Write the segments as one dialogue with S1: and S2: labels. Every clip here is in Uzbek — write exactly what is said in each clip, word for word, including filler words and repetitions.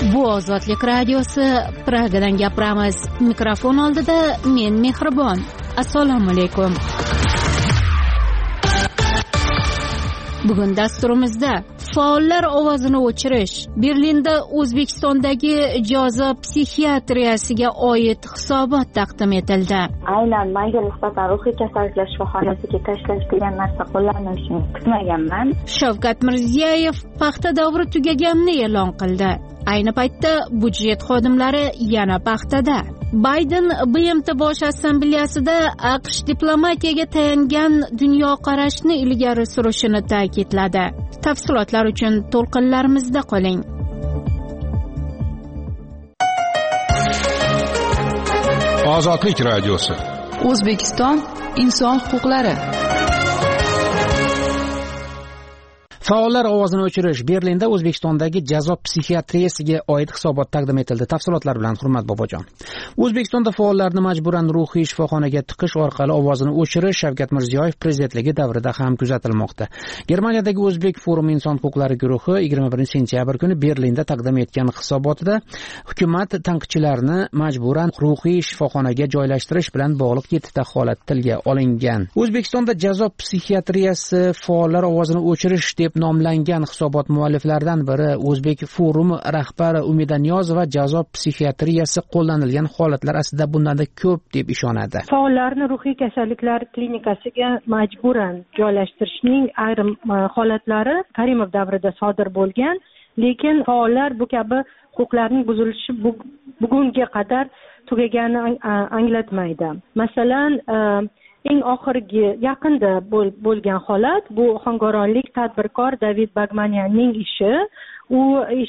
S1: Bu Ozodlik radiosi, Pragadan gapiramiz. Mikrofon oldida men Mehribon. Assalomu alaykum. Bugun dasturimizda faollar ovozini o'chirish, Berlinda O'zbekistondagi jazo psixiatriyasiga oid hisobot taqdim etildi.
S2: Aynan menga nisbatan ruhiy kasalliklar shifoxonasiga tashlash degan narsa qo'llanilishini kutmaganman.
S1: Shavkat Mirziyoyev paxta davri tugaganini e'lon qildi. Ayni paytda budjet xodimlari yana paxtada. Bayden B M T Bosh assambleyasida AQSh diplomatiyaga tayangan dunyoqarashni ilgari surishini ta'kidladi. Tafsilotlar uchun to'lqinlarimizda qoling.
S3: Ozodlik radiosi.
S4: O'zbekiston inson huquqlari.
S5: Faollar ovozini o'chirish, Berlinda O'zbekistondagi jazo psixiatriyasiga oid hisobot taqdim etildi. Tafsilotlar bilan Hurmat Bobojon. O'zbekistonda faollarni majburan ruhiy shifoxonaga tiqish orqali ovozini o'chirish Shavkat Mirziyoyev prezidentligi davrida ham kuzatilmoqda. Germaniyadagi O'zbek forumi inson huquqlari guruhi yigirma birinchi sentyabr kuni Berlinda taqdim etgan hisobotida hukumat tanqidchilarni majburan ruhiy shifoxonaga joylashtirish bilan bog'liq yettita holat tilga olingan. O'zbekistonda jazo psixiatriyasi faollar ovozini o'chirish deb nomlangan hisobot mualliflaridan biri O'zbek forumi rahbari Umida Niyozova jazo psixiatriyasi qo'llanilgan holatlar aslida bundanda ko'p deb ishonadi.
S6: Faollarni ruhiy kasalliklar klinikasiga majburan joylashtirishning ayrim holatlari Karimov davrida sodir bo'lgan, lekin faollar bu kabi huquqlarning buzilishi bugunga qadar tugagani anglatmaydi. Masalan, eng oxirgi yaqinda bo'lgan holat bu Ohangaronlik tadbirkor David Bagmanyanning ishi. U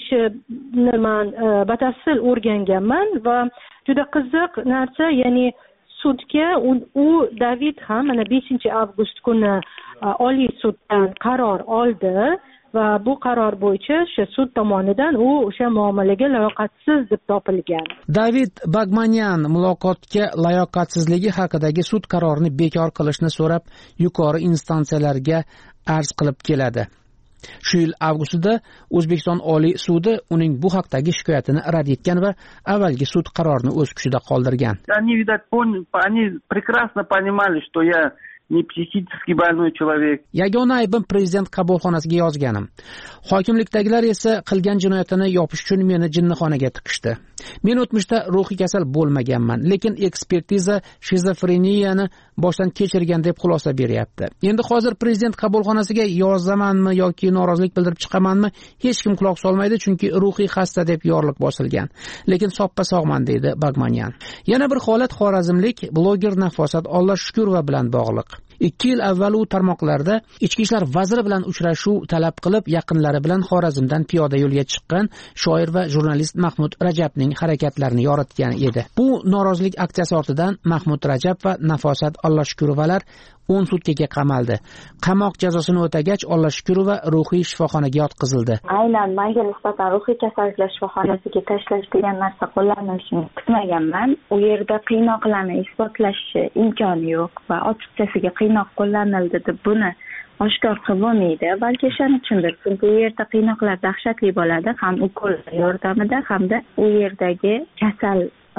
S6: ishni men batafsil o'rganganman va juda qiziq narsa, ya'ni sudga u David ham mana beshinchi avgust kuni Oliy suddan qaror oldi va bu qaror bo'yicha o'sha sud tomonidan u o'sha muomalaga layoqatsiz deb topilgan.
S5: David Bagmanyan muloqotga layoqatsizligi haqidagi sud qarorini bekor qilishni so'rab yuqori instansiyalarga arz qilib keladi. Shu yil avgustida O'zbekiston Oliy sudi uning bu haqdagi shikoyatini rad etgan va avvalgi sud qarorini o'z kuchida qoldirgan.
S7: Они, видать, поняли, они прекрасно понимали, что я не психически больной человек.
S5: Yagona aybim prezident qabulxonasiga yozganim. Hokimlikdagilar esa qilgan jinoyatini yopish uchun meni jinnixonaga tiqishdi. Men o'tmishda ruhiy kasal bo'lmaganman, lekin ekspertiza shizofreniyani boshdan kechirgan deb xulosa beryapti. Endi hozir prezident qabulxonasiga yozamanmi yoki norozilik bildirib chiqamanmi, hech kim quloq solmaydi, chunki ruhiy xasta deb yorliq bosilgan. Lekin soppa sog'man deydi Bagmanyan. Yana bir holat xorazmlik bloger Nafosat Allohshukurova bilan bog'liq. ikki yil avval u tarmoqlarda ichki ishlar vaziri bilan uchrashuv talab qilib, yaqinlari bilan Xorazmdan piyoda yo'lga chiqqan shoir va jurnalist Mahmud Rajabning harakatlarini yoritgan edi. Bu norozilik aksiyasi ortidan Mahmud Rajab va Nafosat Allohshukurovalar o'n sutkaga qamaldi. Qamoq jazosini o'tagach, Allohshukurova ruhiy shifoxonaga yotqizildi.
S2: Aynan menga nisbatan ruhiy kasalliklar shifoxonasiga tashlash degan narsa qo'llanilishini kutmaganman. U yerda qiynoqlarni isbotlash imkoni yo'q va ochiqchasiga qiynoq qo'llanildi deb buni oshkor qilib bo'lmaydi. Balki shuning uchundir, chunki u yerda qiynoqlar dahshatli bo'ladi, ham ukol yordamida, hamda u yerdagi kasal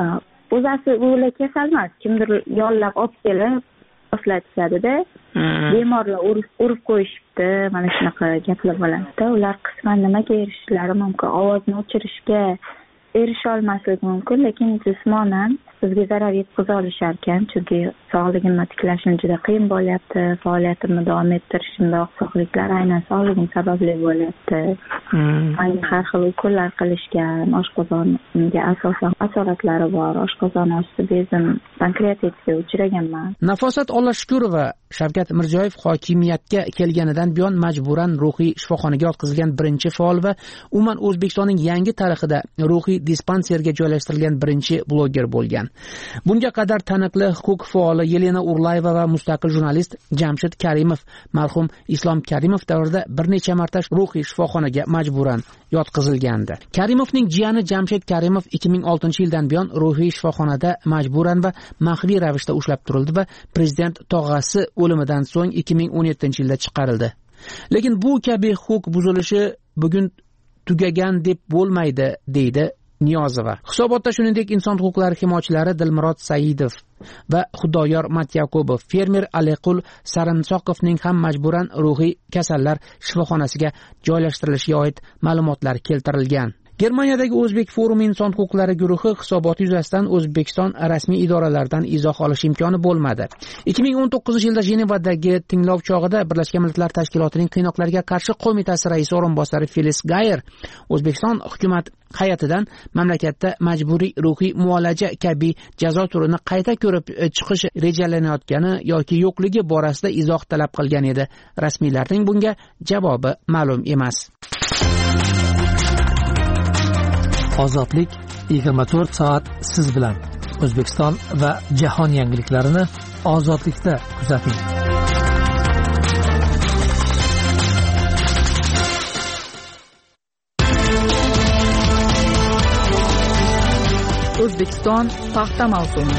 S2: o'zasi o'la kasal emas, kimdir yollab olib kelib boshlatishadi-da. Bemorlar urib qo'yishibdi, mana shunaqa gaplar bo'ladi. Ular qisman nimaga erishishlari mumkin? Ovozni o'chirishga erisha olmasligi mumkin, lekin jismonan sizga zarar yetkaza olishar ekan, chunki sog'ligimni tiklashim juda qiyin bo'lyapti, faoliyatimni davom ettirishimda oqsoqliklar aynan sog'ligim sababli bo'lyapti. Menga har xil ukollar qilishgan, oshqozonga asosan asoratlari bor, oshqozon osti bezim pankreatitga uchraganman.
S5: Nafosat Allohshukurova Shavkat Mirziyoyev hokimiyatga kelganidan buyon majburan ruhiy shifoxonaga yotqizilgan birinchi faol va umuman O'zbekistonning yangi tarixida ruhiy dispanserga joylashtirilgan birinchi bloger bo'lgan. Bunga qadar taniqli huquq faoli Yelena Urlayeva va mustaqil jurnalist Jamshid Karimov marhum Islom Karimov davrida bir necha marta ruhiy shifoxonaga majburan yotqizilgandi. Karimovning jiyani Jamshid Karimov ikki ming oltinchi yildan buyon ruhiy shifoxonada majburan va maxfiy ravishda ushlab turildi va prezident tog'asi o'limidan so'ng ikki ming o'n yettinchi yilda chiqarildi. Lekin bu kabi huquq buzilishi bugun tugagan deb bo'lmaydi, deydi Niyozova. Hisobotda shuningdek inson huquqlari himoyachilari Dilmurod Saidov va Xudoyor Matyakubov, fermer Aliqul Sarimsoqovning ham majburan ruhiy kasallar shifoxonasiga joylashtirilishiga oid ma'lumotlar keltirilgan. Germaniyadagi O'zbek forumi inson huquqlari guruhi hisoboti yuzasidan O'zbekiston rasmiy idoralaridan izoh olish imkoni bo'lmadi. ikki ming o'n to'qqizinchi yilda Jenevadagi tinglov chog'ida Birlashgan Millatlar Tashkilotining qiynoqlarga qarshi qo'mitasi raisi o'rinbosari Felis Gayer O'zbekiston hukumat hay'atidan mamlakatda majburiy ruhiy muolaja kabi jazo turini qayta ko'rib chiqish rejalanayotgani yoki yo'qligi borasida izoh talab qilgan edi. Rasmiylarning bunga javobi ma'lum emas.
S8: Ozodlik yigirma to'rt soat siz bilan. O'zbekiston va jahon yangiliklarini ozodlikda kuzating.
S4: O'zbekiston paxta mavsumi.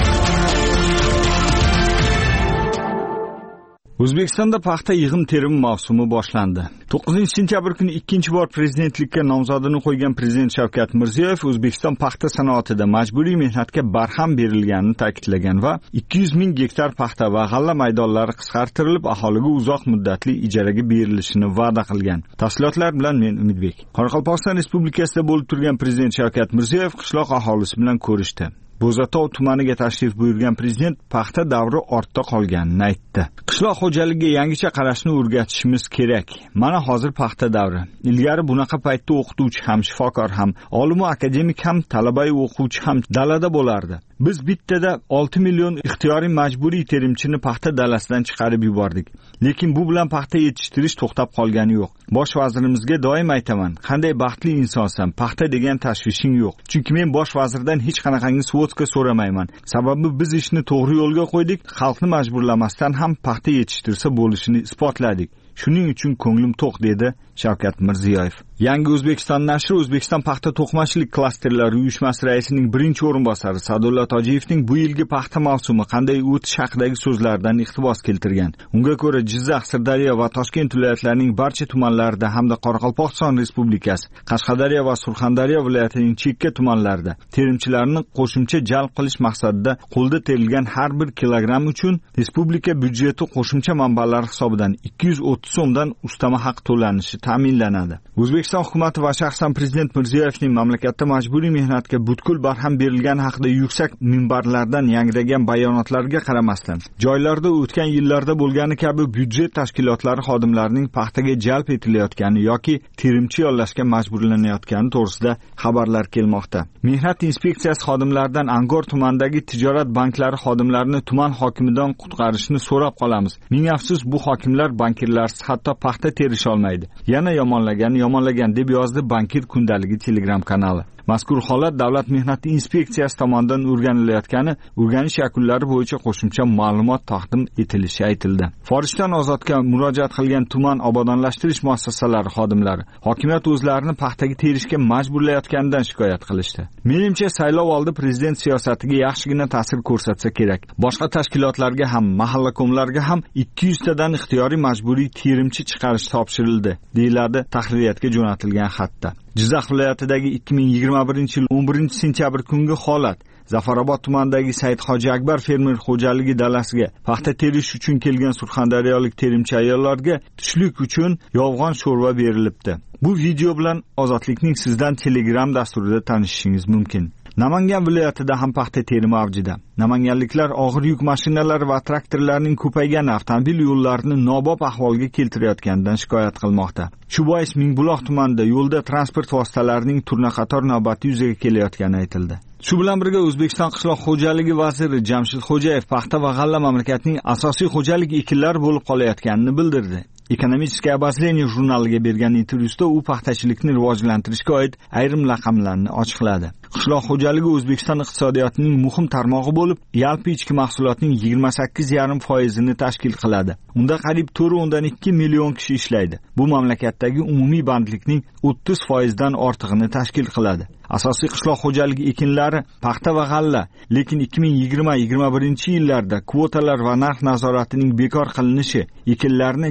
S9: O'zbekistonda paxta yig'im-terim mavsumi boshlandi. to'qqizinchi sentyabr kuni ikkinchi bor prezidentlikka nomzodini qo'ygan prezident Shavkat Mirziyoyev O'zbekiston paxta sanoatida majburiy mehnatga barham berilganini ta'kidlagan va ikki yuz ming gektar paxta va g'alla maydonlari qisqartirilib, aholiga uzoq muddatli ijaraga berilishini va'da qilgan. Tafsilotlar bilan men Umidbek. Qoraqalpog'iston Respublikasida bo'lib turgan prezident Shavkat Mirziyoyev qishloq aholisi bilan ko'rishdi. Bo'zatov tumaniga tashrif buyurgan prezident paxta davri ortda qolganini aytdi. Qishloq xo'jaligiga yangicha qarashni o'rgatishimiz kerak. Mana hozir paxta davri. Ilgari bunaqa paytda o'qituvchi ham, shifokor ham, olim va akademik ham, talaba va o'quvchi ham dalada bo'lardi. Biz bittada olti million ixtiyoriy majburiy terimchini paxta dalasidan chiqarib yubordik. Lekin bu bilan paxta yetishtirish to'xtab qolgani yo'q. Bosh vazirimizga doim aytaman, qanday baxtli insonsan, paxta degan tashvishing yo'q. Chunki men bosh vazirdan hech qanaqangi svotka so'ramayman. Sababi biz ishni to'g'ri yo'lga qo'ydik, xalqni majburlamasdan ham paxta yetishtirsa bo'lishini isbotladik. Shuning uchun ko'nglim to'q, dedi Shavkat Mirziyoyev. Yangi O'zbekiston nashri O'zbekiston paxta to'qimachilik klasterlari uyushmasi raisining birinchi o'rinbosari Sadulla Tojiyevning bu yilgi paxta mavsumi qanday o'tish haqidagi so'zlaridan iqtibos keltirgan. Unga ko'ra, Jizzax, Sirdaryo va Toshkent viloyatlarining barcha tumanlarida hamda Qoraqalpog'iston Respublikasi, Qashqadaryo va Surxondaryo viloyatining chekka tumanlarida terimchilarni qo'shimcha jalb qilish maqsadida qo'lda terilgan har bir kilogramm uchun respublika byudjeti qo'shimcha manbalar hisobidan ikki yuz o'ttiz so'mdan ustama haq to'lanishi ta'minlanadi. O'zbekiston hukumati va shaxsan prezident Mirziyoyevning mamlakatda majburiy mehnatga butkul barham berilgani haqida yuksak minbarlardan yangragan bayonotlariga qaramasdan, joylarda o'tgan yillarda bo'lgani kabi byudjet tashkilotlari xodimlarining paxtaga jalb etilayotgani yoki terimchi yollashga majburlanayotgani to'g'risida xabarlar kelmoqda. Mehnat inspeksiyasi xodimlaridan Angor tumanidagi tijorat banklari xodimlarini tuman hokimidan qutqarishni so'rab qolamiz. Ming afsus, bu hokimlar bankirlarsiz hatto paxta terisha olmaydi. Yana yomonlagan yomonlagan deb yozdi Bankir kundaligi Telegram kanali. Mazkur holat Davlat mehnat inspeksiyasi tomonidan o'rganilayotgani, o'rganish yakunlari bo'yicha qo'shimcha ma'lumot taqdim etilishi aytildi. Forishdan ozodga murojaat qilgan tuman obodonlashtirish muassasalari xodimlari hokimiyat o'zlarini paxtaga terishga majburlayotganidan shikoyat qilishdi. Menimcha, saylov oldi prezident siyosatiga yaxshigina ta'sir ko'rsatsa kerak. Boshqa tashkilotlarga ham, mahallakomlarga ham ikki yuz tadan ixtiyoriy majburiy terimchi chiqarish topshirildi, deyiladi tahririyatga jo'natilgan xatda. Jizzax viloyatidagi ikki ming yigirma birinchi yil o'n birinchi sentyabr kungi holat. Zafarobod tumanidagi Said Hoji Akbar fermer xo'jaligi dalasiga paxta terish uchun kelgan surxondaryolik terimchi ayollarga tushlik uchun yolg'on sho'rva berilibdi. Bu video bilan Ozodlikning sizdan Telegram dasturida tanishishingiz mumkin. Namangan viloyatida ham paxta terimi avjida. Namanganliklar og'ir yuk mashinalari va traktorlarning ko'paygan avtomobil yo'llarini nobob ahvolga keltirayotganidan shikoyat qilmoqda. Shu bois Mingbuloq tumanida yo'lda transport vositalarining turnaqator navbati yuzaga kelayotgani aytildi. Shu bilan birga O'zbekiston qishloq xo'jaligi vaziri Jamshid Xo'jayev paxta va g'alla mamlakatning asosiy xo'jalik ekinlari bo'lib qolayotganini bildirdi. Ekonomichеское обозрение jurnaliga bergan intervyusida u paxtachilikni rivojlantirishga oid ayrim raqamlarni ochiqladi. Qishloq xo'jaligi O'zbekiston iqtisodiyotining muhim tarmog'i bo'lib, yalpi ichki mahsulotning yigirma sakkiz yarim foizini tashkil qiladi. Unda qariyb to'rt o'ndan ikki million kishi ishlaydi. Bu mamlakatdagi umumiy bandlikning o'ttiz foizdan ortig'ini tashkil qiladi. Asosiy qishloq xo'jaligi ekinlari paxta va g'alla, lekin ikki ming yigirma yigirma birinchi yillarda kvotalar va narx nazoratining bekor qilinishi ekinlarni diversifikatsiya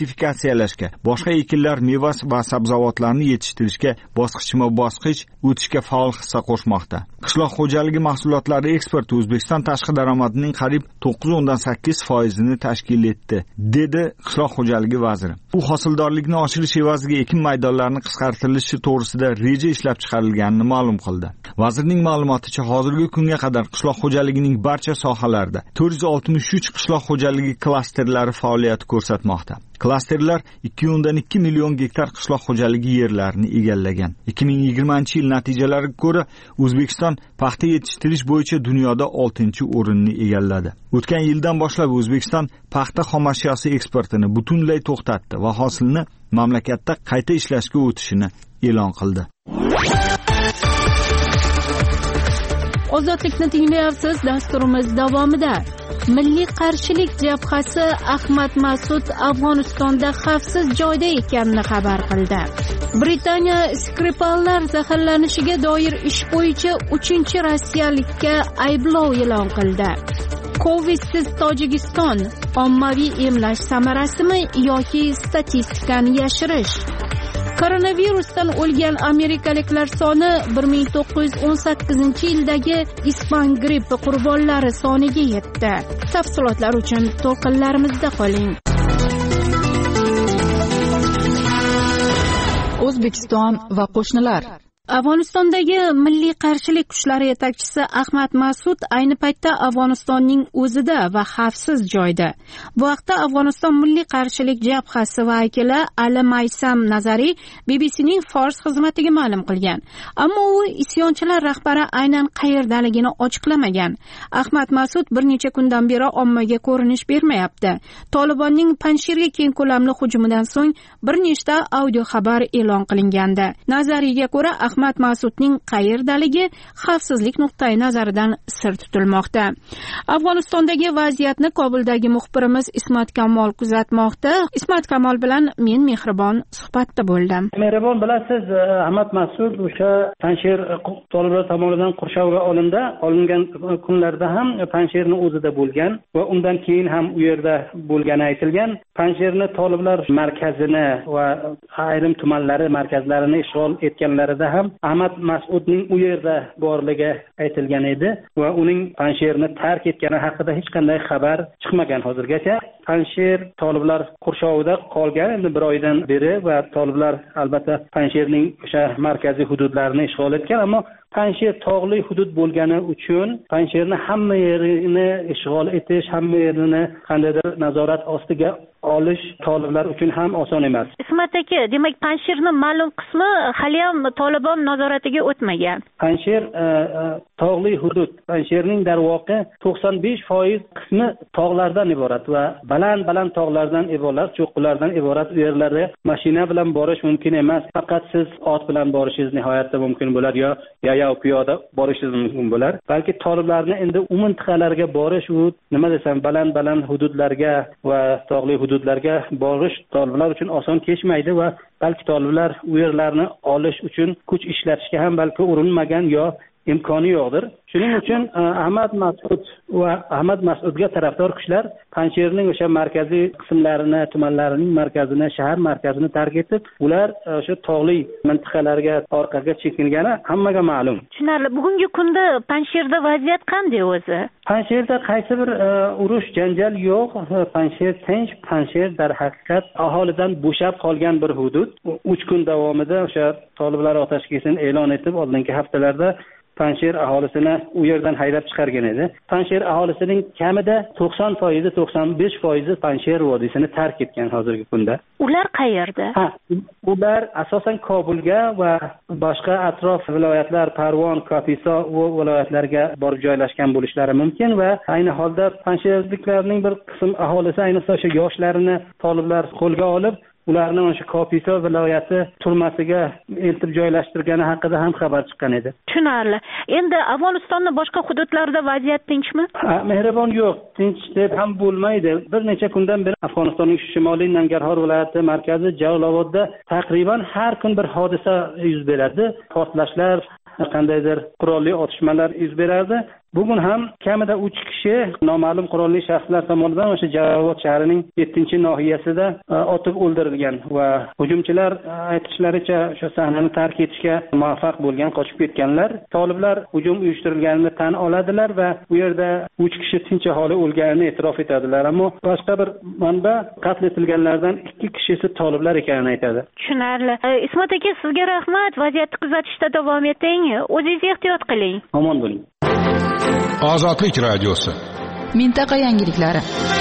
S9: diversifikatsiyalashga, boshqa ekinlar, meva va sabzavotlarni yetishtirishga bosqichma-bosqich o'tishga faol hissa qo'shmoqda. Qishloq xo'jaligi mahsulotlari eksporti O'zbekiston tashqi daromadining qariyb to'qqiz o'ndan sakkiz foizini tashkil etdi, dedi qishloq xo'jaligi vaziri. Bu hosildorlikni oshirish evaziga ekin maydonlarini qisqartirilishi to'g'risida reja ishlab chiqarilganini ma'lum qildi. Vazirning ma'lumoticha, hozirgi kunga qadar qishloq xo'jaligining barcha sohalarida to'rt yuz oltmish uch qishloq xo'jaligi klasterlari faoliyat ko'rsatmoqda. Klasterlar ikki o'ndan ikki million gektar qishloq xo'jaligi yerlarini egallagan. ikki ming yigirmanchi yil natijalariga ko'ra, O'zbekiston paxta yetishtirish bo'yicha dunyoda oltinchi o'rinni egalladi. O'tgan yildan boshlab O'zbekiston paxta xomashyosi eksportini butunlay to'xtatdi va hosilni mamlakatda qayta ishlashga o'tishini e'lon qildi.
S1: Ozodlikni tinglayapsiz. Dasturimiz davomida Milliy qarshilik jabhasi Ahmad Mas'ud Afg'onistonda xavfsiz joyda ekanini xabar qildi. Britaniya Skripallar zaharlanishiga doir ish bo'yicha uchinchi rossiyalikka ayblov e'lon qildi. Covidsiz Tojikiston: ommaviy emlash samarasimi yoki statistikani yashirish? Koronavirusdan o'lgan amerikaliklar soni bir ming to'qqiz yuz o'n sakkizinchi yildagi ispan grippi qurbonlari soniga yetdi. Tafsilotlar uchun to'lqinlarimizda qoling.
S4: O'zbekiston va qo'shnilar.
S1: Afg'onistondagi milliy qarshilik kuchlari yetakchisi Ahmad Mas'ud ayni paytda Afg'onistonning o'zida va xavfsiz joyda. Bu haqda Afg'oniston milliy qarshilik jabhasi vakili Ali Maysam Nazariy B B C'ning Fors xizmatiga ma'lum qilgan. Ammo u isyonchilar rahbari aynan qayerdaligini ochiqlamagan. Ahmad Mas'ud bir necha kundan beri ommaga ko'rinish bermayapti. Tolibonning Panjshirga keng ko'lamli hujumidan so'ng bir nechta audio xabar e'lon qilingandi. Nazariyga ko'ra, Ahmad Mas'udning qayerdaligi xavfsizlik nuqtai nazaridan sir tutilmoqda. Afg'onistondagi vaziyatni Kobuldagi muxbirimiz Ismat Kamol kuzatmoqda. Ismat Kamol bilan men Mehribon suhbatda bo'ldim.
S10: Mehribon, bilasiz, Ahmad Mas'ud o'sha Panjshir toliblar tomonidan qurshovga olindi. Olingan kunlarda ham Panjshirning o'zida bo'lgan va undan keyin ham u yerda bo'lgani aytilgan. Panjshirni toliblar markazini va ayrim tumanlari markazlarini ishg'ol etganlarida ham Ahmad Mas'udning u yerda borligi aytilgan edi va uning Panjshirni tark etgani haqida hech qanday xabar chiqmagan hozirgacha. Panjshir toliblar qurshovida qolgan endi bir oydan beri va toliblar albatta Panjshirning o'sha markaziy hududlarini ishg'ol etgan, ammo Panjshir tog'li hudud bo'lgani uchun Panjshirni hamma yerini ishg'ol etish, hamma yerini qandaydir nazorat ostiga olish toliblar uchun ham oson emas.
S1: Ismat aka, demak Panjshirning ma'lum qismi hali ham Tolibon nazoratiga o'tmagan.
S10: Panjshir e, e, tog'li hudud. Panjshirning darvoqe to'qson besh foiz qismi tog'lardan iborat va baland-baland tog'lardan iborat, cho'qqilardan iborat. U yerlarga mashina bilan borish mumkin emas. Faqat siz ot bilan borishingiz nihoyatda mumkin bo'lar yo yayov piyoda borishingiz mumkin bo'lar. Balki toliblarni endi u mintaqalarga borish, u nima desam, baland-baland hududlarga va tog'li hududlarga borish toliblar uchun oson kechmaydi va balki toliblar u yerlarni olish uchun kuch ishlatishga ham balki urinmagan yo imkoni yo'qdir. Shuning uchun Ahmad Mas'ud va Ahmad Mas'udga tarafdor kuchlar Panjshirning o'sha markaziy qismlarini, tumanlarining markazini, shahar markazini tark etib, ular o'sha tog'li mintaqalarga orqaga chekingani hammaga ma'lum.
S1: Tushunarli. Bugungi kunda Panjshirda vaziyat qanday o'zi?
S10: Panjshirda qaysi bir urush, janjal yo'q. Panjshir tinch, Panjshir darhaqiqat aholidan bo'shab qolgan bir hudud. uch kun davomida o'sha toliblar otashkesini e'lon etib, oldingi haftalarda Panjshir aholisini u yerdan haydab chiqargan edi. Panjshir aholisining kamida to'qson foizi, to'qson besh foizi Panjshir vodiysini tark etgan hozirgi kunda.
S1: Ular qayerda?
S10: Ha, ular asosan Kobulga va boshqa atrof viloyatlar, Parvon, Kapiso va viloyatlarga borib joylashgan bo'lishlari mumkin va ayni holda Panjshirliklarning bir qism aholisi, ayniqsa o'sha yoshlarini toliblar qo'lga olib, ularni o'sha Kapiso viloyati turmasiga eltib joylashtirgani haqida ham xabar chiqqan edi.
S1: Tushunarli. Endi Afg'onistonning boshqa hududlarida vaziyat tinchmi?
S10: Mehribon, yo'q, tinch deb ham bo'lmaydi. Bir necha kundan beri Afg'onistonning shimoliy Nangarhor viloyati markazi Jalolobodda taqriban har kun bir hodisa yuz beradi. Portlashlar, qandaydir qurolli otishmalar yuz beradi. Bugun ham kamida uch kishi noma'lum qurolli shaxslar tomonidan o'sha Javot shahrining yettinchi nohiyasida otib o'ldirilgan va hujumchilar aytishlaricha o'sha sahnani tark etishga muvaffaq bo'lgan, qochib ketganlar. Toliblar hujum uyushtirilganini tan oladilar va bu yerda uch kishi tinch aholi o'lganini e'tirof etadilar. Ammo boshqa bir manba qatl etilganlardan ikki kishisi toliblar ekanini aytadi.
S11: Tushunarli. Ismat aka, sizga rahmat. Vaziyatni kuzatishda davom eting. O'zingiz ehtiyot qiling.
S10: Omon bo'ling.
S3: Ozodlik radiosi.
S4: Mintaqa yangiliklari.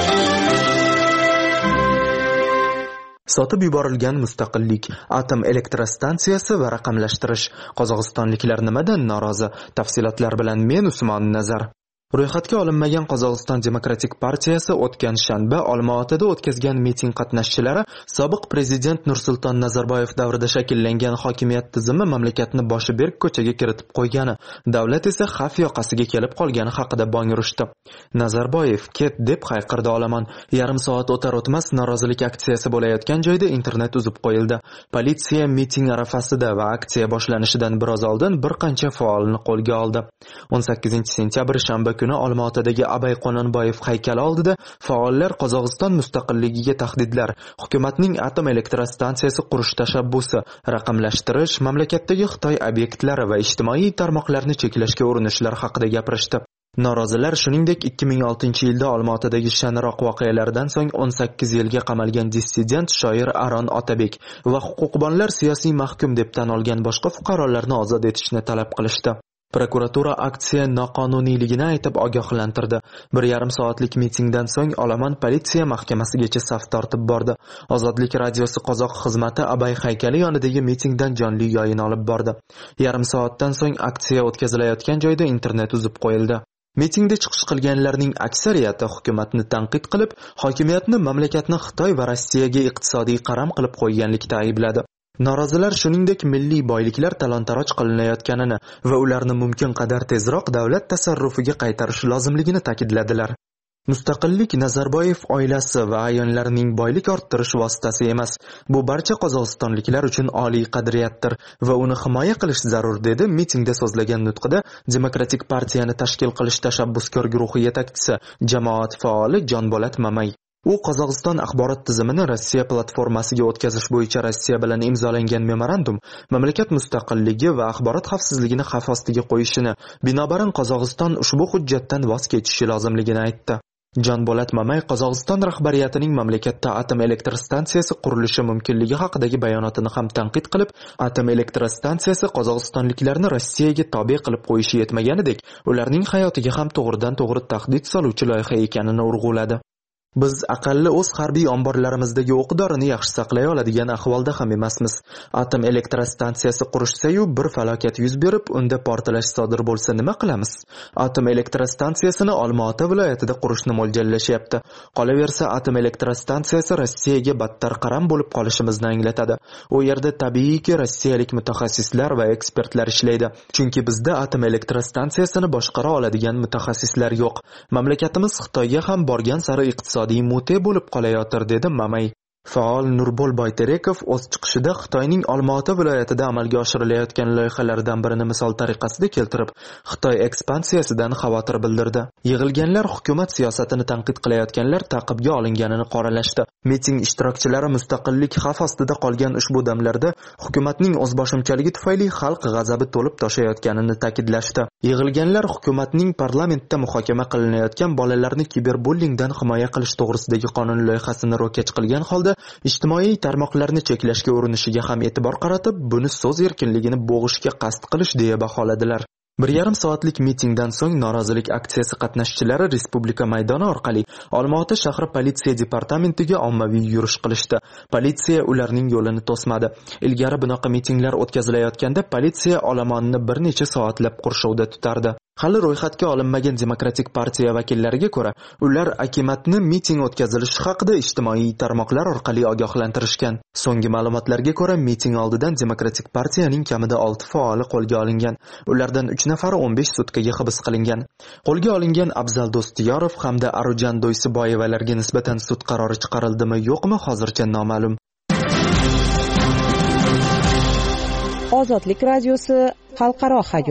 S12: Sotib yuborilgan mustaqillik, atom elektrostansiyasi va raqamlashtirish. Qozog'istonliklar nimadan norozi? Tafsilotlar bilan men Usmon Nazar. Ro'yxatga olinmagan Qozog'iston Demokratik partiyasi o'tgan shanba Olmaotada o'tkazgan miting qatnashchilari sobiq prezident Nursulton Nazarboyev davrida shakllangan hokimiyat tizimi mamlakatni boshi berk ko'chaga kiritib qo'ygani, davlat esa xavf yoqasiga kelib qolgani haqida bong urishdi. Nazarboyev ket deb hayqirdi olomon. Yarim soat o'tar o'tmas norozilik aksiyasi bo'layotgan joyda internet uzib qo'yildi. Politsiya miting arafasida va aksiya boshlanishidan biroz oldin bir qancha faolni qo'lga oldi. o'n sakkizinchi sentyabr shanba kuni Olmaotadagi Abay Qonunboyev haykali oldida faollar Qozog'iston mustaqilligiga tahdidlar, hukumatning atom elektrostansiyasi qurish tashabbusi, raqamlashtirish, mamlakatdagi Xitoy obyektlari va ijtimoiy tarmoqlarni cheklashga urinishlar haqida gapirishdi. Norozilar shuningdek ikki ming oltinchi yilda Olmaotadagi shanroq voqealardan so'ng o'n sakkiz yilga qamalgan dissident shoir Aron Otabek va huquqbonlar siyosiy mahkum deb tan olgan boshqa fuqarolarni ozod etishni talab qilishdi. Prokuratura aksiya noqonuniyligini aytib ogohlantirdi. Bir yarim soatlik mitingdan so'ng olomon politsiya mahkamasigacha saf tortib bordi. Ozodlik radiosi qozoq xizmati Abay haykali yonidagi mitingdan jonli yo'yin olib bordi. Yarim soatdan so'ng aksiya o'tkazilayotgan joyda internet uzib qo'yildi. Mitingda chiqish qilganlarning aksariyati hukumatni tanqid qilib, hokimiyatni mamlakatni Xitoy va Rossiyaga iqtisodiy qaram qilib qo'yganlikda aybladi. Norozilar shuningdek milliy boyliklar talon-taroj qilinayotganini va ularni mumkin qadar tezroq davlat tasarrufiga qaytarish lozimligini ta'kidladilar. Mustaqillik Nazarboyev oilasi va ayonlarining boylik orttirish vositasi emas. Bu barcha qozog'istonliklar uchun oliy qadriyatdir va uni himoya qilish zarur, dedi mitingda so'zlagan nutqida Demokratik partiyani tashkil qilish tashabbuskor guruhi yetakchisi, jamoat faoli Jonbolat Mamay. U Qozog'iston axborot tizimini Rossiya platformasiga o'tkazish bo'yicha Rossiya bilan imzolangan memorandum mamlakat mustaqilligi va axborot xavfsizligini xavf ostiga qo'yishini, binobarin Qozog'iston ushbu hujjatdan voz kechishi lozimligini aytdi. Jonbolat Mamay Qozog'iston rahbariyatining mamlakatda atom elektrostansiyasi qurilishi mumkinligi haqidagi bayonotini ham tanqid qilib, atom elektrostansiyasi qozog'istonliklarni Rossiyaga tobe qilib qo'yishi yetmaganidek, ularning hayotiga ham to'g'ridan-to'g'ri tahdid soluvchi loyiha ekanini urg'uladi. Biz aqalli o'z harbiy omborlarimizdagi o'q-dorini yaxshi saqlay oladigan ahvolda ham emasmiz. Atom elektrostansiyasi qurishsa-yu bir falokat yuz berib, unda portlash sodir bo'lsa nima qilamiz? Atom elektrostansiyasini Olmaota viloyatida qurishni mo'ljallashyapti. Qolaversa, atom elektrostansiyasi Rossiyaga battar qaram bo'lib qolishimizni anglatadi. U yerda tabiiyki rossiyalik mutaxassislar va ekspertlar ishlaydi. Chunki bizda atom elektrostansiyasini boshqara oladigan mutaxassislar yo'q. Mamlakatimiz Xitoyga ham borgan sari iqtisodiy mute bo'lib qolayotir, dedi Mamay. Faol Nurbol Boyterekov o'z chiqishida Xitoyning Olmaota viloyatida amalga oshirilayotgan loyihalardan birini misol tariqasida keltirib, Xitoy ekspansiyasidan xavotir bildirdi. Yig'ilganlar hukumat siyosatini tanqid qilayotganlar ta'qibga olinganini qoralashdi. Miting ishtirokchilari mustaqillik xavf ostida qolgan ushbu damlarda hukumatning o'zboshimchaligi tufayli xalq g'azabi to'lib toshayotganini ta'kidlashdi. Yig'ilganlar hukumatning parlamentda muhokama qilinayotgan bolalarni kiberbullyingdan himoya qilish to'g'risidagi qonun loyihasini ro'kach qilgan holda ijtimoiy tarmoqlarni cheklashga urinishiga ham e'tibor qaratib, buni so'z erkinligini bo'g'ishga qasd qilish deya baholadilar. Bir yarim soatlik mitingdan so'ng norozilik aksiyasi qatnashchilari Respublika maydoni orqali Olmaota shahri politsiya departamentiga ommaviy yurish qilishdi. Politsiya ularning yo'lini to'smadi. Ilgari bunaqa mitinglar o'tkazilayotganda politsiya olomonni bir necha soatlab qurshovda tutardi. Hali ro'yxatga olinmagan Demokratik partiya vakillariga ko'ra, ular akimatni miting o'tkazilishi haqida ijtimoiy tarmoqlar orqali ogohlantirishgan. So'nggi ma'lumotlarga ko'ra, miting oldidan Demokratik partiyaning kamida olti faoli qo'lga olingan. Ulardan uch nafari o'n besh sutkaga hibs qilingan. Qo'lga olingan Abzal Do'stiyorov hamda Arujan Do'ysiboyevalarga nisbatan sud qarori chiqarildimi, yo'qmi, hozircha noma'lum.
S13: Ozodlik radiosi xalqaro hayot.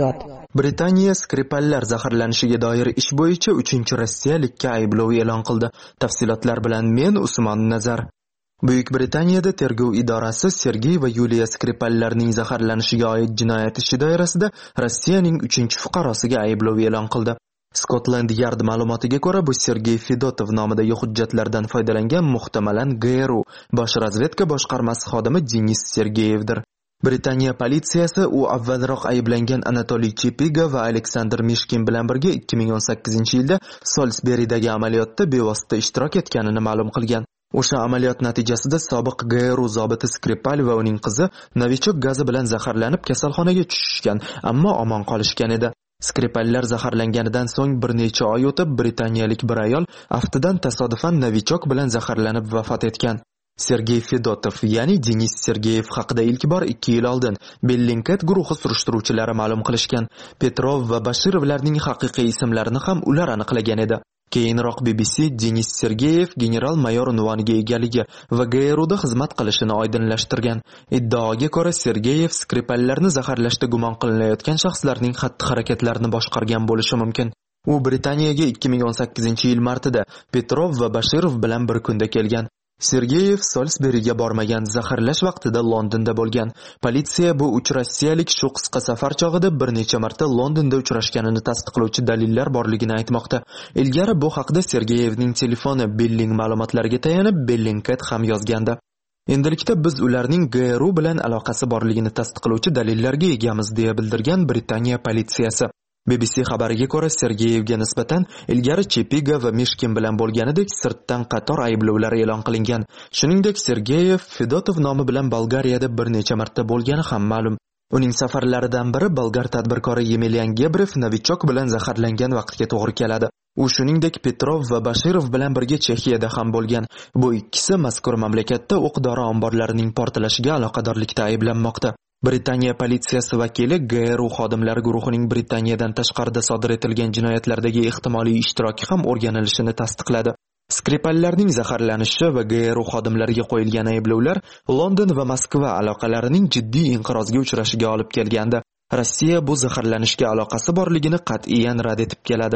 S12: Britaniya Skripallar zaharlanishiga doir ish bo'yicha uchinchi rossiyalikka ayblov e'lon qildi. Tafsilotlar bilan men Usmon Nazar. Buyuk Britaniyada tergov idorasi Sergey va Yuliya Skripallarning zaharlanishiga oid jinoyat ishi doirasida Rossiyaning uchinchi fuqarosiga ayblov e'lon qildi. Scotland Yard ma'lumotiga ko'ra, bu Sergey Fedotov nomidagi hujjatlardan foydalangan muhtamalan G R U bosh razvedka boshqarmasi xodimi Denis Sergeyevdir. Britaniya politsiyasi u avvalroq ayblangan Anatoliy Chepiga va Aleksandr Mishkin bilan birga ikki ming o'n sakkizinchi yilda Salisbury'dagi amaliyotda bevosita ishtirok etganini ma'lum qilgan. O'sha amaliyot natijasida sobiq G R U zobiti Skripal va uning qizi novichok gazi bilan zaharlanib kasalxonaga tushishgan, ammo omon qolishgan edi. Skripallar zaharlanganidan so'ng bir necha oy o'tib britaniyalik bir ayol aftidan tasodifan novichok bilan zaharlanib vafot etgan. Sergey Fedotov, ya'ni Denis Sergeyev haqida ilk bor ikki yil oldin Bellingcat guruhi surishtiruvchilari ma'lum qilishgan. Petrov va Bashirovlarning haqiqiy ismlarini ham ular aniqlagan edi. Keyinroq B B C Denis Sergeyev general-mayor unvoniga egaligi va G R U'da xizmat qilishini oydinlashtirgan. Iddaoga ko'ra, Sergeyev Skripallarni zaharlashda gumon qilinayotgan shaxslarning xatti-harakatlarini boshqargan bo'lishi mumkin. U Britaniyaga ikki ming o'n sakkizinchi yil martida Petrov va Bashirov bilan bir kunda kelgan. Sergeyev Salisbury'ga bormagan, zaharlash vaqtida Londonda bo'lgan. Politsiya bu uch rossiyalik shu qisqa safar chog'ida bir necha marta Londonda uchrashganini tasdiqlovchi dalillar borligini aytmoqda. Ilgari bu haqda Sergeyevning telefoni Billing ma'lumotlariga tayanib Bellingcat ham yozgandi. Endilikda biz ularning G R U bilan aloqasi borligini tasdiqlovchi dalillarga egamiz, deya bildirgan Britaniya politsiyasi. B B C xabariga ko'ra, Sergeyevga nisbatan ilgari Chepiga va Mishkin bilan bo'lganidek sirtdan qator ayblovlar e'lon qilingan. Shuningdek, Sergeyev Fedotov nomi bilan Bolgariyada bir necha marta bo'lgani ham ma'lum. Uning safarlaridan biri bolgar tadbirkori Yemelian Gebrev novichok bilan zaharlangan vaqtga to'g'ri keladi. U shuningdek Petrov va Bashirov bilan birga Chexiyada ham bo'lgan. Bu ikkisi mazkur mamlakatda o'q-dori omborlarining portlashiga aloqadorlikda ayblanmoqda. Britaniya politsiyasi vakili G R U xodimlari guruhining Britaniyadan tashqarida sodir etilgan jinoyatlardagi ehtimoliy ishtiroki ham o'rganilishini tasdiqladi. Skripallarning zaharlanishi va G R U xodimlariga qo'yilgan ayblovlar London va Moskva aloqalarining jiddiy inqirozga uchrashiga olib kelgandi. Rossiya bu zaharlanishga aloqasi borligini qat'iyan rad etib keladi.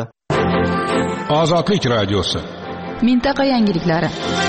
S3: Ozodlik radiosi.
S4: Mintaqa yangiliklari.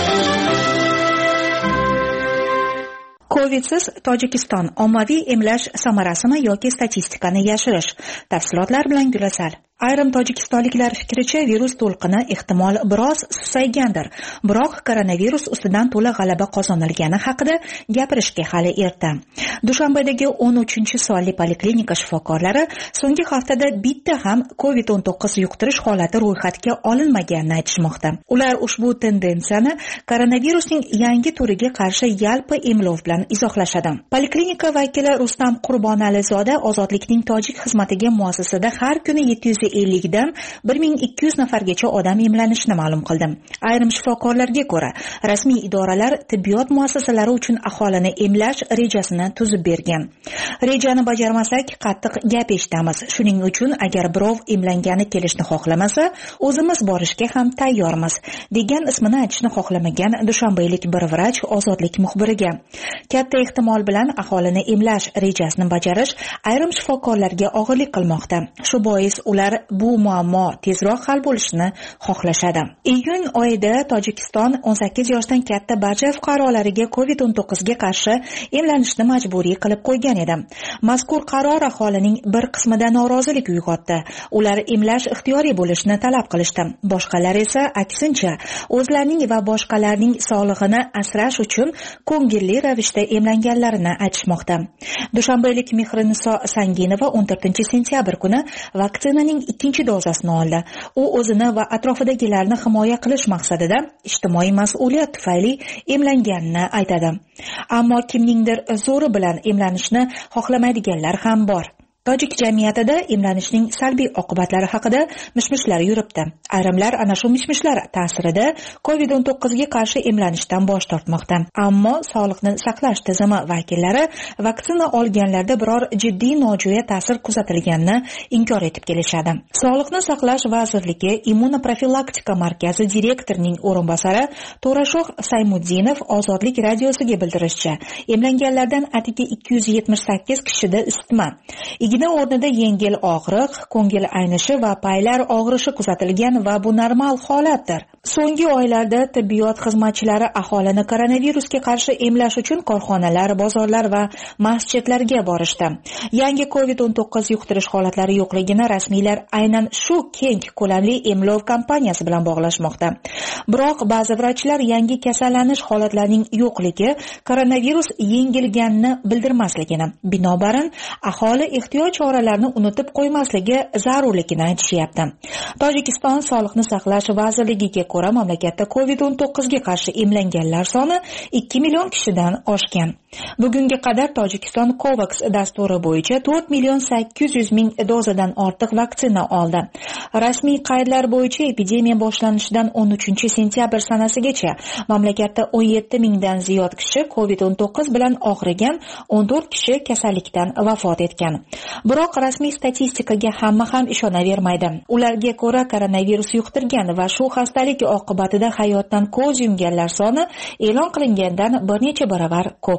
S13: Covidsiz Tojikiston ommaviy emlash samarasini yoki statistikani yashirish. Tafsilotlar bilan Gulasal. Ayrim tojikistonliklar fikricha virus to'lqini ehtimol biroz susaygandir, biroq koronavirus ustidan to'la g'alaba qozonilgani haqida gapirishga hali erta. Dushanbadagi o'n uchinchi sonli poliklinika shifokorlari so'nggi haftada bitta ham kovid o'n to'qqiz yuqtirish holati ro'yxatga olinmaganini aytishmoqda. Ular ushbu tendensiyani koronavirusning yangi turiga qarshi yalpi emlov bilan izohlashadi. Poliklinika vakili Rustam Qurbonalizoda Ozodlikning tojik xizmatiga muassasada har kuni yetti yuz ellik dan bir ming ikki yuz nafargacha odam emlanishini ma'lum qildi. Ayrim shifokorlarga ko'ra, rasmiy idoralar tibbiyot muassasalari uchun aholini emlash rejasini tuzib bergan. Rejani bajarmasak, qattiq gap eshitamiz. Shuning uchun agar birov emlangani kelishni xohlamasa, o'zimiz borishga ham tayyormiz, degan ismini aytishni xohlamagan dushanbeylik bir vrach Ozodlik muxbiriga. Katta ehtimol bilan aholini emlash rejasini bajarish ayrim shifokorlarga og'irlik qilmoqda. Shu bois ular bu muammo tezroq hal bo'lishini xohlashadi. Iyun oyida Tojikiston o'n sakkiz yoshdan katta barcha fuqarolariga kovid o'n to'qqiz ga qarshi emlanishni majburiy qilib qo'ygan edi. Mazkur qaror aholining bir qismida norozilik uyg'otdi. Ular emlash ixtiyoriy bo'lishini talab qilishdi. Boshqalar esa aksincha o'zlarining va boshqalarning sog'lig'ini asrash uchun ko'ngilli ravishda emlanganlarini aytishmoqda. Dushanbeylik Mehriniso Sanginova o'n to'rtinchi sentyabr kuni vaksinaning ikkinchi dozasini oldi. U o'zini va atrofidagilarni himoya qilish maqsadida ijtimoiy mas'uliyat tufayli emlanganini aytadi. Ammo kimningdir zo'ri bilan emlanishni xohlamaydiganlar ham bor. Tojik jamiyatida emlanishning salbiy oqibatlari haqida mishmishlar yuribdi. Ayrimlar ana shu mishmishlar ta'sirida kovid o'n to'qqiz ga qarshi emlanishdan bosh tortmoqda. Ammo sog'liqni saqlash tizimi vakillari vaksina olganlarda biror jiddiy nojo'ya ta'sir kuzatilganini inkor etib kelishadi. Sog'liqni saqlash vazirligi immunoprofilaktika markazi direktorining o'rinbosari To'rashoh Saymuddinov Ozodlik radiosiga bildirishicha, emlanganlardan atigi ikki yuz yetmish sakkiz kishida isitma, igna o'rnida yengil og'riq, ko'ngil aynishi va paylar og'rishi kuzatilgan va bu normal holatdir. So'nggi oylarda tibbiyot xizmatchilari aholini koronavirusga qarshi emlash uchun korxonalar, bozorlar va masjidlarga borishdi. Yangi kovid o'n to'qqiz yuqtirish holatlari yo'qligini rasmiylar aynan shu keng ko'lamli emlov kampaniyasi bilan bog'lashmoqda. Biroq ba'zi vrachlar yangi kasallanish holatlarining yo'qligi koronavirus yengilganini bildirmasligini, binobarin aholi ehtiyot choralarini unutib qo'ymasligi zarurligini aytishyapti. Tojikiston Sog'liqni saqlash vazirligiga ko'ra mamlakatda kovid o'n to'qqiz ga qarshi emlanganlar soni ikki million kishidan oshgan. Bugunga qadar Tojikiston COVAX dasturi bo'yicha to'rt million sakkiz yuz ming dozadan ortiq vaksina oldi. Rasmiy qaydlar bo'yicha epidemiya boshlanishidan o'n uchinchi sentyabr sanasigacha mamlakatda o'n yetti mingdan ziyod kishi kovid o'n to'qqiz bilan og'rigan, o'n to'rt kishi kasallikdan vafot etgan. Biroq rasmiy statistikaga hamma ham ishonavermaydi. Ularga ko'ra koronavirus yuqtirgan va shu xastalik oqibatida hayotdan ko'z yumganlar soni e'lon qilingandan bir necha baravar ko'p.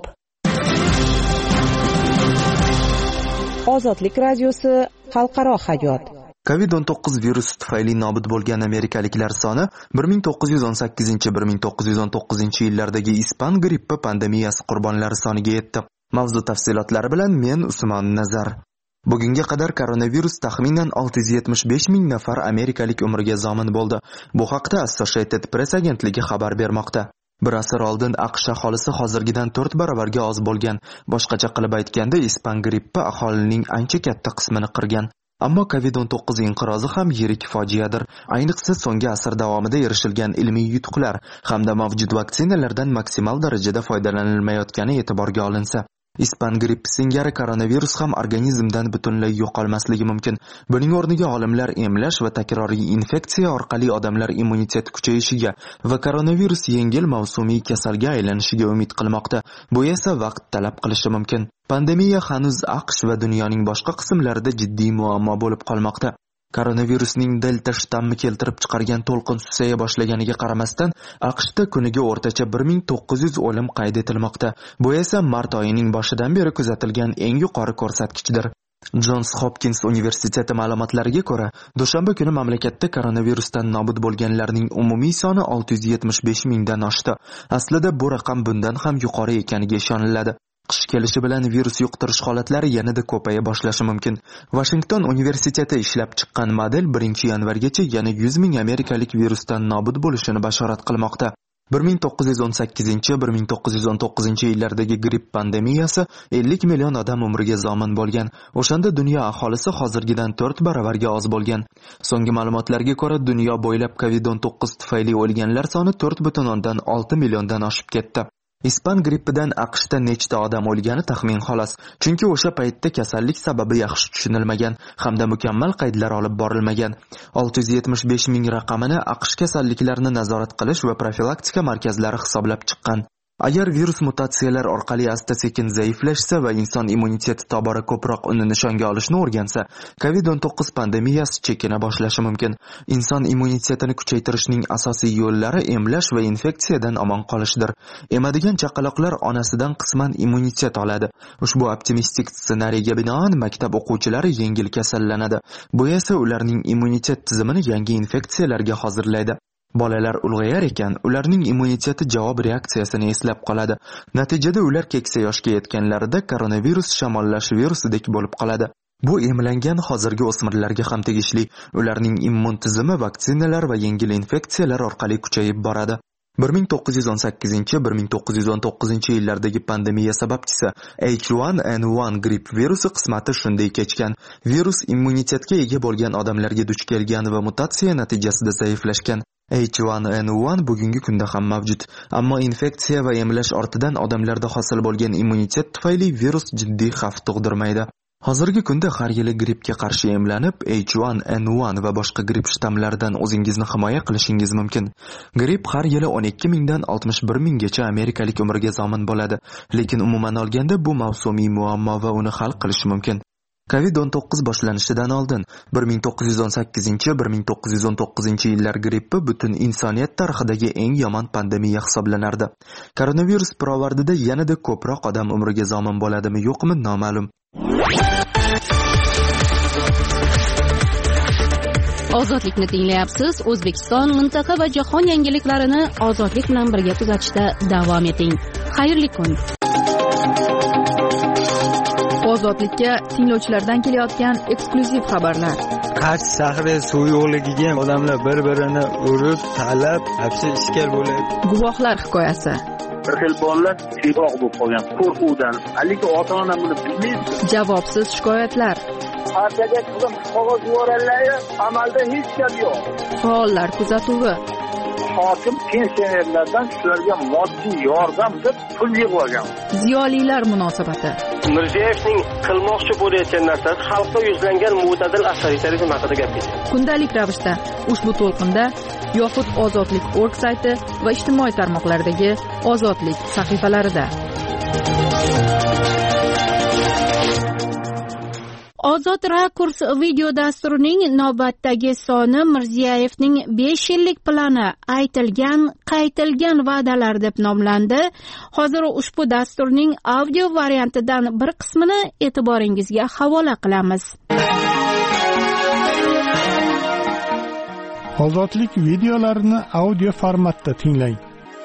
S14: Ozodlik radiosi xalqaro hayot.
S12: kovid o'n to'qqiz virusi tufayli nobud bo'lgan amerikaliklar soni bir ming to'qqiz yuz o'n sakkizinchi - bir ming to'qqiz yuz o'n to'qqizinchi yillardagi ispan grippi pandemiyasi qurbonlari soniga yetdi. Mavzu tafsilotlari bilan men Usmon Nazar. Bugunga qadar koronavirus taxminan olti yuz yetmish besh ming nafar amerikalik umriga zomin bo'ldi. Bu haqda Associated Press agentligi xabar bermoqda. Bir asr oldin AQSh aholisi hozirgidan to'rt baravarga oz bo'lgan. Boshqacha qilib aytganda, ispan grippi aholining ancha katta qismini qirgan. Ammo kovid o'n to'qqiz inqirozi ham yirik fojiadir. Ayniqsa so'nggi asr davomida erishilgan ilmiy yutuqlar hamda mavjud vaksinalardan maksimal darajada foydalanilmayotgani e'tiborga olinsa, ispan grippi singari koronavirus ham organizmdan butunlay yo'qolmasligi mumkin. Buning o'rniga olimlar emlash va takroriy infeksiya orqali odamlar immuniteti kuchayishiga va koronavirus yengil mavsumiy kasalga aylanishiga umid qilmoqda. Bu esa vaqt talab qilishi mumkin. Pandemiya hanuz AQSh va dunyoning boshqa qismlarida jiddiy muammo bo'lib qolmoqda. Koronavirusning delta shtammi keltirib chiqargan to'lqin susaya boshlaganiga qaramasdan, AQShda kuniga o'rtacha bir ming to'qqiz yuz o'lim qayd etilmoqda. Bu esa mart oyining boshidan beri kuzatilgan eng yuqori ko'rsatkichdir. Johns Hopkins universiteti ma'lumotlariga ko'ra, dushanba kuni mamlakatda koronavirusdan nobud bo'lganlarning umumiy soni olti yuz yetmish besh mingdan oshdi. Aslida bu raqam bundan ham yuqori ekaniga ishoniladi. Qish kelishi bilan virus yuqtirish holatlari yanada ko'paya boshlashi mumkin. Washington universiteti ishlab chiqqan model birinchi yanvargacha yana yuz ming amerikalik virusdan nobud bo'lishini bashorat qilmoqda. bir ming to'qqiz yuz o'n sakkizinchi - bir ming to'qqiz yuz o'n to'qqizinchi yillardagi gripp pandemiyasi ellik million odam umriga zomin bo'lgan. O'shanda dunyo aholisi hozirgidan to'rt baravarga oz bo'lgan. So'nggi ma'lumotlarga ko'ra, dunyo bo'ylab kovid o'n to'qqiz tufayli o'lganlar soni to'rt butun o'ndan olti milliondan oshib ketdi. Ispan grippidan AQShda nechta odam o'lgani taxmin xolos, chunki o'sha paytda kasallik sababi yaxshi tushunilmagan hamda mukammal qaydlar olib borilmagan. olti yuz yetmish besh ming raqamini AQSh kasalliklarni nazorat qilish va profilaktika markazlari hisoblab chiqqan. Agar virus mutatsiyalar orqali asta-sekin zaiflashsa va inson immuniteti tobora ko'proq uni nishonga olishni o'rgansa, kovid o'n to'qqiz pandemiyasi chekina boshlashi mumkin. Inson immunitetini kuchaytirishning asosiy yo'llari emlash va infeksiyadan omon qolishdir. Emadigan chaqaloqlar onasidan qisman immunitet oladi. Ushbu optimistik ssenariyga binoan maktab o'quvchilari yengil kasallanadi. Bu esa ularning immunitet tizimini yangi infeksiyalarga hozirlaydi. Bolalar ulg'ayar ekan, ularning immuniteti javob reaksiyasini eslab qoladi. Natijada ular keksa yoshga yetganlarida koronavirus shamollash virusidek bo'lib qoladi. Bu emlangan hozirgi o'smirlarga ham tegishli. Ularning immun tizimi vaksinalar va yengil infeksiyalar orqali kuchayib boradi. bir ming to'qqiz yuz o'n sakkizinchi - bir ming to'qqiz yuz o'n to'qqizinchi yillardagi pandemiya sababchisi H one N one gripp virusi qismati shunday kechgan. Virus immunitetga ega bo'lgan odamlarga duch kelgan va mutatsiya natijasida zaiflashgan. H one N one bugungi kunda ham mavjud, ammo infeksiya va emlash ortidan odamlarda hosil bo'lgan immunitet tufayli virus jiddiy xavf tug'dirmaydi. Hozirgi kunda har yili grippga qarshi emlanib, H one N one va boshqa gripp shtammlaridan o'zingizni himoya qilishingiz mumkin. Gripp har yili o'n ikki mingdan oltmish bir minggacha amerikalik umriga zomin bo'ladi, lekin umuman olganda bu mavsumiy muammo va uni hal qilish mumkin. kovid o'n to'qqiz boshlanishidan oldin bir ming to'qqiz yuz o'n sakkizinchi - bir ming to'qqiz yuz o'n to'qqizinchi yillar grippi butun insoniyat tarixidagi eng yomon pandemiya hisoblanardi. Koronavirus pirovardida yanada ko'proq odam umriga zomin bo'ladimi yo'qmi noma'lum.
S1: Ozodlikni tinglayapsiz. O'zbekiston, mintaqa va jahon yangiliklarini ozodlik bilan birga kuzatishda davom eting. Xayrli kun.
S4: Ozodlikka tinglovchilardan kelayotgan eksklyuziv xabarlar.
S15: Qarsh shahri suv yo'qligiga odamlar bir-birini urib, talab, hapsi ishkal bo'lyapti.
S4: Guvohlar hikoyasi.
S7: Bir xil bolalar siyroq bo'lib qolgan qo'rquvdan. Haligi ota-ona buni bilmaydi.
S4: Javobsiz shikoyatlar.
S7: Partiyaga qizim qog'oz yuborganlar, amalda hech gap yo'q.
S4: Faollar kuzatuvi.
S7: Hokim pensionerlardan shularga moddiy yordam deb pul yig'ib.
S4: Ziyolilar munosabati.
S16: Mirziyoyevning qilmoqchi bo'layotgan narsasi xalqqa yuzlangan mo'tadil avtoritarizm haqida gapirdi.
S4: Kundalik ravishda ushbu to'lqinda yoxud ozodlik nokta org sayti va ijtimoiy tarmoqlardagi ozodlik sahifalarida.
S1: Ozod rakurs video dasturining navbatdagi soni Mirziyoyevning besh yillik plani aytilgan, qaytilgan va'dalar deb nomlandi. Hozir ushbu dasturning audio variantidan bir qismini e'tiboringizga havola qilamiz.
S17: Ozodlik videolarini audio formatda tinglang.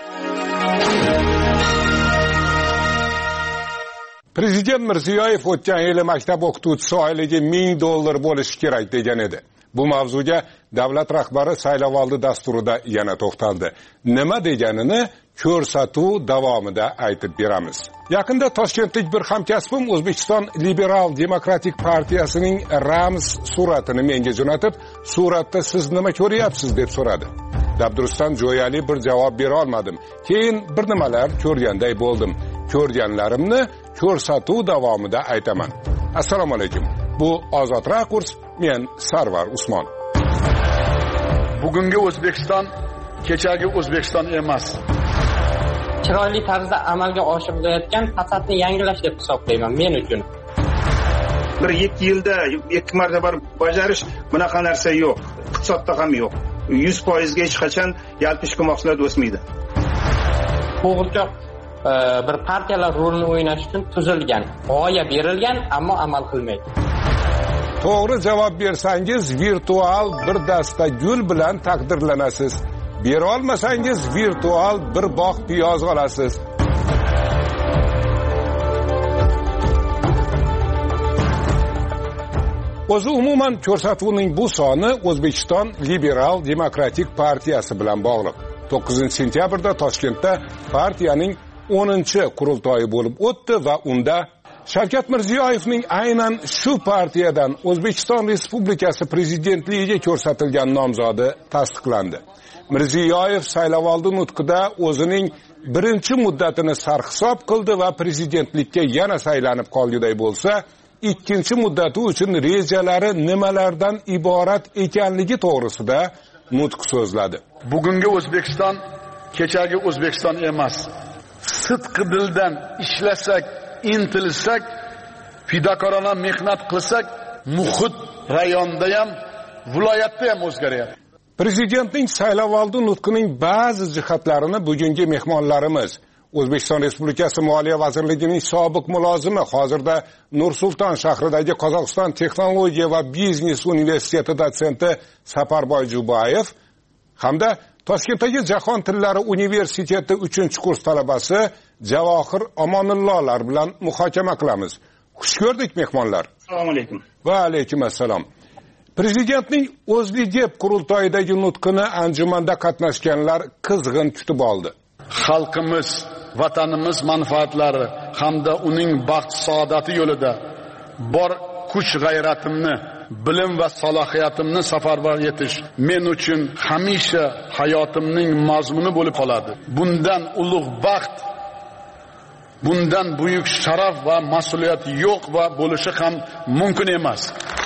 S3: Prezident Mirziyoyev o'tgan yili maktab o'qituvchisi oyligi ming dollar bo'lishi kerak degan edi. Bu mavzuga davlat rahbari saylovoldi dasturida yana to'xtaldi. Nima deganini ko'rsatuv davomida aytib beramiz. Yaqinda Toshkentlik bir hamkasbim O'zbekiston Liberal Demokratik partiyasining ramz suratini menga jo'natib, "Suratda siz nima ko'ryapsiz?" deb so'radi. Dabdurustan jo'yali bir javob bera olmadim. Keyin bir nimalar ko'rganday bo'ldim. Ko'rganlarimni ko'rsatuv davomida aytaman. Assalomu alaykum. Bu Ozod rakurs, men Sarvar Usmon.
S18: Bugungi O'zbekiston kechagi O'zbekiston emas.
S19: Chiroyli tarzda amalga oshirilayotgan fasadni yangilash deb hisoblayman men uchun.
S18: Bir ikki yilda ikki marta borib bajarish bunaqa narsa yo'q. Iqtisodda ham yo'q. yuz foiz ga hech qachon yalpishki mahsulot o'smaydi.
S19: To'g'richoq bir partiyalar rolini o'ynash uchun tuzilgan, g'oya berilgan, ammo amal qilmaydi.
S3: To'g'ri javob bersangiz virtual bir dasta gul bilan taqdirlanasiz. Bera olmasangiz virtual bir bog' piyoz olasiz. O'zi umuman ko'rsatuvning bu soni O'zbekiston Liberal Demokratik partiyasi bilan bog'liq. to'qqizinchi sentyabrda Toshkentda partiyaning o'ninchi qurultoyi bo'lib o'tdi va unda Shavkat Mirziyoyevning aynan shu partiyadan O'zbekiston Respublikasi prezidentligiga ko'rsatilgan nomzodi tasdiqlandi. Mirziyoyev saylovoldi nutqida o'zining birinchi muddatini sarhisob qildi va prezidentlikka yana saylanib qolguday bo'lsa, ikkinchi muddati uchun rejalari nimalardan iborat ekanligi to'g'risida nutq so'zladi.
S18: Bugungi O'zbekiston kechagi O'zbekiston emas. Sidqi dildan ishlasak, intilsak, fidokorona mehnat qilsak, muhit rayonda ham, viloyatda ham o'zgaryapti.
S3: Prezidentning saylovoldi nutqining ba'zi jihatlarini bugungi mehmonlarimiz O'zbekiston Respublikasi Moliya vazirligining sobiq mulozimi, hozirda Nur-Sulton shahridagi Qozog'iston Texnologiya va biznes universiteti dotsenti Saparboy Jubayev hamda Toshkentdagi Jahon tillari universiteti uchinchi kurs talabasi Javohir Omonullolar bilan muhokama qilamiz. Xush ko'rdik mehmonlar.
S18: Assalomu alaykum.
S3: Va alaykum assalom. Prezidentning O'zlidep qurultoyidagi nutqini anjumanda qatnashganlar qizg'in kutib oldi.
S18: Xalqimiz, vatanimiz manfaatlari hamda uning baxt saodati yo'lida bor kuch g'ayratimni, bilim va salohiyatimni safarbar etish men uchun hamisha hayotimning mazmuni bo'lib qoladi. Bundan ulug' baxt, bundan buyuk sharaf va mas'uliyat yo'q va bo'lishi ham mumkin emas.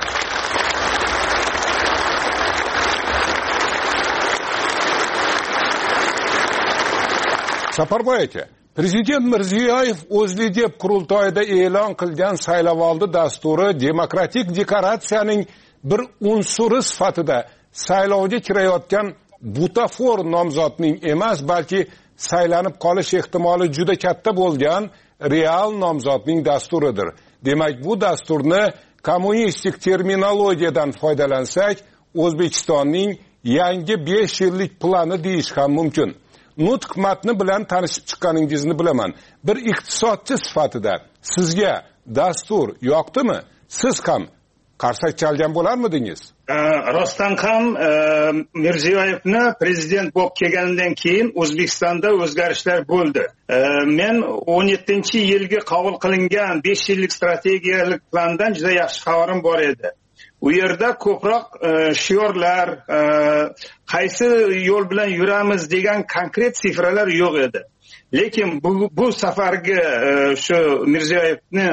S3: Saparboy aka, Prezident Mirziyoyev O'zlidep qurultoyida e'lon qilgan saylovoldi dasturi demokratik deklaratsiyaning bir unsuri sifatida saylovga kirayotgan butafor nomzodning emas, balki saylanib qolish ehtimoli juda katta bo'lgan real nomzodning dasturidir. Demak, bu dasturni kommunistik terminologiyadan foydalansak, O'zbekistonning yangi besh yillik plani deyish ham mumkin. Nutq matni bilan tanishib chiqqaningizni bilaman. Bir iqtisodchi sifatida sizga dastur yoqdimi? Siz ham qarsak chalgan bo'larmidingiz?
S20: Rostdan ham Mirziyoyevni prezident bo'lib kelganidan keyin O'zbekistonda o'zgarishlar bo'ldi. Men o'n yettinchi yilga qabul qilingan besh yillik strategiyalik plandan juda yaxshi xabarim bor edi. U yerda ko'proq shiorlar, qaysi yo'l bilan yuramiz degan konkret sifralar yo'q edi. Lekin bu, bu safargi shu Mirziyoyevni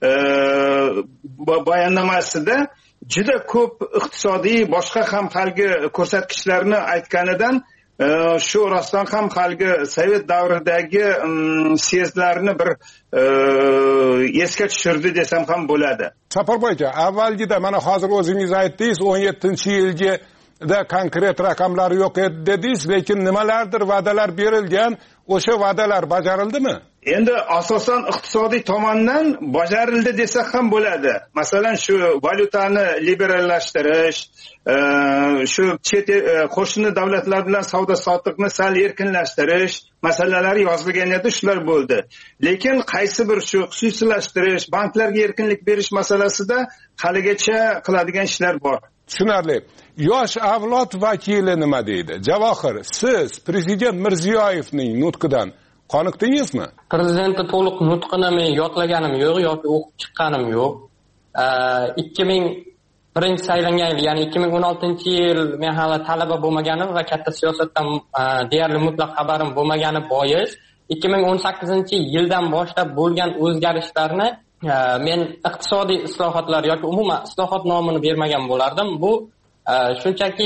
S20: bayonnomasida juda ko'p iqtisodiy boshqa ham halgi ko'rsatkichlarni aytganidan shu rostdan ham halgi Sovet davridagi syezdlarni bir esga tushirdi desam ham bo'ladi.
S3: Safarboy aka, avvalgida mana hozir o'zingiz aytdingiz, o'n yettinchi yilga da konkret raqamlar yo'q edi dedingiz, lekin nimalardir va'dalar berilgan, o'sha va'dalar bajarildimi?
S20: Endi asosan iqtisodiy tomondan bajarildi desak ham bo'ladi. Masalan, shu valyutani liberallashtirish, shu chet qo'shni davlatlar bilan savdo sotiqni sal erkinlashtirish masalalari yozilgan edi, shular bo'ldi. Lekin qaysi bir shu xususiylashtirish, banklarga erkinlik berish masalasida haligacha qiladigan ishlar bor.
S3: Tushunarli. Yosh avlod vakili nima deydi? Javohir, siz prezident Mirziyoyevning nutqidan qoniqdingizmi?
S19: Prezidentning to'liq nutqini men yodlaganim yo'q yoki o'qib chiqqanim yo'q. ikki ming birinchi saylangan yil, ya'ni ikki ming o'n oltinchi yil men hali talaba bo'lmaganim va katta siyosatdan deyarli mutlaq xabarim bo'lmagani bois ikki ming o'n sakkizinchi yildan boshlab bo'lgan o'zgarishlarni men iqtisodiy islohotlar yoki umuman islohot nomini bermagan bo'lardim. Bu shunchaki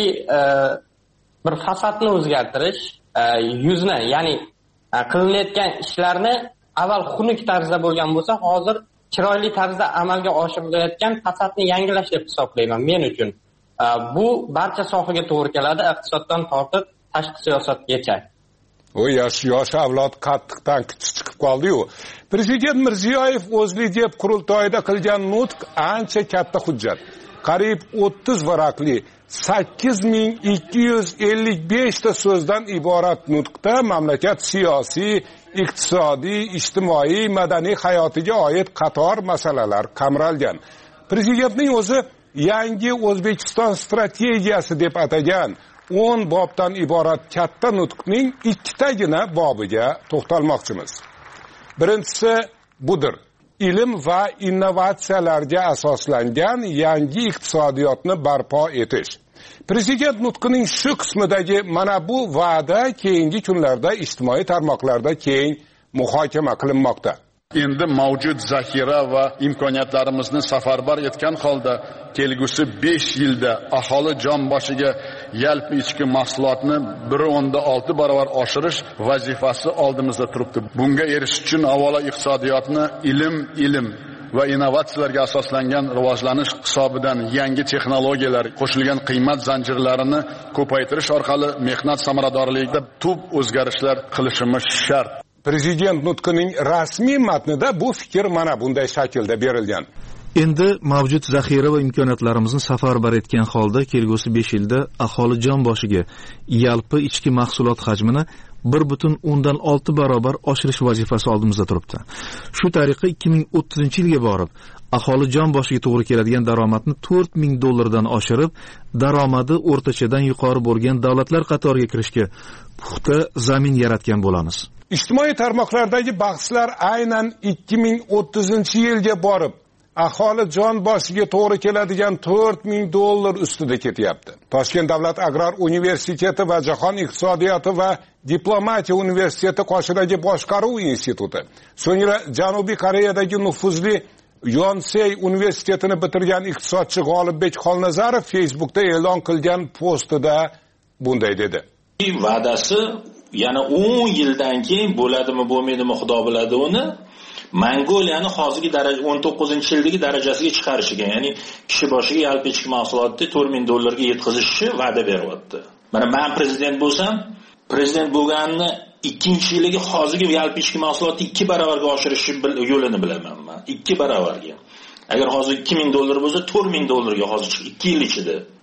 S19: bir fasadni o'zgartirish, yuzni, ya'ni qilinayotgan ishlarni avval xunuk tarzda bo'lgan bo'lsa, hozir chiroyli tarzda amalga oshirilayotgan fasadni yangilash deb hisoblayman men uchun. Bu barcha sohaga to'g'ri keladi, iqtisoddan tortib tashqi siyosatgacha.
S3: O yosh yosh avlod qattiqdan kuchi chiqib qoldi-yu. Prezident Mirziyoyev o'zlik deb qurultoyda qilgan nutq ancha katta hujjat. Qariyb o'ttiz varaqli sakkiz ming ikki yuz ellik besh ta so'zdan iborat nutqda mamlakat siyosiy, iqtisodiy, ijtimoiy, madaniy hayotiga oid qator masalalar qamralgan. Prezidentning o'zi yangi O'zbekiston strategiyasi deb atagan o'n bobdan iborat katta nutqning ikkitagina bobiga to'xtalmoqchimiz. Birinchisi budir. Ilm va innovatsiyalarga asoslangan yangi iqtisodiyotni barpo etish. Prezident nutqining shu qismidagi mana bu va'da keyingi kunlarda ijtimoiy tarmoqlarda keng muhokama qilinmoqda.
S18: Endi mavjud zaxira va imkoniyatlarimizni safarbar etgan holda kelgusi besh yilda aholi jon boshiga yalpi ichki mahsulotni bir o'nda olti barobar oshirish vazifasi oldimizda turibdi. Bunga erishish uchun avvalo iqtisodiyotni ilm, ilm va innovatsiyalarga asoslangan rivojlanish hisobidan yangi texnologiyalar, qo'shilgan qiymat zanjirlarini ko'paytirish orqali mehnat samaradorligida tub o'zgarishlar qilishimiz shart.
S3: Prezident nutqining rasmiy matnida bu fikr mana bunday shaklda berilgan.
S21: Endi mavjud zaxira va imkoniyatlarimizni safarbar etgan holda kelgusi besh yilda aholi jon boshiga yalpi ichki mahsulot hajmini bir butun o'ndan olti barobar oshirish vazifasi oldimizda turibdi. Shu tariqa ikki ming o'ttizinchi yilga borib, aholi jon boshiga to'g'ri keladigan daromadni to'rt ming dollardan oshirib, daromadi o'rtachadan yuqori bo'lgan davlatlar qatoriga kirishga puxta zamin yaratgan bo'lamiz.
S3: Ijtimoiy tarmoqlardagi bahslar aynan ikki ming o'ttizinchi yilga borib, aholi jon boshiga to'g'ri keladigan to'rt ming dollar ustida ketyapti. Toshkent davlat agrar universiteti va Jahon iqtisodiyoti va diplomatiya universiteti qoshidagi boshqaruv instituti, so'ngra Janubiy Koreyadagi nufuzli Yonsei universitetini bitirgan iqtisodchi G'olibbek Xolnazarov Facebookda e'lon qilgan postida bunday dedi.
S22: Va'dasi yana o'n yildan keyin bo'ladimi, bo'lmaydimi, Xudo biladi uni. Mongoliyani hozirgi daraja o'n to'qqizinchi yildagi darajasiga chiqarishiga, ya'ni kishi boshiga yalpi ichki mahsulotni to'rt ming dollarga yetkazishni va'da beryapti. Mana men prezident bo'lsam, prezident bo'lganini ikkinchi yiliga hozirgi yalpi ichki mahsulotni ikki barobarga oshirish yo'lini bilaman men. ikki barobarga. Agar hozir ikki ming dollar bo'lsa, to'rt ming dollarga hozir ikki yil ichida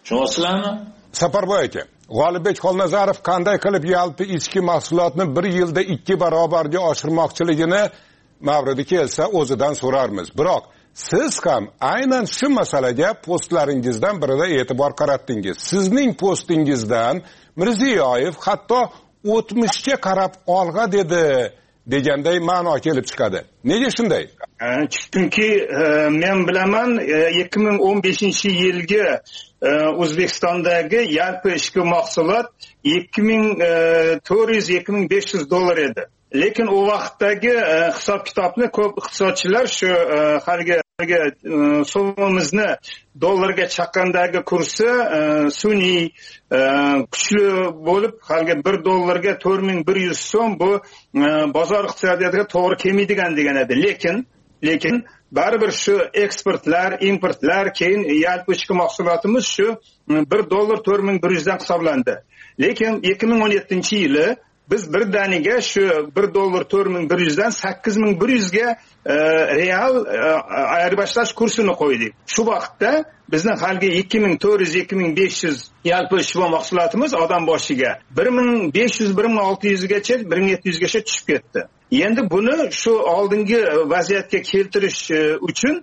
S22: tushunyapsizlarmi?
S3: Safarboy aka, G'olibek Xolnazarov qanday qilib yalpi ichki mahsulotni bir yilda ikki barobarga oshirmoqchiligini mavridi kelsa o'zidan so'rarmiz. Biroq siz ham aynan shu masalaga postlaringizdan birida e'tibor qaratdingiz. Sizning postingizdan Mirziyoyev hatto o'tmishga qarab olg'a dedi deganday ma'no kelib chiqadi. Nega shunday?
S20: Chunki men bilaman ikki ming o'n beshinchi yilgi O'zbekistondagi yalpi ichki mahsulot ikki ming to'rt yuz ikki ming besh yuz dollar edi. Lekin u vaqtdagi hisob kitobni ko'p iqtisodchilar shu haligi so'mimizni dollarga chaqqandagi kursi sun'iy kuchli bo'lib, haligi bir dollarga to'rt ming bir yuz so'm bu bozor iqtisodiyotiga to'g'ri kelmaydigan degan edi. Lekin lekin baribir shu eksportlar, importlar, keyin yalpi ichki mahsulotimiz shu bir dollar to'rt ming bir yuz dan hisoblandi. Lekin ikki ming o'n yettinchi yili biz bir daniga shu bir dollar to'rt ming bir yuz dan sakkiz ming bir yuz ga real ayirboshlash kursini qo'ydik. Shu vaqtda bizning haligi ikki ming to'rt yuz ikki ming besh yuz yalpi ichki mahsulotimiz odam boshiga bir ming besh yuz bir ming olti yuz gacha, bir ming yetti yuz gacha tushib ketdi. Endi buni shu oldingi vaziyatga keltirish uchun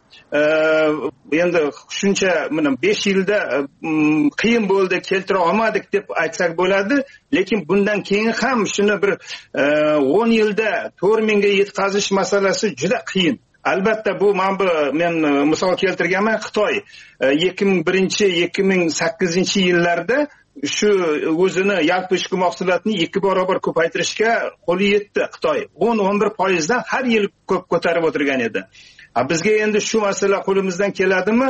S20: endi shuncha mana besh yilda qiyin bo'ldi, keltira olmadik deb aytsak bo'ladi, lekin bundan keyin ham shuni bir o'n yilda to'rt ming ga yetkazish masalasi juda qiyin. Albatta bu men bu men misol keltirganman, Xitoy ikki ming birinchi ikki ming sakkizinchi yillarda shu o'zini yalpi ichki mahsulotni ikki barobar ko'paytirishga qo'li yetdi. Xitoy o'n o'n bir foiz dan har yil ko'p ko'tarib o'tirgan edi. Bizga endi shu masala qo'limizdan keladimi?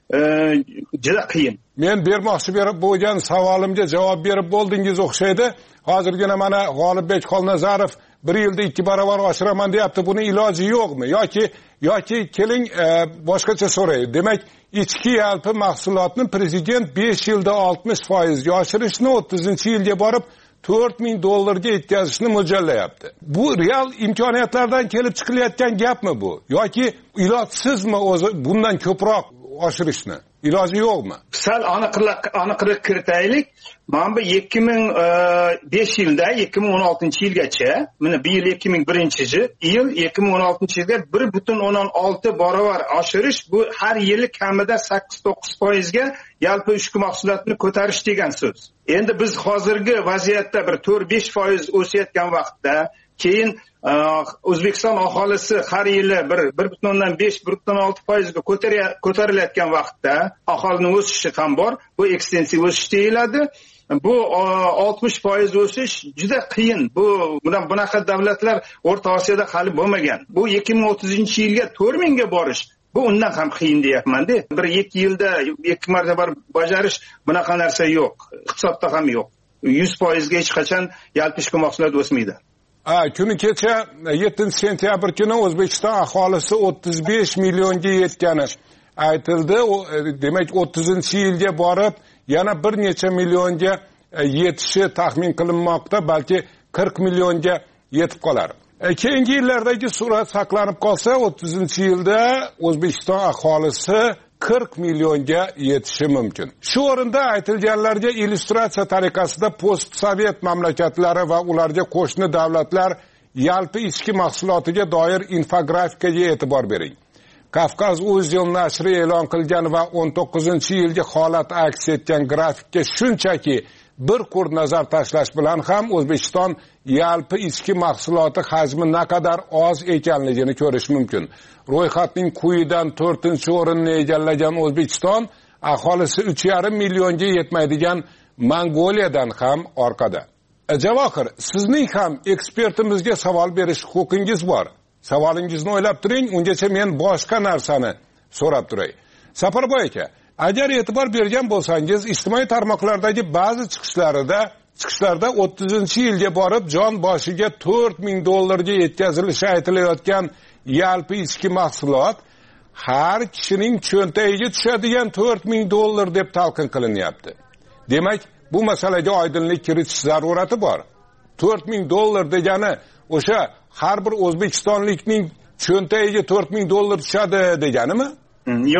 S20: Juda qiyin.
S3: Men bermoqchi berib bo'lgan savolimga javob berib bo'ldingiz o'xshaydi. Hozirgina mana G'olibek Xolnazarov bir yilda ikki barobar oshiraman deyapti. Buni iloji yo'qmi? Yoki yoki keling boshqacha so'ray. Demak, ichki yalpi mahsulotni prezident besh yilda oltmish foiz ga oshirishni o'ttizinchi yilga borib to'rt ming dollarga yetkazishni mo'ljallayapti. Bu real imkoniyatlardan kelib chiqilayotgan gapmi bu? Yoki ilojsizmi o'zi bundan ko'proq oshirishni? Iloji yo'qmi?
S20: Sal aniqlik aniqlik kiritaylik. Mana bu ikki ming besh yilda ikki ming o'n oltinchi yilgacha, mana bu yil ikki ming birinchi yil, ikki ming o'n oltinchi yilga bir butun o'ndan olti barobar oshirish, bu har yili kamida sakkiz to'qqiz foiz ga yalpi ichki mahsulotni ko'tarish degan so'z. Endi biz hozirgi vaziyatda bir to'rt besh foiz o'sayotgan vaqtda, keyin O'zbekiston aholisi har yili bir bir butun o'ndan besh bir butun olti foiz ga ko'tarilayotgan vaqtda aholining o'sishi ham bor. Bu ekstensiv o'sish deyiladi. Bu oltmish foiz o'sish juda qiyin. Bu bilan bunaqa davlatlar O'rta Osiyoda hali bo'lmagan. Bu ikki ming o'ttizinchi yilga to'rt ming ga borish, bu undan ham qiyin deyapman-da. Bir ikki yilda ikki marta bajarish bunaqa narsa yo'q. Iqtisodda ham yo'q. yuz foiz ga hech qachon yalpi ichki mahsulot o'smaydi.
S3: Ha, kuni kecha yettinchi sentyabr kuni O'zbekiston aholisi o'ttiz besh millionga yetgani aytildi. Demak, o'ttizinchi yilga borib yana bir necha millionga yetishi taxmin qilinmoqda, balki qirq millionga yetib qolar. Keyingi yillardagi surat saqlanib qolsa, o'ttizinchi yilda O'zbekiston aholisi qirq millionga yetishi mumkin. Shu o'rinda aytilganlarga illyustratsiya tariqasida post-sovet mamlakatlari va ularga qo'shni davlatlar yalpi ichki mahsulotiga doir infografikaga e'tibor bering. Kavkaz Uzil nashri e'lon qilgan va o'n to'qqizinchi yilgi holat aks etgan grafikka shunchaki bir qur nazar tashlash bilan ham O'zbekiston yalpi ichki mahsuloti hajmi naqadar oz ekanligini ko'rish mumkin. Ro'yxatning quyidan to'rtinchi o'rinni egallagan O'zbekiston aholisi uch yarim millionga yetmaydigan Mongoliyadan ham orqada. Javohir, sizning ham ekspertimizga savol berish huquqingiz bor. Savolingizni o'ylab turing, ungacha men boshqa narsani so'rab turay. Safarboy aka, agar e'tibor bergan bo'lsangiz, ijtimoiy tarmoqlardagi ba'zi chiqishlarida chiqishlarda o'ttizinchi yilga borib jon boshiga to'rt ming dollarga yetkazilishi aytilayotgan yalpi ichki mahsulot har kishining cho'ntagiga tushadigan to'rt ming dollar deb talqin qilinyapti. Demak, bu masalaga oydinlik kiritish zarurati bor. to'rt ming dollar degani o'sha har bir o'zbekistonlikning cho'ntagiga to'rt ming dollar tushadi deganimi?
S20: Yo'q.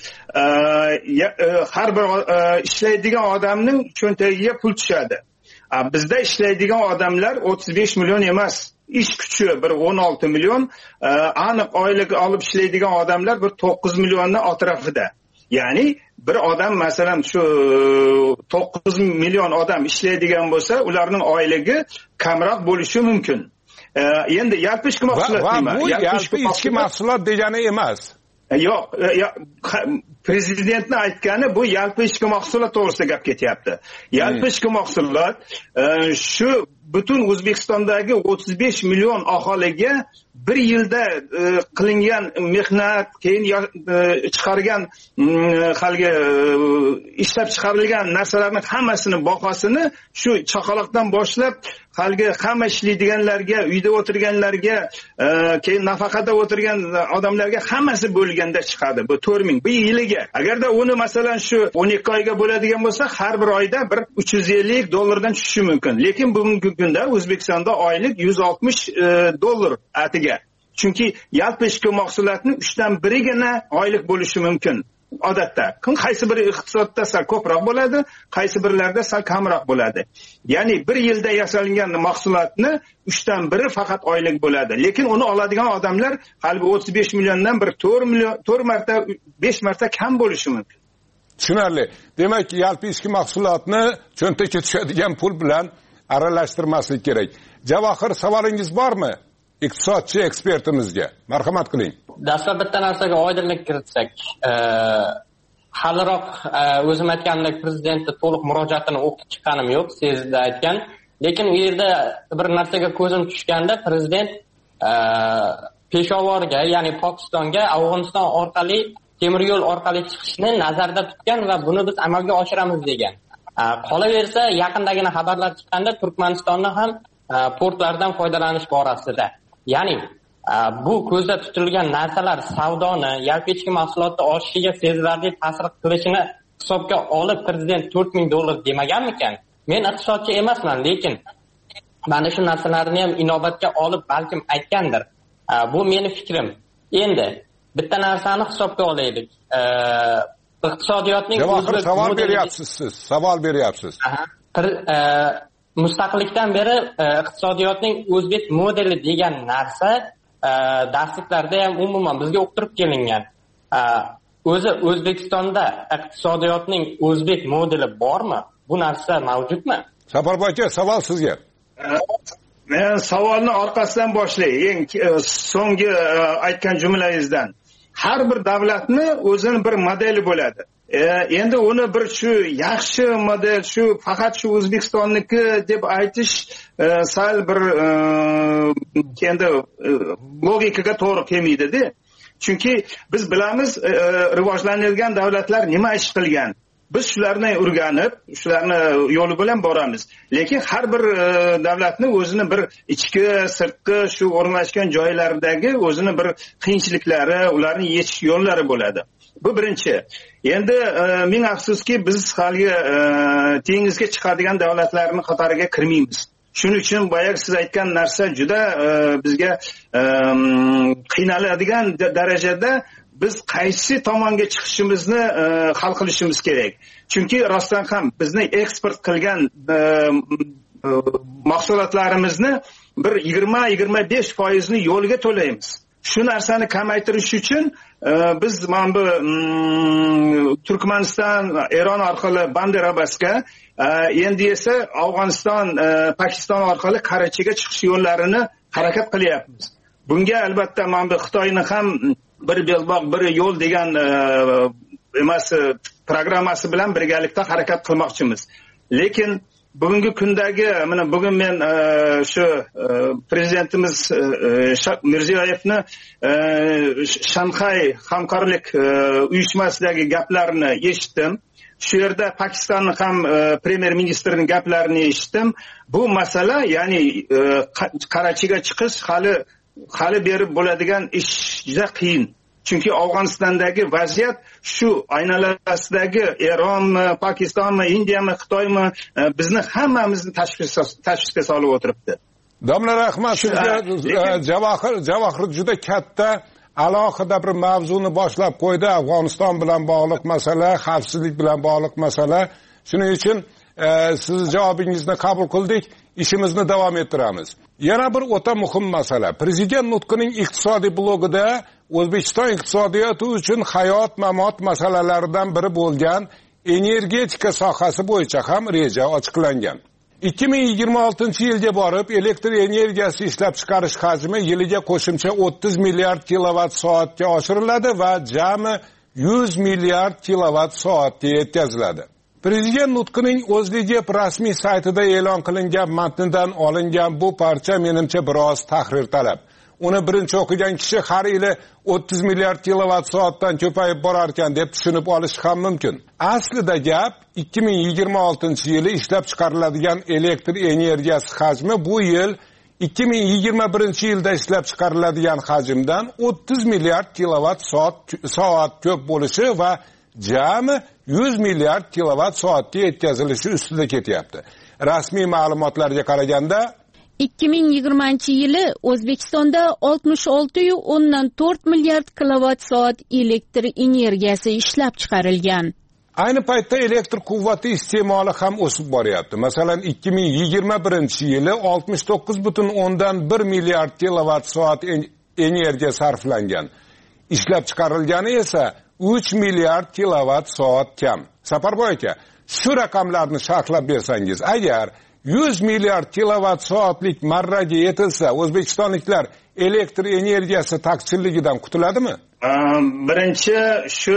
S20: har bir ishlaydigan odamning cho'ntagiga pul tushadi. Bizda ishlaydigan odamlar o'ttiz besh million emas, ish kuchi bir o'n olti million, aniq oylik olib ishlaydigan odamlar bir to'qqiz millionning atrofida. Ya'ni bir odam masalan shu to'qqiz million odam ishlaydigan bo'lsa, ularning oyligi kamroq bo'lishi mumkin. Endi yalpi ichki mahsulot nima?
S3: Bu yalpi ichki mahsulot degani emas.
S20: Yo'q, prezidentning aytgani bu yalpi ichki mahsulot to'g'risida gap ketyapti. Yalpi ichki mahsulot shu butun O'zbekistondagi o'ttiz besh million aholiga bir yilda qilingan mehnat, keyin chiqargan haligi ishlab chiqarilgan narsalarning hammasini bahosini shu chaqaloqdan boshlab haligi hamma ishlaydiganlarga, uyda o'tirganlarga, keyin nafaqada o'tirgan odamlarga hammasi bo'lganda chiqadi. Bu to'rt ming bir yiliga. Agarda uni masalan shu o'n ikki oyga bo'ladigan bo'lsa, har bir oyda bir uch yuz ellik dollardan tushishi mumkin. Lekin bugungi kunda O'zbekistonda oylik yuz oltmish dollar atiga. Chunki yalpi ichki mahsulotning uchdan birigina oylik bo'lishi mumkin. Odatda qaysi bir iqtisodda sal ko'proq bo'ladi, qaysi birlarda sal kamroq bo'ladi. Ya'ni bir yilda yasalgan mahsulotni uchdan biri faqat oylik bo'ladi. Lekin uni oladigan odamlar qalbi o'ttiz besh milliondan bir to'rt million, to'rt marta, besh marta kam bo'lishi mumkin.
S3: Tushunarli. Demak, yalpi ichki mahsulotni cho'ntakka tushadigan pul bilan aralashtirmaslik kerak. Javohir, savolingiz bormi? Iqtisodchi ekspertimizga marhamat qiling.
S19: Dastlab bitta narsaga oydinlik kiritsak, haliroq o'zim aytganimdek prezidentning to'liq murojaatini o'qib chiqqanim yo'q, sizda aytgan. Lekin u yerda bir narsaga ko'zim tushganda prezident Peshovorga, ya'ni Pokistonga Afg'oniston orqali temir yo'l orqali chiqishni nazarda tutgan va buni biz amalga oshiramiz degan. Qolaversa, yaqindagina xabarlar chiqqanda Turkmanistonni ham portlardan foydalanish borasida. Ya'ni bu ko'zda tutilgan narsalar savdoni, yalpi ichki mahsulotning oshishiga sezilarli ta'sir qilishini hisobga olib prezident to'rt ming dollar demaganmikan? Men iqtisodchi emasman, lekin mana shu narsalarni ham inobatga olib balkim aytgandir. Bu meni fikrim. Endi bitta narsani hisobga olaylik. Iqtisodiyotning
S3: o'zbek savol beryapsiz siz, savol beryapsiz.
S19: Mustaqillikdan beri iqtisodiyotning o'zbek modeli degan narsa darsliklarda ham umuman bizga o'qtirib kelingan. O'zi O'zbekistonda iqtisodiyotning o'zbek modeli bormi? Bu narsa mavjudmi?
S3: Safarboy aka, savol sizga.
S20: Men savolni orqasidan boshlay. Eng so'nggi aytgan jumlangizdan. Har bir davlatni o'zining bir modeli bo'ladi. Endi uni bir shu yaxshi model, shu faqat shu O'zbekistonniki deb aytish sal bir endi logikaga to'g'ri kelmaydi-da. Chunki biz bilamiz rivojlanayotgan davlatlar nima ish qilgan. Biz shularni o'rganib, shularni yo'li bilan boramiz. Lekin har bir davlatning o'zini bir ichki, sirtqi shu o'rnashgan joylaridagi o'zini bir qiyinchiliklari, ularni yechish yo'llari bo'ladi. Bu birinchi. Endi ming afsuski biz hali dengizga chiqadigan davlatlarning qatoriga kirmaymiz. Shuning uchun boya siz aytgan narsa juda bizga qiynaladigan darajada biz qaysi tomonga chiqishimizni hal qilishimiz kerak. Chunki rostdan ham bizni eksport qilgan mahsulotlarimizni bir yigirma yigirma besh foiz ni yo'lga to'laymiz. Shu narsani kamaytirish uchun biz mana bu Turkmaniston, Eron orqali Bandar Abbasga, endi esa Afg'oniston, Pokiston orqali Karachiga chiqish yo'llarini harakat qilyapmiz. Bunga albatta mana bu Xitoyning ham bir belbog' bir yo'l degan emas programmasi bilan birgalikda harakat qilmoqchimiz. Lekin bugungi kundagi mana bugun men shu prezidentimiz Mirziyoyevni Shanxay hamkorlik uyushmasidagi gaplarini eshitdim. Shu yerda Pokistonning ham premyer ministrining gaplarini eshitdim. Bu masala, ya'ni Karachiga chiqish hali hali berib bo'ladigan ish juda qiyin. Chunki Afg'onistondagi vaziyat shu aynalasidagi Eronmi, Pokistonmi, Indiyami, Xitoymi bizni hammamizni tashvishga solib o'tiribdi.
S3: Domla rahmat sizga. Javohir, Javohir juda katta alohida bir mavzuni boshlab qo'ydi. Afg'oniston bilan bog'liq masala, xavfsizlik bilan bog'liq masala. Shuning uchun e, siz javobingizni qabul qildik, ishimizni davom ettiramiz. Yana bir o'ta muhim masala. Prezident nutqining iqtisodiy blogida O'zbekiston iqtisodiyoti uchun hayot-mamot masalalaridan biri bo'lgan energetika sohasi bo'yicha ham reja ochiqlangan. ikki ming yigirma oltinchi yilga borib elektr energiyasi ishlab chiqarish hajmi yiliga qo'shimcha o'ttiz milliard kilovat soatga oshiriladi va jami yuz milliard kilovat soatga yetkaziladi. Prezident nutqining O'zLiDeP rasmiy saytida e'lon qilingan matndan olingan bu parcha menimcha biroz tahrir talab. Uni birinchi o'qigan kishi har yili o'ttiz milliard kilovat soatdan ko'payib borar ekan deb tushunib olishi ham mumkin. Aslida gap ikki ming yigirma oltinchi yili ishlab chiqariladigan elektr energiyasi hajmi bu yil ikki ming yigirma birinchi yilda ishlab chiqariladigan hajmdan o'ttiz milliard kilovat soat soat ko'p bo'lishi va jami yuz milliard kilovat soatga yetkazilishi ustida ketyapti. Rasmiy ma'lumotlarga qaraganda
S1: ikki ming yigirmanchi yili O'zbekistonda oltmish olti nuqta o'ndan to'rt milliard kilovat soat elektr energiyasi ishlab chiqarilgan.
S3: Ayni paytda elektr quvvati iste'moli ham o'sib boryapti. Masalan, ikki ming yigirma birinchi yili oltmish to'qqiz butun o'ndan bir milliard kilovat soat energiya sarflangan. Ishlab chiqarilgani esa uch milliard kilovat soat kam. Safarboy aka, shu raqamlarni sharhlab bersangiz, agar yuz milliard kilovat soatlik marraga yetilsa, o'zbekistonliklar elektr energiyasi taqchilligidan qutuladimi?
S20: Birinchi shu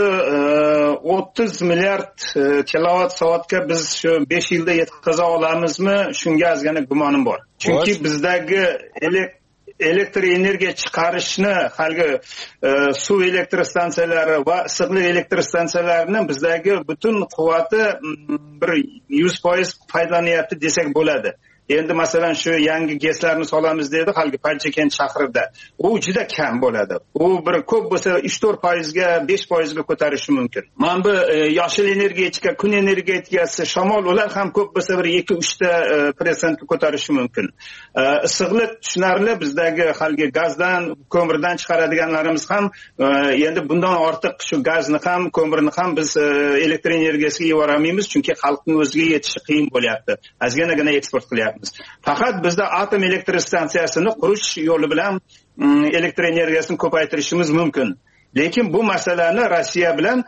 S20: o'ttiz milliard kilovat soatga biz shu besh yilda yetkaza olamizmi? Shunga ozgina gumonim bor. Chunki bizdagi elektr elektr energiya chiqarishni halgi e, suv elektr stansiyalari va issiqlik elektr stansiyalarini bizdagi butun quvvati bir yuz foiz foydalanyapti desak bo'ladi. Endi masalan shu yangi GESlarni solamiz dedi halgi Panchkent shahrida. U juda kam bo'ladi. U bir ko'p bo'lsa uch to'rt foizga, besh foizga ko'tarishi mumkin. Mana bu e, yoshil energetika, kun energetikasi, shamol ular ham ko'p bo'lsa bir ikki uch ta prosentga ko'tarishi mumkin. E, issiqlik tushunarli bizdagi halgi gazdan, ko'mirdan chiqaradiganlarimiz ham e, endi bundan ortiq shu gazni ham, ko'mirni ham biz e, elektr energiyasiga yuboramiz, chunki xalqning o'ziga yetishi qiyin bo'lyapti. Ozginagina eksport qilyapti. Faqat bizda atom elektr stansiyasini qurish yo'li bilan elektr energiyasini ko'paytirishimiz mumkin. Lekin bu masalani Rossiya bilan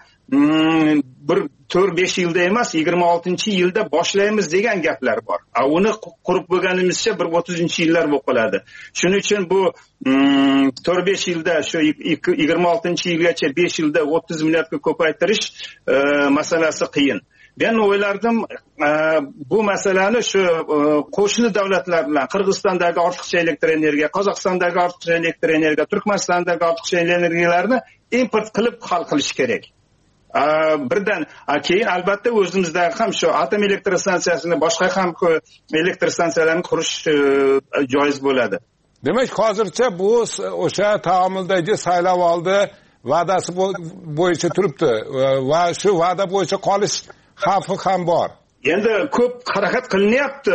S20: bir to'rt besh yilda emas, yigirma oltinchi yilda boshlaymiz degan gaplar bor. Uni qurib bo'lganimizcha bir o'ttizinchi yillar bo'lib qoladi. Shuning uchun bu to'rt besh yilda shu yigirma oltinchi yilgacha besh yilda o'ttiz milliardga ko'paytirish masalasi qiyin. Ben o'ylardim bu masalani shu qo'shni davlatlar bilan Qirg'izistondagi ortiqcha elektr energiya, Qozog'istondagi ortiqcha elektr energiya, Turkmanistondagi ortiqcha energiyalarni import qilib hal qilish kerak. Birdan keyin albatta o'zimizdagi ham shu atom elektr stansiyasini boshqa ham elektr stansiyalarini qurish joiz bo'ladi.
S3: Demak, hozircha bu o'sha taomildagi saylovoldi va'dasi bo'yicha turibdi va shu va'da bo'yicha qolish xavfi ham bor.
S20: Endi ko'p harakat qilinyapti.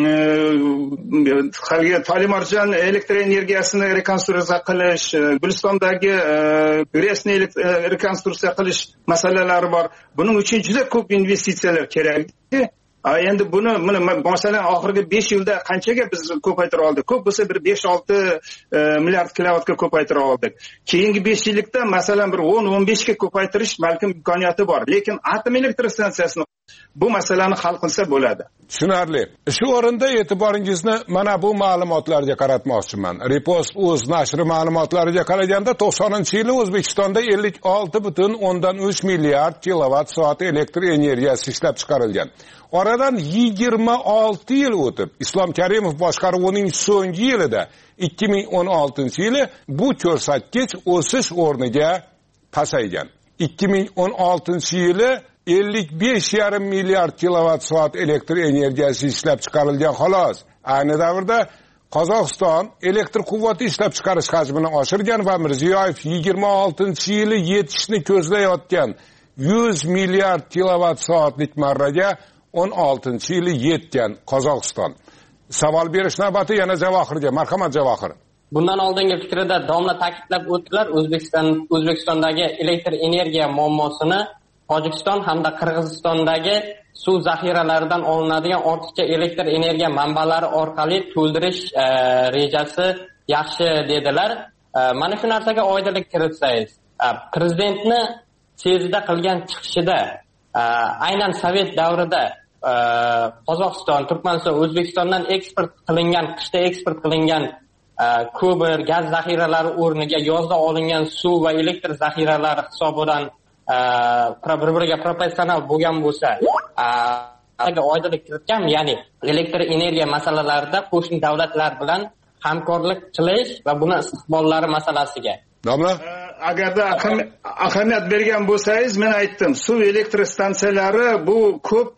S20: Haligi Tolimarjon elektr energiyasini rekonstruksiya qilish, Gulistondagi Gresni rekonstruksiya qilish masalalari bor. Buning uchun juda ko'p investitsiyalar kerak. Endi buni masalan oxirgi besh yilda qanchaga biz ko'paytira oldik? Ko'p bo'lsa bir besh olti milliard kilovatga ko'paytira oldik. Keyingi besh yillikda masalan bir o'n o'n besh ga ko'paytirish balkim imkoniyati bor. Lekin atom elektr stansiyasini bu masalani hal qilsa bo'ladi.
S3: Tushunarli. Shu o'rinda e'tiboringizni mana bu ma'lumotlarga qaratmoqchiman. Repost o'z nashri ma'lumotlariga qaraganda to'qsoninchi yili O'zbekistonda ellik olti butun o'ndan uch milliard kilovat soat elektr energiyasi ishlab chiqarilgan. Oradan yigirma olti yil o'tib, Islom Karimov boshqaruvining so'nggi yilida ikki ming o'n oltinchi yili bu ko'rsatkich o'sish o'rniga pasaygan. ikki ming o'n oltinchi yili ellik besh yarim milliard kilovat soat elektr energiyasi ishlab chiqarilgan xolos. Ayni davrda Qozog'iston elektr quvvati ishlab chiqarish hajmini oshirgan va Mirziyoyev yigirma oltinchi yili yetishni ko'zlayotgan yuz milliard kilovat soatlik marraga o'n oltinchi yili yetgan Qozog'iston. Savol berish navbati yana Javohirga. Marhamat Javohir.
S19: bundan oldingi fikrida domla ta'kidlab o'tdilar, O'zbekiston O'zbekistondagi elektr energiya muammosini Tojikiston hamda Qirg'izistondagi suv zaxiralaridan olinadigan ortiqcha elektr energiya manbalari orqali to'ldirish e, rejasi yaxshi dedilar. E, mana shu narsaga oydinlik kiritsangiz, e, prezidentni sezida qilgan chiqishida e, aynan sovet davrida e, Qozog'iston, Turkmaniston, O'zbekistondan eksport qilingan, qishda eksport qilingan e, ko'mir, gaz zaxiralari o'rniga yozda olingan suv va elektr zaxiralari hisobidan bir-biriga proporsional bo'lgan bo'lsa, oydinlik kiritgan, ya'ni elektr energiya masalalarida qo'shni davlatlar bilan hamkorlik qilish va buni istiqbollari masalasiga.
S3: Domla,
S20: agarda ahamiyat bergan bo'lsangiz, men aytdim, suv elektr stansiyalari bu ko'p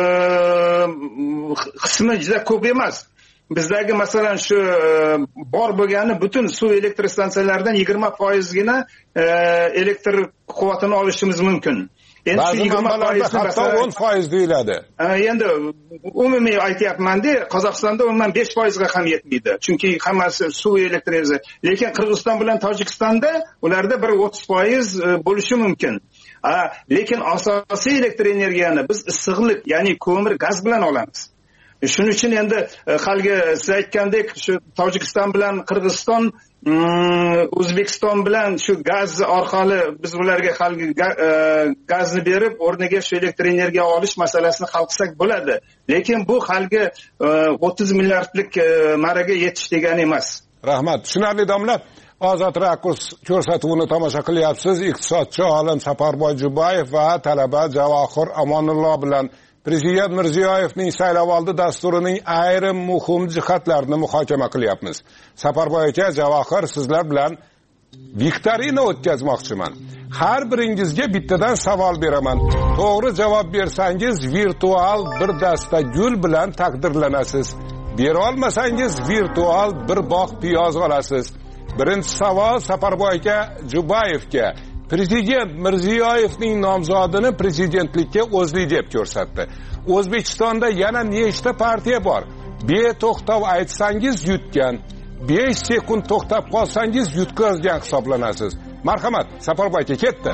S20: qismi juda ko'p emas. Bizdagi masalan shu bor bo'lgani butun suv elektr stansiyalaridan yigirma foizgina elektr quvvatini olishimiz mumkin.
S3: Ba'zi manbalarda hatto o'n foiz deyiladi.
S20: Endi umumiy aytyapman-da, Qozog'istonda umuman besh foizga ham yetmaydi. Chunki hammasi suv elektr energetika. Lekin Qirg'iziston bilan Tojikistonda ularda bir o'ttiz foiz bo'lishi mumkin. Lekin asosiy elektr energiyani biz issiqlik, ya'ni ko'mir, gaz bilan olamiz. Shuning uchun endi haligi siz aytgandek shu Tojikiston bilan Qirg'iziston, O'zbekiston bilan shu gaz orqali biz ularga haligi gazni berib, o'rniga shu elektr energiya olish masalasini hal qilsak bo'ladi. Lekin bu haligi o'ttiz milliardlik maraga yetish degani emas.
S3: Rahmat. Tushunarli domla. Ozod rakurs ko'rsatuvini tomosha qilyapsiz. Iqtisodchi olim Safarboy Jubayev va talaba Javohir Amonullo bilan Prezident Mirziyoyevning saylovoldi dasturining ayrim muhim jihatlarini muhokama qilyapmiz. Safarboy aka, Javohir, sizlar bilan viktorina o'tkazmoqchiman. Har biringizga bittadan savol beraman. To'g'ri javob bersangiz virtual bir dasta gul bilan taqdirlanasiz. Bera olmasangiz virtual bir bog' piyoz olasiz. Birinchi savol Safarboy aka Jubayevga. Prezident Mirziyoyevning nomzodini prezidentlikka o'zlik deb ko'rsatdi. O'zbekistonda yana nechta partiya bor? Beto'xtov aytsangiz yutgan, besh sekund to'xtab qolsangiz yutqazgan hisoblanasiz. Marhamat, Safarboy aka ketdi.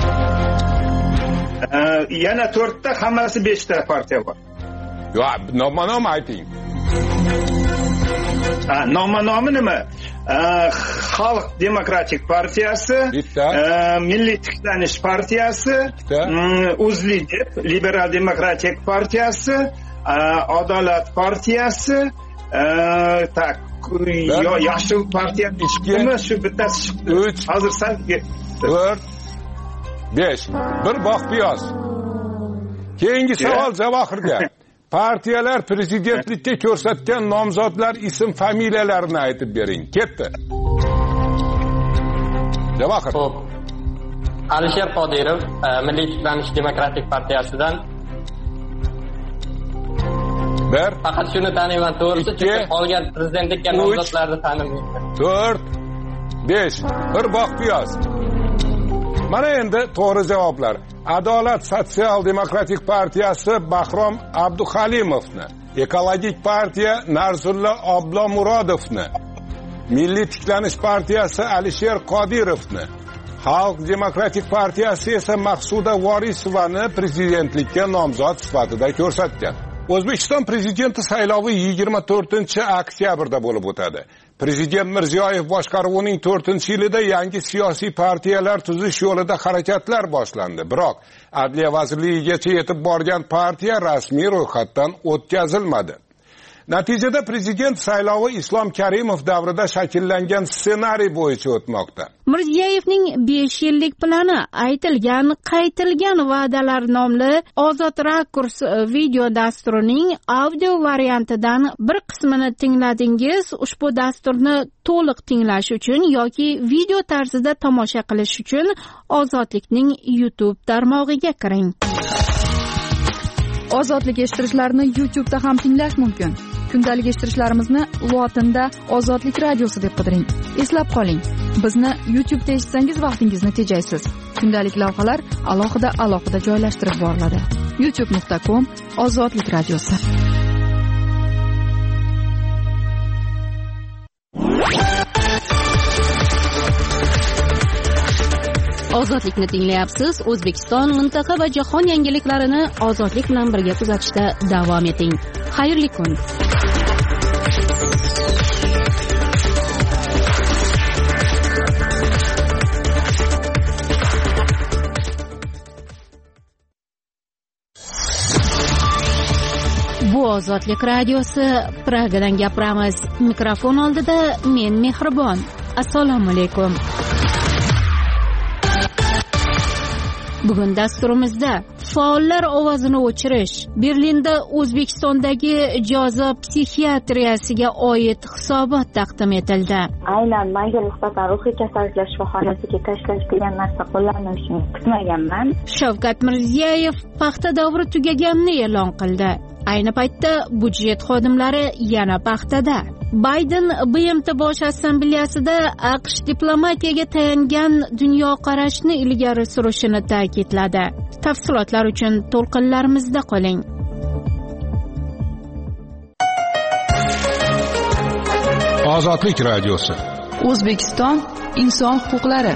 S20: Yana to'rtta, hammasi beshta partiya bor.
S3: Yo, nomma-nom ayting.
S20: Ha, nomma-nomi nima? Xalq demokratik partiyasi, Milliy tiklanish partiyasi, O'zlik liberal demokratik partiyasi, Adolat partiyasi, tak, yo yaxshi partiya chiqdimi? Shu bittasi chiqdi. Hozir sal
S3: to'rt, besh. Bir bog' piyoz. Keyingi savol Javohirga. Partiyalar prezidentlikka ko'rsatgan nomzodlar ism familiyalarini aytib bering. Ketdi. Javohir.
S19: Xo'p. Alisher Qodirov, Milliy tiklanish demokratik partiyasidan.
S3: Bir.
S19: Faqat shuni taniyman, to'g'risi, chunki qolgan prezidentlikka nomzodlarni taniyman.
S3: to'rt, besh. Bir bog' piyoz. Mana endi to'g'ri javoblar. Adolat sotsial demokratik partiyasi Bahrom Abduhalimovni, Ekologik partiya Narzulla Oblomurodovni, Milliy tiklanish partiyasi Alisher Qodirovni, Xalq demokratik partiyasi esa Maqsuda Vorisovani prezidentlikka nomzod sifatida ko'rsatgan. O'zbekiston prezidenti saylovi yigirma to'rtinchi oktyabrda bo'lib o'tadi. Prezident Mirziyoyev boshqaruvining to'rtinchi yilida yangi siyosiy partiyalar tuzish yo'lida harakatlar boshlandi. Biroq Adliya vazirligigacha yetib borgan partiya rasmiy ro'yxatdan o'tkazilmadi. Natijada prezident saylovi Islom Karimov davrida shakllangan ssenariy bo'yicha o'tmoqda.
S1: Mirziyoyevning besh yillik plani aytilgan, qaytilgan va'dalar nomli Ozod rakurs video dasturining audio variantidan bir qismini tingladingiz. Ushbu dasturni to'liq tinglash uchun yoki video tarzida tomosha qilish uchun Ozodlikning YouTube tarmog'iga kiring.
S4: Ozodlik eshittirishlarni YouTube'da ham tinglash mumkin. Kundalik eshittirishlarimizni lotinda Ozodlik radiosi deb qidiring. Eslab qoling, bizni YouTube'da eshitsangiz vaqtingizni tejaysiz. Kundalik lavhalar alohida alohida joylashtirib boriladi. youtube nuqta com Ozodlik radiosi.
S1: Ozodlikni tinglayapsiz. O'zbekiston, mintaqa va jahon yangiliklarini ozodlik bilan birga kuzatishda davom eting. Xayrli kun. Bu Ozodlik radiosi, Pragadan gapiramiz. Mikrofon oldida men Mehribon. Assalomu alaykum. Bugun dasturimizda faollar ovozini o'chirish, Berlinda O'zbekistondagi jazo psixiatriyasiga oid hisobot taqdim etildi.
S2: Aynan menga nisbatan ruhiy kasalliklar shifoxonasiga tashlash degan narsa qo'llanilishini kutmaganman.
S1: Shavkat Mirziyoyev paxta davri tugaganini e'lon qildi. Ayni paytda budjet xodimlari yana paxtada. Bayden B M T Bosh assambleyasida AQSh diplomatiyaga tayangan dunyoqarashni ilgari surishini ta'kidladi. Tafsilotlar uchun to'lqinlarimizda qoling.
S3: Ozodlik radiosi.
S4: O'zbekiston inson huquqlari.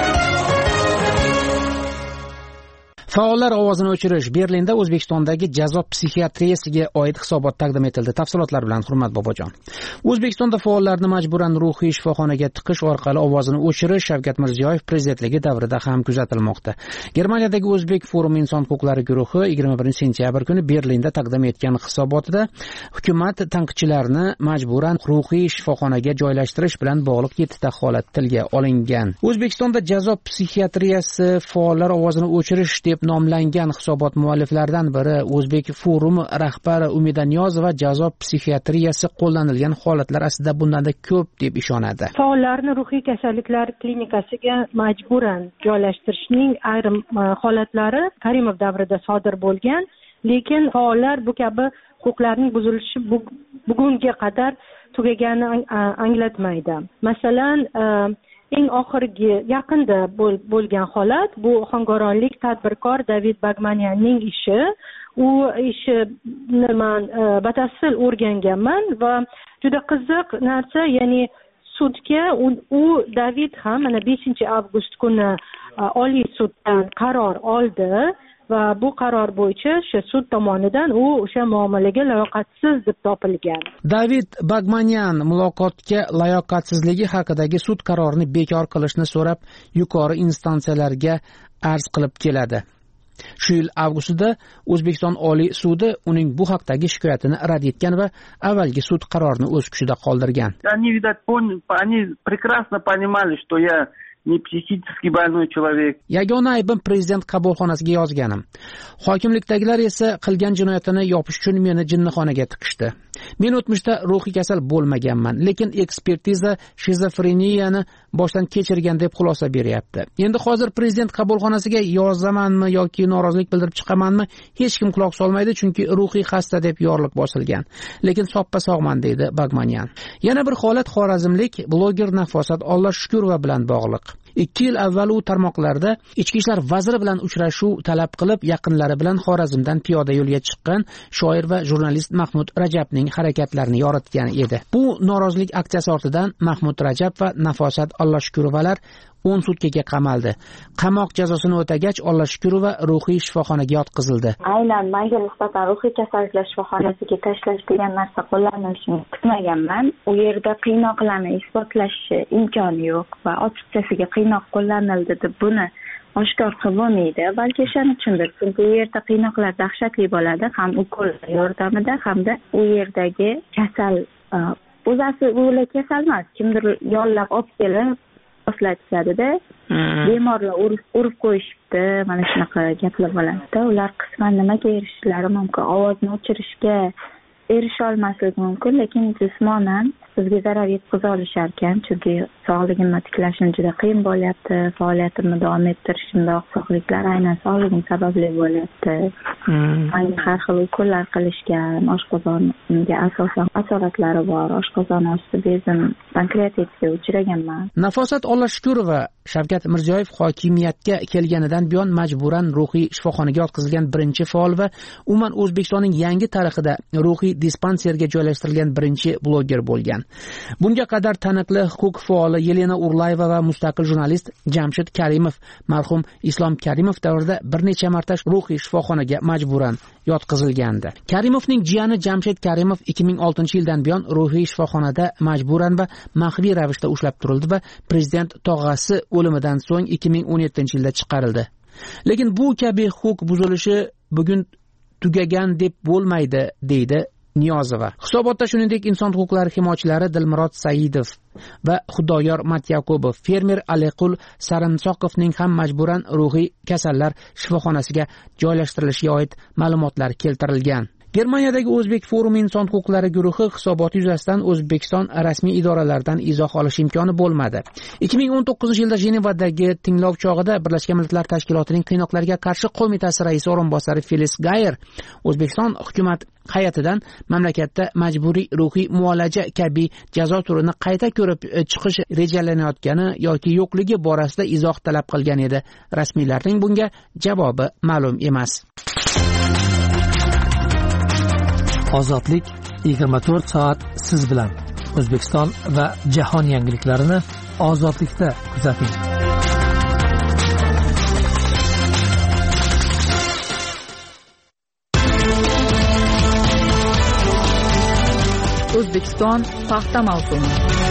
S5: Faollar ovozini o'chirish, Berlinda O'zbekistondagi jazo psixiatriyasiga oid hisobot taqdim etildi. Tafsilotlar bilan Hurmat Bobojon. O'zbekistonda faollarni majburan ruhiy shifoxonaga tiqish orqali ovozini o'chirish Shavkat Mirziyoyev prezidentligi davrida ham kuzatilmoqda. Germaniyadagi O'zbek forumi inson huquqlari guruhi yigirma birinchi sentyabr kuni Berlinda taqdim etgan hisobotida hukumat tanqidchilarni majburan ruhiy shifoxonaga joylashtirish bilan bog'liq yettita holat tilga olingan. O'zbekistonda jazo psixiatriyasi faollar ovozini o'chirish deb nomlangan hisobot mualliflaridan biri O'zbek forumi rahbari Umida Niyozova jazo psixiatriyasi qo'llanilgan holatlar aslida bundanda ko'p deb ishonadi.
S6: Faollarni ruhiy kasalliklar klinikasiga majburan joylashtirishning ayrim holatlari Karimov davrida sodir bo'lgan, lekin faollar bu kabi huquqlarning buzilishi bugunga qadar tugagani anglatmaydi. Masalan, eng oxirgi yaqinda bo'lgan holat bu ohangaronlik tadbirkor David Bagmanyanning ishi. U ishni men batafsil o'rganganman va juda qiziq narsa, ya'ni sudga u David ham mana beshinchi avgust kuni Oliy suddan qaror oldi va bu qaror bo'yicha o'sha sud tomonidan u o'sha muomalaga layoqatsiz deb topilgan.
S5: David Bagmanyan muloqotga layoqatsizligi haqidagi sud qarorini bekor qilishni so'rab yuqori instansiyalarga arz qilib keladi. Shu yil avgustida O'zbekiston Oliy sudi uning bu haqdagi shikoyatini rad etgan va avvalgi sud qarorini o'z kuchida qoldirgan.
S7: Они, видать, они прекрасно понимали, что я не психически больной человек.
S5: Yagona aybim prezident qabulxonasiga yozganim. Hokimlikdagilar esa qilgan jinoyatini yopish uchun meni jinnixonaga tiqishdi. Men o'tmishda ruhiy kasal bo'lmaganman, lekin ekspertiza shizofreniyani boshdan kechirgan deb xulosa beryapti. Endi hozir prezident qabulxonasiga yozamanmi yoki norozilik bildirib chiqamanmi, hech kim quloq solmaydi, chunki ruhiy xasta deb yorliq bosilgan. Lekin soppa sog'man deydi Bagmanyan. Yana bir holat xorazmlik bloger Nafosat Allohshukurova bilan bog'liq. ikki yil avval u tarmoqlarda ichki ishlar vaziri bilan uchrashuv talab qilib, yaqinlari bilan Xorazmdan piyoda yo'lga chiqqan shoir va jurnalist Mahmud Rajabning harakatlarini yoritgan edi. Bu norozilik aksiyasi ortidan Mahmud Rajab va Nafosat Allohshukurovalar o'n sutkaga qamaldi. Qamoq jazosini o'tagach, Allohshukurova ruhiy shifoxonaga yotqizildi.
S2: Aynan menga nisbatan ruhiy kasalliklar shifoxonasiga tashlash degan narsa qo'llanilishini kutmaganman. U yerda qiynoqlarni isbotlash imkoni yo'q va ochiqchasiga qiynoq qo'llanildi deb buni oshkor qilib bo'lmaydi. Balki o'shaning uchundir, chunki u yerda qiynoqlar dahshatli bo'ladi, ham ukol yordamida, hamda u yerdagi kasal o'zasi o'la kasal emas, kimdir yollab olib kelib boshlatishadi-da. Bemorlar urib qo'yishibdi, mana shunaqa gaplar bo'ladi. Ular qisman nimaga erishishlari mumkin? Ovozni o'chirishga erisha olmasligi mumkin, lekin jismonan sizga zarar yetkaza olishar ekan, chunki sog'ligimni tiklashim juda qiyin bo'lyapti, faoliyatimni davom ettirishimda oqsoqliklar aynan sog'ligim sababli bo'lyapti. Menga har xil ukollar qilishgan, oshqozonga asosan asoratlari bor, oshqozon osti bezim pankreatitga uchraganman.
S5: Nafosat Allohshukurova Shavkat Mirziyoyev hokimiyatga kelganidan buyon majburan ruhiy shifoxonaga yotqizilgan birinchi faol va umuman O'zbekistonning yangi tarixida ruhiy dispanserga joylashtirilgan birinchi bloger bo'lgan. Bunga qadar taniqli huquq faoli o'g'li Yelena Urlayeva va mustaqil jurnalist Jamshid Karimov marhum Islom Karimov davrida bir necha marta ruhiy shifoxonaga majburan yotqizilgandi. Karimovning jiyani Jamshid Karimov ikki ming oltinchi yildan buyon ruhiy shifoxonada majburan va maxfiy ravishda ushlab turildi va prezident tog'asi o'limidan so'ng ikki ming o'n yettinchi yilda chiqarildi. Lekin bu kabi huquq buzilishi bugun tugagan deb bo'lmaydi, deydi Niyozova. Hisobotda shuningdek inson huquqlari himoyachilari Dilmurod Saidov va Xudoyor Matyakubov, fermer Aliqul Sarimsoqovning ham majburan ruhiy kasallar shifoxonasiga joylashtirilishiga oid ma'lumotlar keltirilgan. Germaniyadagi O'zbek forumi inson huquqlari guruhi hisoboti yuzasidan O'zbekiston rasmiy idoralaridan izoh olish imkoni bo'lmadi. ikki ming o'n to'qqizinchi yilda Jenevadagi tinglov chog'ida Birlashgan Millatlar Tashkilotining qiynoqlarga qarshi qo'mitasi raisi o'rinbosari Felis Gayer O'zbekiston hukumat hay'atidan mamlakatda majburiy ruhiy muolaja kabi jazo turini qayta ko'rib chiqish rejalanayotgani yoki yo'qligi borasida izoh talab qilgan edi. Rasmiylarning bunga javobi ma'lum emas.
S8: Ozodlik yigirma to'rt soat siz bilan. O'zbekiston va jahon yangiliklarini ozodlikda kuzating.
S4: O'zbekiston paxta mavsumi.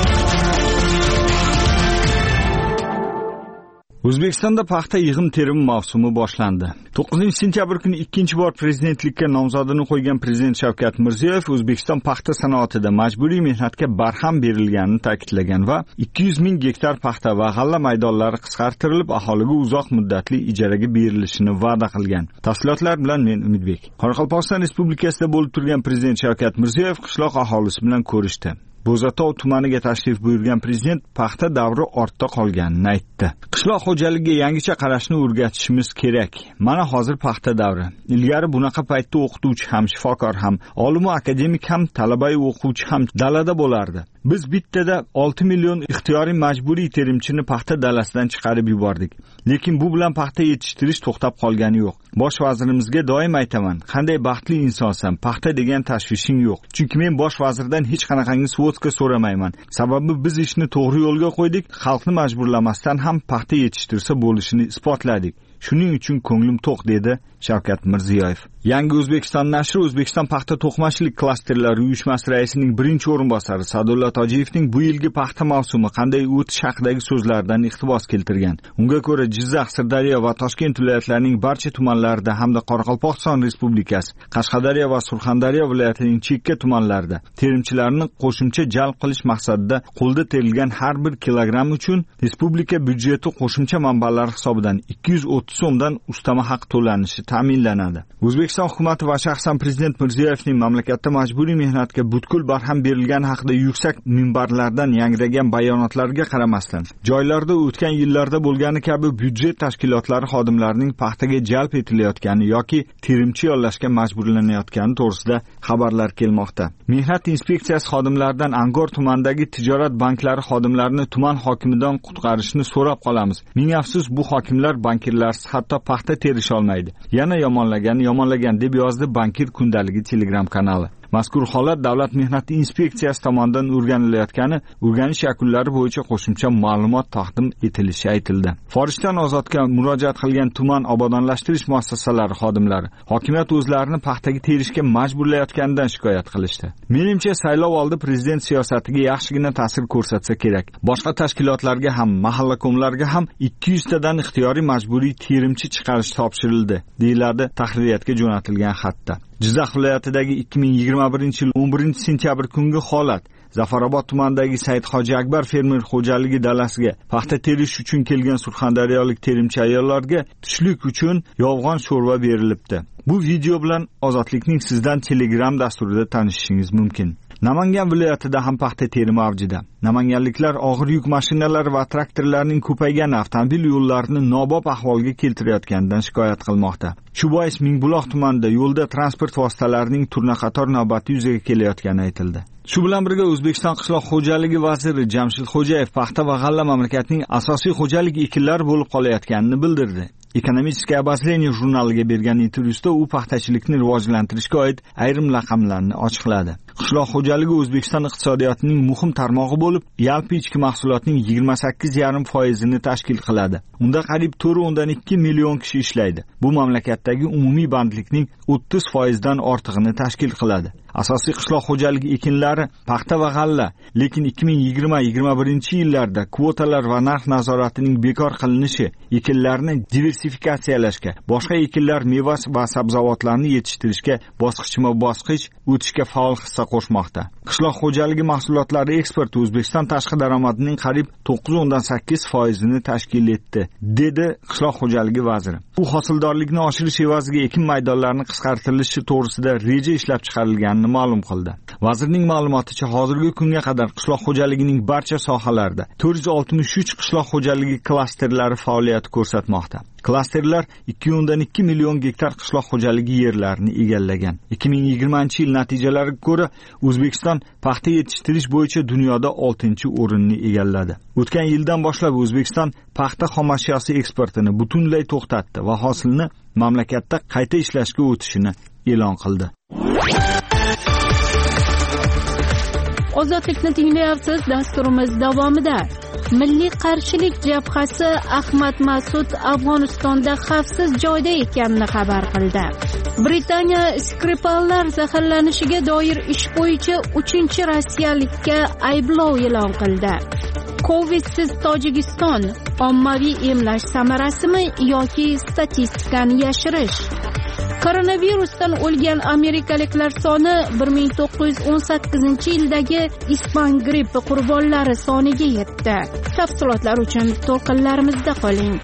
S9: O'zbekistonda paxta yig'im-terim mavsumi boshlandi. to'qqizinchi sentyabr kuni ikkinchi bor prezidentlikka nomzodini qo'ygan prezident Shavkat Mirziyoyev O'zbekiston paxta sanoatida majburiy mehnatga barham berilganini ta'kidlagan va ikki yuz ming gektar paxta va g'alla maydonlari qisqartirilib, aholiga uzoq muddatli ijaraga berilishini va'da qilgan. Tafsilotlar bilan men Umidbek. Qoraqalpog'iston Respublikasida bo'lib turgan prezident Shavkat Mirziyoyev qishloq aholisi bilan ko'rishdi. Bo'zatov tumaniga tashrif buyurgan prezident paxta davri ortda qolganini aytdi. Qishloq xo'jaligiga yangicha qarashni o'rgatishimiz kerak. Mana hozir paxta davri. Ilgari bunaqa paytda o'qituvchi ham, shifokor ham, olim va akademik ham, talaba o'quvchi ham dalada bo'lardi. Biz bittada olti million ixtiyoriy majburiy terimchini paxta dalasidan chiqarib yubordik. Lekin bu bilan paxta yetishtirish to'xtab qolgani yo'q. Bosh vazirimizga doim aytaman, qanday baxtli insonsan, paxta degan tashvishing yo'q. Chunki men bosh vazirdan hech qanaqangi svotka so'ramayman. Sababi biz ishni to'g'ri yo'lga qo'ydik, xalqni majburlamasdan ham paxta yetishtirsa bo'lishini isbotladik. Shuning uchun ko'nglim to'q, dedi Shavkat Mirziyoyev. Yangi O'zbekiston nashri O'zbekiston paxta to'qimachilik klasterlari uyushmasi raisining birinchi o'rinbosari Sadulla Tojiyevning bu yilgi paxta mavsumi qanday o'tish haqidagi so'zlaridan iqtibos keltirgan. Unga ko'ra, Jizzax, Sirdaryo va Toshkent viloyatlarining barcha tumanlarida hamda Qoraqalpog'iston Respublikasi, Qashqadaryo va Surxondaryo viloyatining chekka tumanlarida terimchilarni qo'shimcha jalb qilish maqsadida qo'lda terilgan har bir kilogramm uchun respublika byudjeti qo'shimcha manbalar hisobidan ikki yuz o'ttiz so'mdan ustama haq to'lanishi ta'minlanadi. O'zbekiston hukumati va shaxsan prezident Mirziyoyevning mamlakatda majburiy mehnatga butkul barham berilgani haqida yuksak minbarlardan yangragan bayonotlariga qaramasdan, joylarda o'tgan yillarda bo'lgani kabi byudjet tashkilotlari xodimlarining paxtaga jalb etilayotgani yoki terimchi yollashga majburlanayotgani to'g'risida xabarlar kelmoqda. Mehnat inspeksiyasi xodimlaridan Angor tumanidagi tijorat banklari xodimlarini tuman hokimidan qutqarishni so'rab qolamiz. Ming afsus, bu hokimlar bankirlarsiz hatto paxta terisha olmaydi. Yana yomonlagan yomonlagan deb yozdi Bankir kundaligi Telegram kanali. Mazkur holat Davlat mehnat inspeksiyasi tomonidan o'rganilayotgani, o'rganish yakunlari bo'yicha qo'shimcha ma'lumot taqdim etilishi aytildi. Forijdan ozodga murojaat qilgan tuman obodonlashtirish muassasalari xodimlari hokimiyat o'zlarini paxtaga terishga majburlayotganidan shikoyat qilishdi. Menimcha, saylov oldi prezident siyosatiga yaxshigina ta'sir ko'rsatsa kerak. Boshqa tashkilotlarga ham, mahallakomlarga ham ikki yuz tadan ixtiyoriy majburiy terimchi chiqarish topshirildi, deyiladi tahririyatga jo'natilgan xatda. Jizzax viloyatidagi ikki ming yigirma birinchi yil o'n birinchi sentyabr kungi holat. Zafarobod tumanidagi Said Hoji Akbar fermer xo'jaligi dalasiga paxta terish uchun kelgan surxondaryolik terimchi ayollarga tushlik uchun yolg'on sho'rva berilibdi. Bu video bilan Ozodlikning sizdan Telegram dasturida tanishishingiz mumkin. Namangan viloyatida ham paxta terimi avjida. Namanganliklar og'ir yuk mashinalari va traktorlarning ko'paygan avtomobil yo'llarini nobob ahvolga keltirayotganidan shikoyat qilmoqda. Shu bois Mingbuloq tumanida yo'lda transport vositalarining turnaqator navbati yuzaga kelayotgani aytildi. Shu bilan birga O'zbekiston qishloq xo'jaligi vaziri Jamshid Xo'jayev paxta va g'alla mamlakatning asosiy xo'jalik ekinlari bo'lib qolayotganini bildirdi. Ekonomistiska обозрение jurnaliga bergan intervyusida u paxtachilikni rivojlantirishga oid ayrim raqamlarni ochiqladi. Qishloq xo'jaligi O'zbekiston iqtisodiyotining muhim tarmog'i bo'lib, yalpi ichki mahsulotning yigirma sakkiz yarim foizini tashkil qiladi. Unda qariyb to'rt nuqta ikki million kishi ishlaydi. Bu mamlakatdagi umumiy bandlikning o'ttiz foizdan ortig'ini tashkil qiladi. Asosiy qishloq xo'jaligi ekinlari paxta va g'alla, lekin ikki ming yigirma yigirma birinchi yillarda kvotalar va narx nazoratining bekor qilinishi ekinlarni diversifikatsiyalashga, boshqa ekinlar, meva va sabzavotlarni yetishtirishga bosqichma-bosqich o'tishga faol hissa qo'shmoqda. Qishloq xo'jaligi mahsulotlari eksporti O'zbekiston tashqi daromadining qariyb to'qqiz nuqta sakkiz foizini tashkil etdi, dedi qishloq xo'jaligi vaziri. Bu hosildorlikni oshirish evaziga ekin maydonlarini qisqartirilishi to'g'risida reja ishlab chiqarilganini ma'lum qildi. Vazirning ma'lumoticha, hozirgi kunga qadar qishloq xo'jaligining barcha sohalarida to'rt yuz oltmish uch qishloq xo'jaligi klasterlari faoliyat ko'rsatmoqda. Klasterlar ikki nuqta ikki million gektar qishloq xo'jaligi yerlarini egallagan. ikki ming yigirmanchi yil natijalariga ko'ra, O'zbekiston paxta yetishtirish bo'yicha dunyoda oltinchi o'rinni egalladi. O'tgan yildan boshlab O'zbekiston paxta xomashyosi eksportini butunlay to'xtatdi va hosilni mamlakatda qayta ishlashga o'tishini e'lon qildi.
S1: Ozodlikni tinglayapsiz. Dasturimiz davomida Milliy qarshilik jabhasi Ahmad Mas'ud Afg'onistonda xavfsiz joyda ekanini xabar qildi. Britaniya Skripallar zaharlanishiga doir ish bo'yicha uchinchi rossiyalikka ayblov e'lon qildi. Covidsiz Tojikiston ommaviy emlash samarasimi yoki statistikani yashirish? Koronavirusdan o'lgan amerikaliklar soni bir ming to'qqiz yuz o'n sakkizinchi yildagi ispan grippi qurbonlari soniga yetdi. Tafsilotlar uchun to'lqinlarimizda qoling.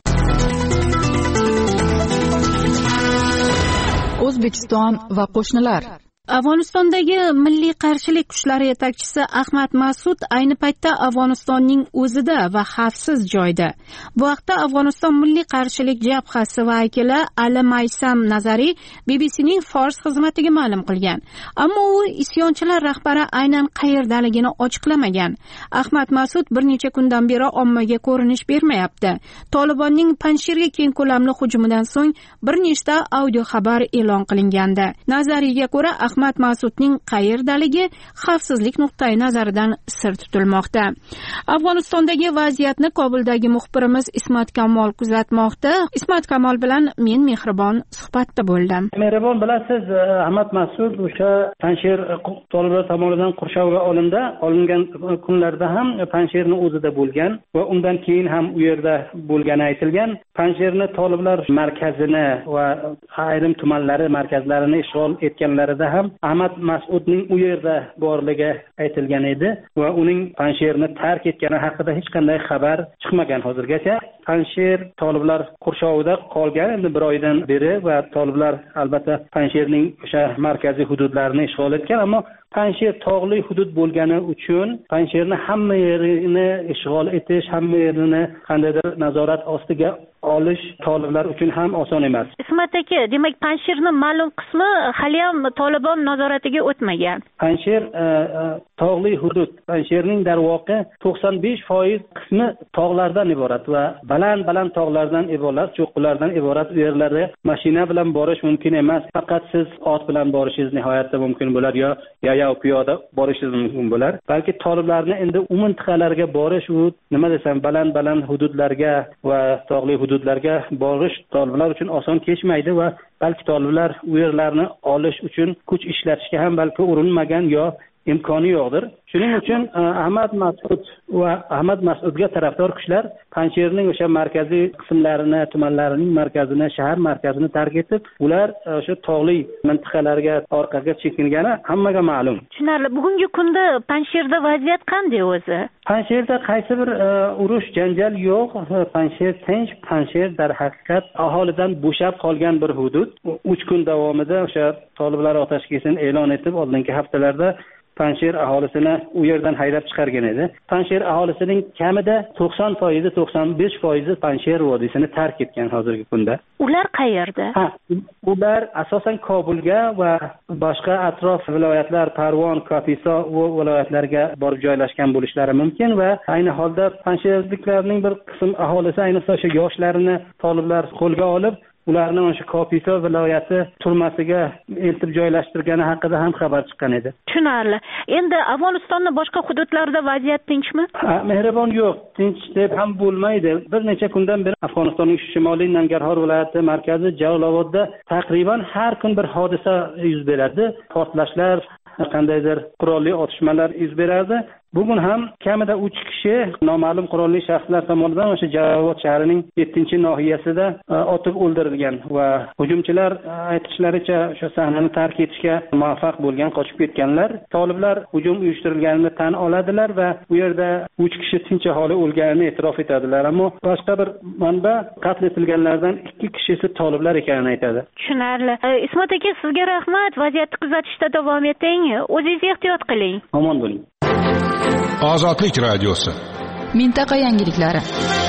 S4: O'zbekiston va qo'shnilar.
S1: Afg'onistondagi milliy qarshilik kuchlari yetakchisi Ahmad Mas'ud ayni paytda Afg'onistonning o'zida va xavfsiz joyda. Bu haqda Afg'oniston milliy qarshilik jabhasi vakili Ali Maysam Nazariy B B C'ning Fors xizmatiga ma'lum qilgan. Ammo u isyonchilar rahbari aynan qayerdaligini ochiqlamagan. Ahmad Mas'ud bir necha kundan beri ommaga ko'rinish bermayapti. Tolibonning Panjshirga keng ko'lamli hujumidan so'ng bir nechta audio xabar e'lon qilingandi. Nazariyga ko'ra, Ahmad Mas'udning qayerdaligi xavfsizlik nuqtai nazaridan sir tutilmoqda. Afg'onistondagi vaziyatni Kobuldagi muxbirimiz Ismat Kamol kuzatmoqda. Ismat Kamol bilan men Mehribon suhbatda bo'ldim.
S10: Mehribon, bilasiz, Ahmad Mas'ud o'sha Panjshir Toliblar tomonidan qurshovga olindi. Olingan kunlarda ham Panjshirning o'zida bo'lgan va undan keyin ham u yerda bo'lgani aytilgan. Panjshirni Toliblar markazini va ayrim tumanlari markazlarini ishg'ol etganlarida ham Ahmad Mas'udning u yerda borligi aytilgan edi va uning Panjshirni tark etgani haqida hech qanday xabar chiqmagan hozirgacha. Panjshir Toliblar qurshovida qolgan endi bir oydan beri va Toliblar albatta Panjshirning o'sha markaziy hududlarini ishg'ol etgan, ammo Panjshir tog'li hudud bo'lgani uchun Panjshirni hamma yerini ishg'ol etish, hamma yerini qandaydir nazorat ostiga olish Toliblar uchun ham oson emas.
S1: Ismat aka, demak Panjshirning ma'lum qismi hali ham Tolibon nazoratiga o'tmagan.
S10: Panjshir e, e, tog'li hudud. Panjshirning darvoqe to'qson besh foiz qismi tog'lardan iborat va baland-baland tog'lardan iborat, cho'qqilardan iborat. U yerlarga mashina bilan borish mumkin emas. Faqat siz ot bilan borishingiz nihoyatda mumkin bo'lar yo yayov piyoda borishingiz mumkin bo'lar. Balki Toliblarni endi u mintaqalarga borish, u nima desam, baland-baland hududlarga va tog'li hududlarga borish Toliblar uchun oson kechmaydi va balki Toliblar u yerlarni olish uchun kuch ishlatishga ham balki urinmagan yo imkoni yo'qdir. Shuning uchun Ahmad Mas'ud va Ahmad Mas'udga tarafdor kuchlar Panjshirning o'sha markaziy qismlarini, tumanlarining markazini, shahar markazini tark etib, ular o'sha tog'li mintaqalarga orqaga chekingani hammaga ma'lum.
S1: Tushunarli. Bugungi kunda Panjshirda vaziyat qanday o'zi?
S10: Panjshirda qaysi bir urush, janjal yo'q. Panjshir tinch, Panjshir dar haqiqat aholidan bo'shab qolgan bir hudud. uch kun davomida o'sha Toliblar otash kesini e'lon etib, oldingi haftalarda Panjsher aholisini u yerdan haydab chiqargan edi. Panjsher aholisining kamida to'qson foizi, to'qson besh foizi Panjsher vodiysini tark etgan hozirgi kunda.
S1: Ular qayerda?
S10: Ha, ular asosan Kobulga va boshqa atrof viloyatlar, Parvon, Kapiso va viloyatlarga borib joylashgan bo'lishlari mumkin va ayni holda Panjsherliklarning bir qism aholisi, ayniqsa o'sha yoshlarini toliblar qo'lga olib, ularni o'sha Kapiso viloyati turmasiga eltib joylashtirgani haqida ham xabar chiqqan edi.
S1: Tushunarli. Endi Afg'onistonning boshqa hududlarida vaziyat tinchmi?
S10: Mehribon yo'q, tinch deb ham bo'lmaydi. Bir necha kundan beri Afg'onistonning shimoliy Nangarhor viloyati markazi Jalolobodda taqriban har kun bir hodisa yuz beradi. Portlashlar, qandaydir qurolli otishmalar yuz beradi. Bugun ham kamida uch kishi noma'lum qurolli shaxslar tomonidan o'sha Jalolobod shahrining yettinchi nohiyasida otib o'ldirilgan va hujumchilar aytishlaricha o'sha sahnani tark etishga muvaffaq bo'lgan, qochib ketganlar. Toliblar hujum uyushtirilganini tan oladilar va u yerda uch kishi tinch aholi o'lganini e'tirof etadilar, ammo boshqa bir manba qatl etilganlardan ikki kishisi toliblar ekanini aytadi.
S1: Tushunarli. Ismat aka, sizga rahmat. Vaziyatni kuzatishda davom eting. O'zingiz ehtiyot qiling.
S10: Omon bo'ling.
S3: Ozodlik radiosi.
S4: Mintaqa yangiliklari.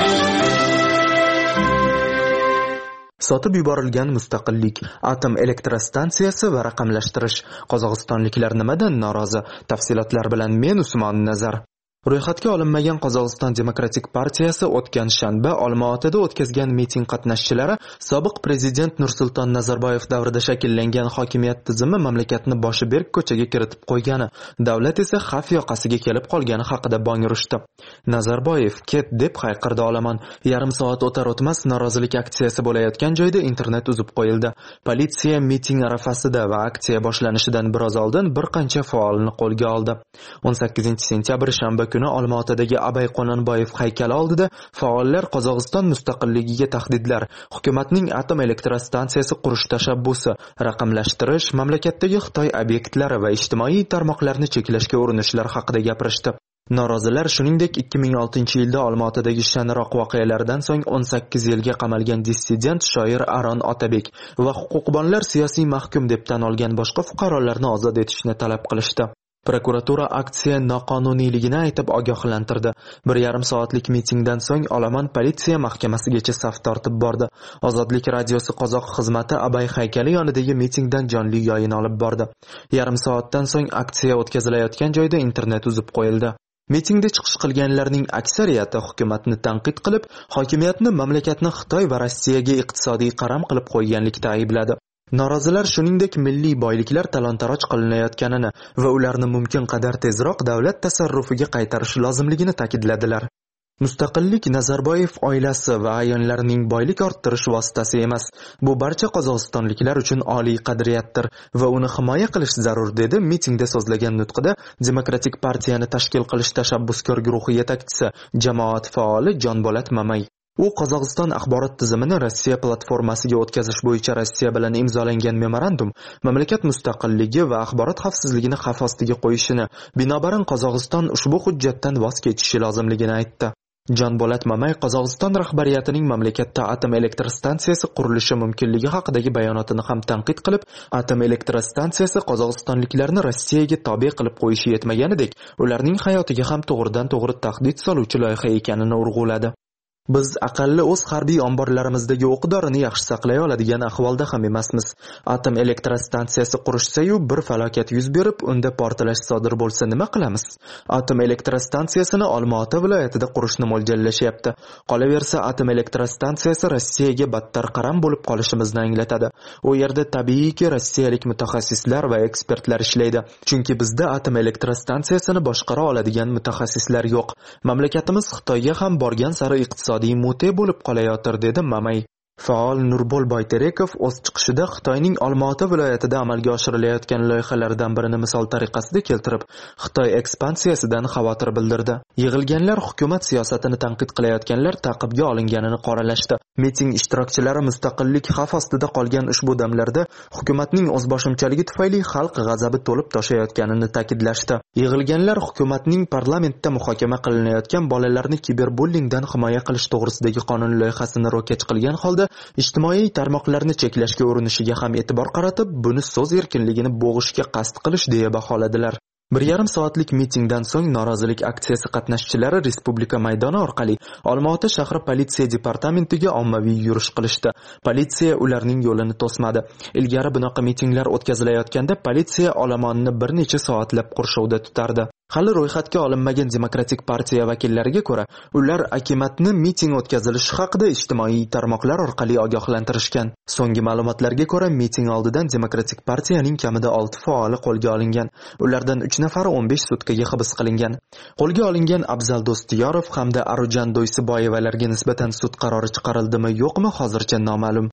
S12: Sotib yuborilgan mustaqillik, atom elektrostansiyasi va raqamlashtirish. Qozog'istonliklar nimadan norozi? Tafsilotlar bilan men Usmon Nazar. Ro'yxatga olinmagan Qozog'iston Demokratik partiyasi o'tgan shanba Olmaotada o'tkazgan miting qatnashchilari sobiq prezident Nursulton Nazarboyev davrida shakllangan hokimiyat tizimi mamlakatni boshi berk ko'chaga kiritib qo'ygani, davlat esa xavf yoqasiga kelib qolgani haqida bong urishdi. Nazarboyev ket deb hayqirdi olomon. Yarim soat o'tar o'tmas norozilik aksiyasi bo'layotgan joyda internet uzib qo'yildi. Politsiya miting arafasida va aksiya boshlanishidan biroz oldin bir qancha faolni qo'lga oldi. o'n sakkizinchi sentyabr shanba kuni Olmaotadagi Abay Qonunboyev haykali oldida faollar Qozog'iston mustaqilligiga tahdidlar, hukumatning atom elektrostansiyasi qurish tashabbusi, raqamlashtirish, mamlakatdagi Xitoy obyektlari va ijtimoiy tarmoqlarni cheklashga urinishlar haqida gapirishdi. Norozilar shuningdek ikki ming oltinchi yilda Olmaotadagi shaniroq voqealardan so'ng o'n sakkiz yilga qamalgan dissident shoir Aron Otabek va huquqbonlar siyosiy mahkum deb tan olgan boshqa fuqarolarni ozod etishni talab qilishdi. Prokuratura aksiya noqonuniyligini aytib ogohlantirdi. Bir yarim soatlik mitingdan so'ng olomon politsiya mahkamasigacha saf tortib bordi. Ozodlik radiosi qozoq xizmati Abay haykali yonidagi mitingdan jonli yo'yin olib bordi. Yarim soatdan so'ng aksiya o'tkazilayotgan joyda internet uzib qo'yildi. Mitingda chiqish qilganlarning aksariyati hukumatni tanqid qilib, hokimiyatni mamlakatni Xitoy va Rossiyaga iqtisodiy qaram qilib qo'yganlikda aybladi. Norozilar shuningdek milliy boyliklar talon-taroj qilinayotganini va ularni mumkin qadar tezroq davlat tasarrufiga qaytarish lozimligini ta'kidladilar. Mustaqillik Nazarboyev oilasi va ayonlarining boylik orttirish vositasi emas. Bu barcha qozog'istonliklar uchun oliy qadriyatdir va uni himoya qilish zarur, dedi mitingda so'zlagan nutqida Demokratik partiyani tashkil qilish tashabbuskor guruhi yetakchisi, jamoat faoli Jonbolat Mamay. U Qozog'iston axborot tizimini Rossiya platformasiga o'tkazish bo'yicha Rossiya bilan imzolangan memorandum mamlakat mustaqilligi va axborot xavfsizligini xavf ostiga qo'yishini, binobarin Qozog'iston ushbu hujjatdan voz kechishi lozimligini aytdi. Jonbolat Mamay Qozog'iston rahbariyatining mamlakatda atom elektrostansiyasi qurilishi mumkinligi haqidagi bayonotini ham tanqid qilib, atom elektrostansiyasi qozog'istonliklarni Rossiyaga tobe qilib qo'yishi yetmaganidek, ularning hayotiga ham to'g'ridan-to'g'ri tahdid soluvchi loyiha ekanini urg'uladi. Biz aqalli o'z harbiy omborlarimizdagi o'q-dorini yaxshi saqlay oladigan ahvolda ham emasmiz. Atom elektrostansiyasi qurishsa-yu bir falokat yuz berib, unda portlash sodir bo'lsa nima qilamiz? Atom elektrostansiyasini Olmaota viloyatida qurishni mo'ljallashyapti. Qolaversa, atom elektrostansiyasi Rossiyaga battar qaram bo'lib qolishimizni anglatadi. U yerda tabiiyki rossiyalik mutaxassislar va ekspertlar ishlaydi. Chunki bizda atom elektrostansiyasini boshqara oladigan mutaxassislar yo'q. Mamlakatimiz Xitoyga ham borgan sari iqtisodiy mute bo'lib qolayotir, dedi Mamay. Faol Nurbol Boyterekov o'z chiqishida Xitoyning Olmaota viloyatida amalga oshirilayotgan loyihalardan birini misol tariqasida keltirib, Xitoy ekspansiyasidan xavotir bildirdi. Yig'ilganlar hukumat siyosatini tanqid qilayotganlar ta'qibga olinganini qoralashdi. Miting ishtirokchilari mustaqillik xavf ostida qolgan ushbu damlarda hukumatning o'zboshimchaligi tufayli xalq g'azabi to'lib toshayotganini ta'kidlashdi. Yig'ilganlar hukumatning parlamentda muhokama qilinayotgan bolalarni kiberbullyingdan himoya qilish to'g'risidagi qonun loyihasini ro'kach qilgan holda ijtimoiy tarmoqlarni cheklashga urinishiga ham e'tibor qaratib, buni so'z erkinligini bo'g'ishga qasd qilish deya baholadilar. bir yarim soatlik mitingdan so'ng norozilik aksiyasi qatnashchilari Respublika maydoni orqali Olmaota shahri politsiya departamentiga ommaviy yurish qilishdi. Politsiya ularning yo'lini to'smadi. Ilgari bunaqa mitinglar o'tkazilayotganda politsiya olomonni bir necha soatlab qurshovda tutardi. Hali ro'yxatga olinmagan Demokratik partiya vakillariga ko'ra, ular akimatni miting o'tkazilishi haqida ijtimoiy tarmoqlar orqali ogohlantirishgan. So'nggi ma'lumotlarga ko'ra, miting oldidan Demokratik partiyaning kamida olti faoli qo'lga olingan. Ulardan uch nafari o'n besh sutkaga hibs qilingan. Qo'lga olingan Abzal Do'stiyorov hamda Arujan Do'ysiboyevalarga nisbatan sud qarori chiqarildimi, yo'qmi, hozircha noma'lum.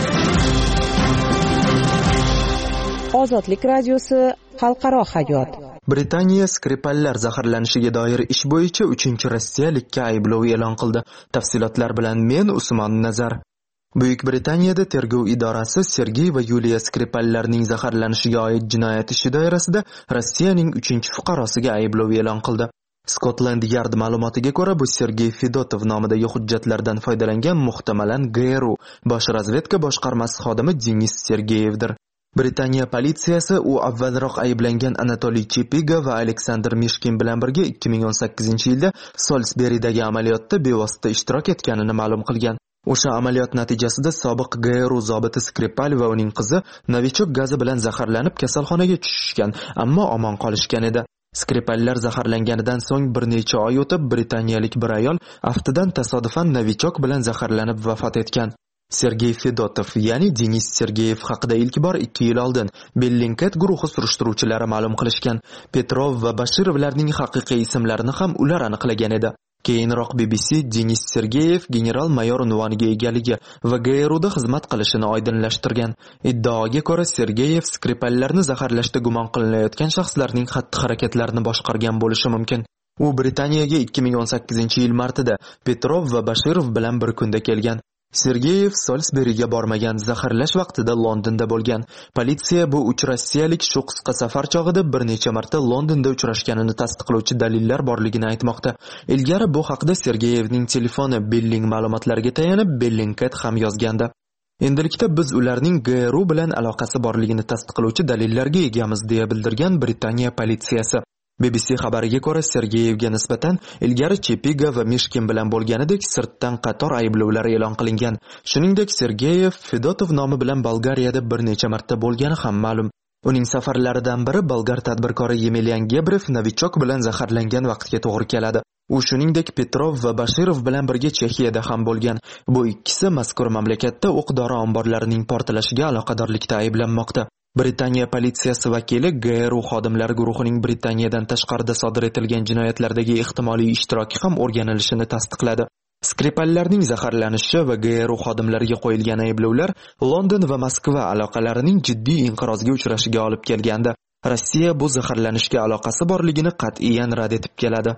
S14: Ozodlik radiosi xalqaro hayot.
S12: Britaniya Skripallar zaharlanishiga doir ish bo'yicha uchinchi rossiyalikka ayblov e'lon qildi. Tafsilotlar bilan men Usmon Nazar. Buyuk Britaniyada tergov idorasi Sergey va Yuliya Skripallarning zaharlanishiga oid jinoyat ishi doirasida Rossiyaning uchinchi fuqarosiga ayblov e'lon qildi. Scotland Yard ma'lumotiga ko'ra, bu Sergey Fedotov nomidagi hujjatlardan foydalangan muhtamalan G R U bosh razvedka boshqarmasi xodimi Denis Sergeyevdir. Britaniya politsiyasi u avvalroq ayblangan Anatoliy Chepiga va Aleksandr Mishkin bilan birga ikki ming o'n sakkizinchi yilda Salisbury'dagi amaliyotda bevosita ishtirok etganini ma'lum qilgan. O'sha amaliyot natijasida sobiq G R U zobiti Skripal va uning qizi novichok gazi bilan zaharlanib kasalxonaga tushishgan, ammo omon qolishgan edi. Skripallar zaharlanganidan so'ng bir necha oy o'tib, britaniyalik bir ayol aftidan tasodifan novichok bilan zaharlanib vafot etgan. Sergey Fedotov, ya'ni Denis Sergeyev haqida ilk bor ikki yil oldin Bellingcat guruhi surishtiruvchilari ma'lum qilishgan. Petrov va Bashirovlarning haqiqiy ismlarini ham ular aniqlagan edi. Keyinroq B B C Denis Sergeyev general-mayor unvoniga egaligi va G R U'da xizmat qilishini oydinlashtirgan. Iddaoga ko'ra, Sergeyev Skripallarni zaharlashda gumon qilinayotgan shaxslarning xatti-harakatlarini boshqargan bo'lishi mumkin. U Britaniyaga ikki ming o'n sakkizinchi yil martida Petrov va Bashirov bilan bir kunda kelgan. Sergeyev Salisbury'ga bormagan, zaharlash vaqtida Londonda bo'lgan. Politsiya bu uch rossiyalik shu qisqa safar chog'ida bir necha marta Londonda uchrashganini tasdiqlovchi dalillar borligini aytmoqda. Ilgari bu haqda Sergeyevning telefoni Belling ma'lumotlariga tayanib Bellingcat ham yozgandi. Endilikda biz ularning G R U bilan aloqasi borligini tasdiqlovchi dalillarga egamiz, deya bildirgan Britaniya politsiyasi. B B C xabariga ko'ra, Sergeyevga nisbatan ilgari Chepiga va Mishkin bilan bo'lganidek sirtdan qator ayblovlar e'lon qilingan. Shuningdek, Sergeyev Fedotov nomi bilan Bolgariyada bir necha marta bo'lgani ham ma'lum. Uning safarlaridan biri bolgar tadbirkori Yemelyan Gebrev novichok bilan zaharlangan vaqtga to'g'ri keladi. U shuningdek Petrov va Bashirov bilan birga Chexiyada ham bo'lgan. Bu ikkisi mazkur mamlakatda o'q-dori omborlarining portlashiga aloqadorlikda ayblanmoqda. Britaniya politsiyasi vakili G R U xodimlari guruhining Britaniyadan tashqarida sodir etilgan jinoyatlardagi ehtimoliy ishtiroki ham o'rganilishini tasdiqladi. Skripallarning zaharlanishi va G R U xodimlariga qo'yilgan ayblovlar London va Moskva aloqalarining jiddiy inqirozga uchrashiga olib kelgandi. Rossiya bu zaharlanishga aloqasi borligini qat'iyan rad etib keladi.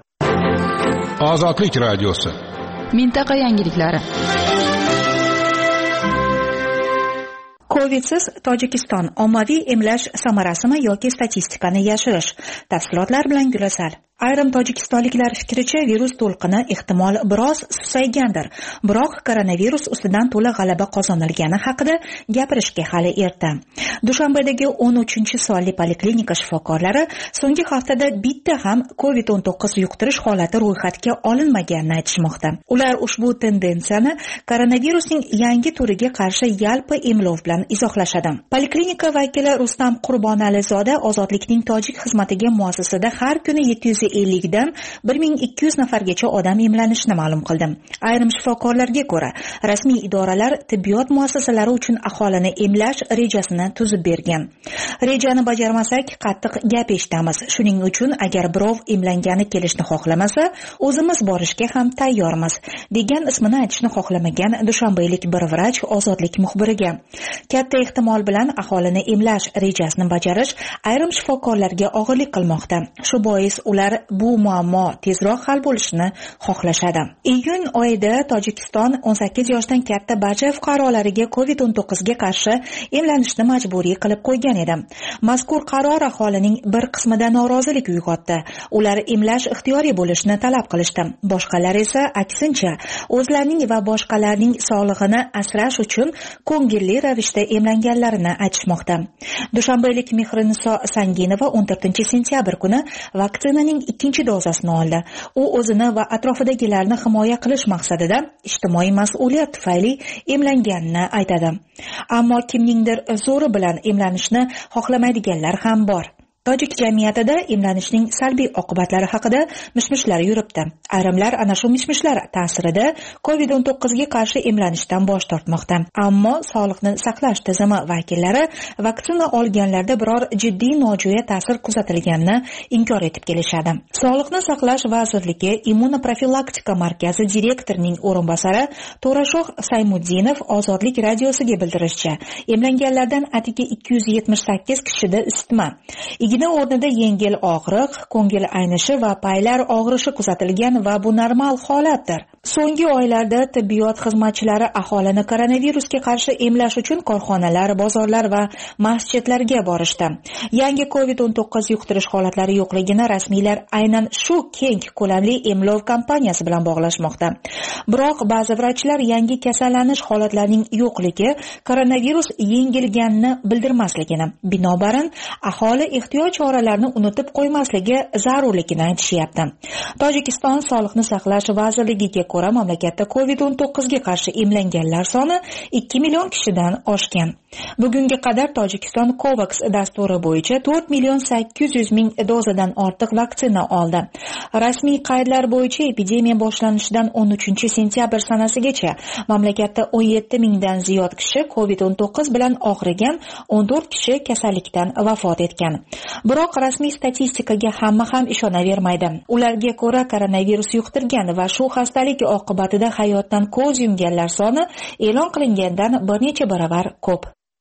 S3: Ozodlik radiosi.
S4: Mintaqa yangiliklari.
S11: Covidsiz Tojikiston ommaviy emlash samarasimi yoki statistikani yashirish? Tafsilotlar bilan Gulasal. Ayrim tojikistonliklar fikricha virus to'lqini ehtimol biroz susaygandir, biroq koronavirus ustidan to'la g'alaba qozonilgani haqida gapirishga hali erta. Dushanbadagi o'n uchinchi sonli poliklinika shifokorlari so'nggi haftada bitta ham kovid o'n to'qqiz yuqtirish holati ro'yxatga olinmaganini aytishmoqda. Ular ushbu tendensiyani koronavirusning yangi turiga qarshi yalpi emlov bilan izohlashadi. Poliklinika vakili Rustam Qurbonalizoda Ozodlikning tojik xizmatiga muassasada har kuni yetti yuz ellik dan bir ming ikki yuz nafargacha odam emlanishini ma'lum qildi. Ayrim shifokorlarga ko'ra, rasmiy idoralar tibbiyot muassasalari uchun aholini emlash rejasini tuzib bergan. Rejani bajarmasak, qattiq gap eshitamiz. Shuning uchun agar birov emlangani kelishni xohlamasa, o'zimiz borishga ham tayyormiz, degan ismini aytishni xohlamagan dushanbeylik bir vrach Ozodlik muxbiriga. Katta ehtimol bilan aholini emlash rejasini bajarish ayrim shifokorlarga og'irlik qilmoqda. Shu bois ular bu muammo tezroq hal bo'lishini xohlashadi. Iyun oyida Tojikiston o'n sakkiz yoshdan katta barcha fuqarolariga kovid o'n to'qqiz ga qarshi emlanishni majburiy qilib qo'ygan edi. Mazkur qaror aholining bir qismida norozilik uyg'otdi. Ular emlash ixtiyoriy bo'lishini talab qilishdi. Boshqalar esa aksincha o'zlarining va boshqalarning sog'lig'ini asrash uchun ko'ngilli ravishda emlanganlarini aytishmoqda. Dushanbalik Mehriniso Sanginova o'n to'rtinchi sentyabr kuni vaksinaning ikkinchi dozasini oldi. U o'zini va atrofidagilarni himoya qilish maqsadida ijtimoiy mas'uliyat tufayli emlanganini aytadi. Ammo kimningdir zo'ri bilan emlanishni xohlamaydiganlar ham bor. Tojik jamiyatida emlanishning salbiy oqibatlari haqida mishmishlar yuribdi. Ayrimlar ana shu mishmishlar ta'sirida kovid o'n to'qqiz ga qarshi emlanishdan bosh tortmoqda. Ammo sog'liqni saqlash tizimi vakillari vaksina olganlarda biror jiddiy nojo'ya ta'sir kuzatilganini inkor etib kelishadi. Sog'liqni saqlash vazirligi immunoprofilaktika markazi direktorining o'rinbosari To'rashoh Saymuddinov Ozodlik radiosiga bildirishicha, emlanganlardan atigi ikki yuz yetmish sakkiz kishida isitma, igna o'rnida yengil og'riq, ko'ngil aynishi va paylar og'rishi kuzatilgan va bu normal holatdir. So'nggi oylarda tibbiyot xizmatchilari aholini koronavirusga qarshi emlash uchun korxonalar, bozorlar va masjidlarga borishdi. Yangi kovid o'n to'qqiz yuqtirish holatlari yo'qligini rasmiylar aynan shu keng ko'lamli emlov kampaniyasi bilan bog'lashmoqda. Biroq ba'zi vrachlar yangi kasallanish holatlarining yo'qligi koronavirus yengilganini bildirmasligini, binobarin aholi ehtiyot choralarini unutib qo'ymasligi zarurligini aytishyapti. Tojikiston Sog'liqni saqlash vazirligiga ko'ra, mamlakatda kovid o'n to'qqiz ga qarshi emlanganlar soni ikki million kishidan oshgan. Bugunga qadar Tojikiston COVAX dasturi bo'yicha to'rt million sakkiz yuz ming dozadan ortiq vaksina oldi. Rasmiy qaydlar bo'yicha epidemiya boshlanishidan o'n uchinchi sentyabr sanasigacha mamlakatda o'n yetti mingdan ziyod kishi kovid o'n to'qqiz bilan og'rigan, o'n to'rt kishi kasallikdan vafot etgan. Biroq rasmiy statistikaga hamma ham ishonavermaydi. Ularga ko'ra, koronavirus yuqtirgan va shu xastalik oqibatida hayotdan ko'z yumganlar soni e'lon qilingandan bir necha baravar ko'p.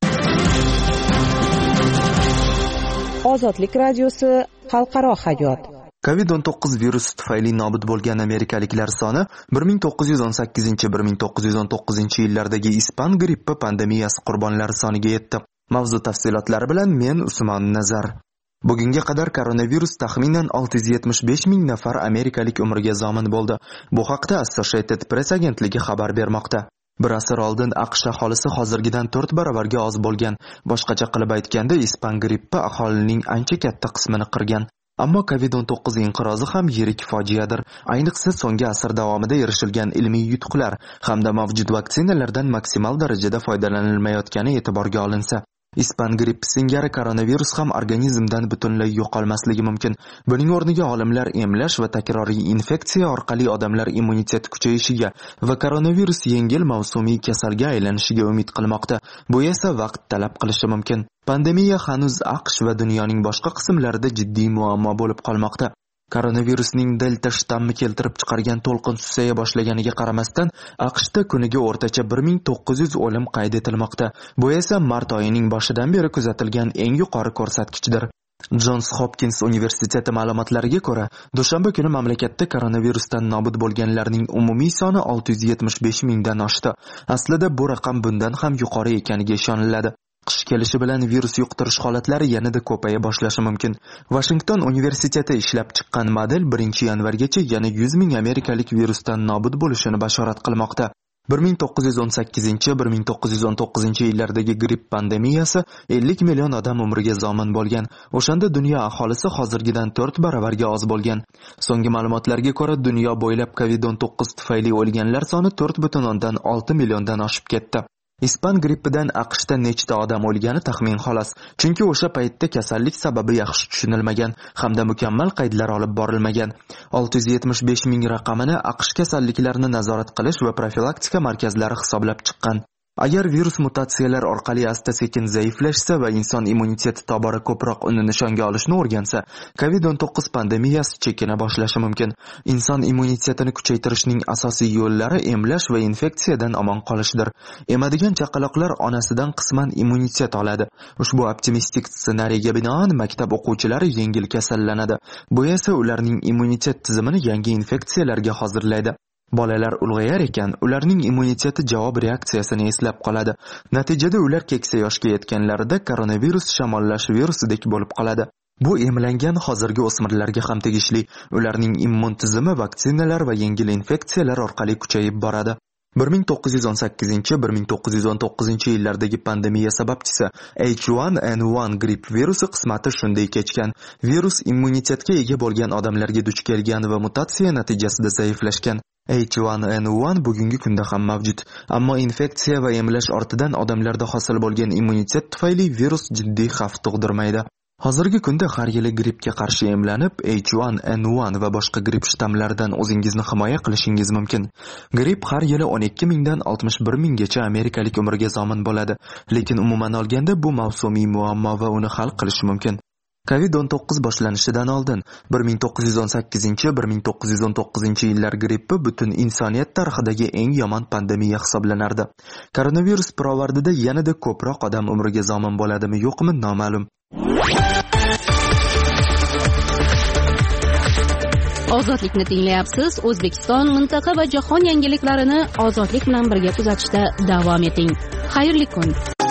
S14: Ozodlik radiosi xalqaro hayot.
S12: kovid o'n to'qqiz virusi tufayli nobud bo'lgan amerikaliklar soni bir ming to'qqiz yuz o'n sakkizinchi - bir ming to'qqiz yuz o'n to'qqizinchi yillardagi ispan grippi pandemiyasi qurbonlari soniga yetdi. Mavzu tafsilotlari bilan men Usmon Nazar. Bugunga qadar koronavirus taxminan olti yuz yetmish besh ming nafar amerikalik umriga zomin bo'ldi. Bu haqda Associated Press agentligi xabar bermoqda. Bir asr oldin AQSh aholisi hozirgidan to'rt baravarga oz bo'lgan. Boshqacha qilib aytganda, ispan grippi aholining ancha katta qismini qirgan. Ammo kovid o'n to'qqiz inqirozi ham yirik fojiadir. Ayniqsa so'nggi asr davomida erishilgan ilmiy yutuqlar hamda mavjud vaksinalardan maksimal darajada foydalanilmayotgani e'tiborga olinsa, ispan grippi singari koronavirus ham organizmdan butunlay yo'qolmasligi mumkin. Buning o'rniga olimlar emlash va takroriy infeksiya orqali odamlar immuniteti kuchayishiga va koronavirus yengil mavsumiy kasalga aylanishiga umid qilmoqda. Bu esa vaqt talab qilishi mumkin. Pandemiya hanuz AQSh va dunyoning boshqa qismlarida jiddiy muammo bo'lib qolmoqda. Koronavirusning delta shtammi keltirib chiqargan to'lqin susaya boshlaganiga qaramasdan, AQShda kuniga o'rtacha bir ming to'qqiz yuz o'lim qayd etilmoqda. Bu esa mart oyining boshidan beri kuzatilgan eng yuqori ko'rsatkichdir. Johns Hopkins universiteti ma'lumotlariga ko'ra, dushanba kuni mamlakatda koronavirusdan nobud bo'lganlarning umumiy soni olti yuz yetmish besh mingdan oshdi. Aslida bu raqam bundan ham yuqori ekaniga ishoniladi. Qish kelishi bilan virus yuqtirish holatlari yanada ko'paya boshlashi mumkin. Washington universiteti ishlab chiqqan model birinchi yanvargacha yana yuz ming amerikalik virusdan nobud bo'lishini bashorat qilmoqda. bir ming to'qqiz yuz o'n sakkizinchi - bir ming to'qqiz yuz o'n to'qqizinchi yillardagi gripp pandemiyasi ellik million odam umriga zomin bo'lgan. O'shanda dunyo aholisi hozirgidan to'rt baravarga oz bo'lgan. So'nggi ma'lumotlarga ko'ra, dunyo bo'ylab kovid o'n to'qqiz tufayli o'lganlar soni to'rt butun o'ndan olti milliondan oshib ketdi. Ispan grippidan AQShda nechta odam o'lgani taxmin xolos, chunki o'sha paytda kasallik sababi yaxshi tushunilmagan hamda mukammal qaydlar olib borilmagan. olti yuz yetmish besh ming raqamini AQSh kasalliklarni nazorat qilish va profilaktika markazlari hisoblab chiqqan. Agar virus mutatsiyalar orqali asta-sekin zaiflashsa va inson immuniteti tobora ko'proq uni nishonga olishni o'rgansa, kovid o'n to'qqiz pandemiyasi chekina boshlashi mumkin. Inson immunitetini kuchaytirishning asosiy yo'llari emlash va infeksiyadan omon qolishdir. Emadigan chaqaloqlar onasidan qisman immunitet oladi. Ushbu optimistik ssenariyga binoan maktab o'quvchilari yengil kasallanadi. Bu esa ularning immunitet tizimini yangi infeksiyalarga hozirlaydi. Bolalar ulg'ayar ekan, ularning immuniteti javob reaksiyasini eslab qoladi. Natijada ular keksa yoshga yetganlarida koronavirus shamollash virusidek bo'lib qoladi. Bu emlangan hozirgi o'smirlarga ham tegishli. Ularning immun tizimi vaksinalar va yengil infeksiyalar orqali kuchayib boradi. bir ming to'qqiz yuz o'n sakkizinchi - bir ming to'qqiz yuz o'n to'qqizinchi yillardagi pandemiya sababchisi H one N one gripp virusi qismati shunday kechgan. Virus immunitetga ega bo'lgan odamlarga duch kelgan va mutatsiya natijasida zaiflashgan. H one N one bugungi kunda ham mavjud. Ammo infeksiya va emlash ortidan odamlarda hosil bo'lgan immunitet tufayli virus jiddiy xavf tug'dirmaydi. Hozirgi kunda har yili grippga qarshi emlanib, H one N one va boshqa gripp shtammlaridan o'zingizni himoya qilishingiz mumkin. Gripp har yili o'n ikki mingdan oltmish bir minggacha amerikalik umriga zomin bo'ladi, lekin umuman olganda bu mavsumiy muammo va uni hal qilish mumkin. kovid o'n to'qqiz boshlanishidan oldin bir ming to'qqiz yuz o'n sakkizinchi - bir ming to'qqiz yuz o'n to'qqizinchi yillar grippi butun insoniyat tarixidagi eng yomon pandemiya hisoblanardi. Koronavirus pirovardida yanada ko'proq odam umriga zomin bo'ladimi, yo'qmi noma'lum.
S1: Ozodlikni tinglayapsiz. O'zbekiston, mintaqa va jahon yangiliklarini ozodlik bilan birga kuzatishda davom eting. Xayrli kun.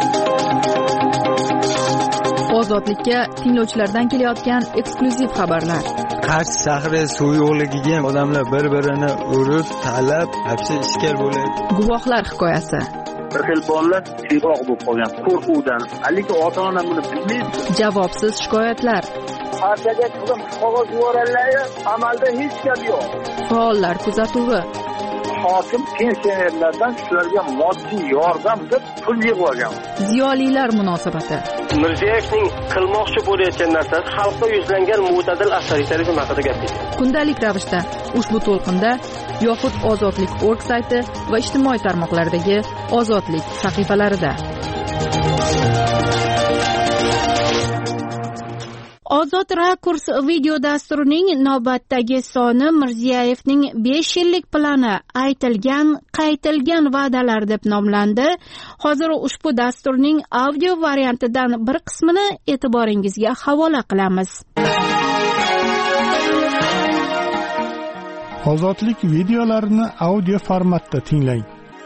S4: Ozodlikka tinglovchilardan kelayotgan eksklyuziv xabarlar.
S13: Qarshi shahri suv yo'qligiga odamlar bir-birini urib, talab, hapsi iskar bo'ladi.
S4: Guvohlar hikoyasi.
S15: Bir xil bolalar siyoq bo'lib qolgan qo'rquvdan, lekin ota-ona buni bilmaydi.
S4: Javobsiz shikoyatlar.
S15: Partiyaga chiqib qog'oz yuborganlar, amalda hech gap yo'q.
S4: Faollar kuzatuvi.
S15: Hokim pensionerlardan shularga moddiy yordam deb pul yig'ib olgan.
S4: Ziyolilar munosabati.
S16: Mirziyoyevning qilmoqchi bo'layotgan narsasi xalqqa yuzlangan mo'tadil avtoritarizm haqida gapirdi.
S4: Kundalik ravishda ushbu to'lqinda yoxud ozodlik nokta org sayti va ijtimoiy tarmoqlardagi ozodlik sahifalarida.
S1: Ozod rakurs video dasturining navbatdagi soni Mirziyoyevning besh yillik plani aytilgan, qaytilgan va'dalar deb nomlandi. Hozir ushbu dasturning audio variantidan bir qismini e'tiboringizga havola qilamiz.
S17: Ozodlik videolarini audio formatda tinglang.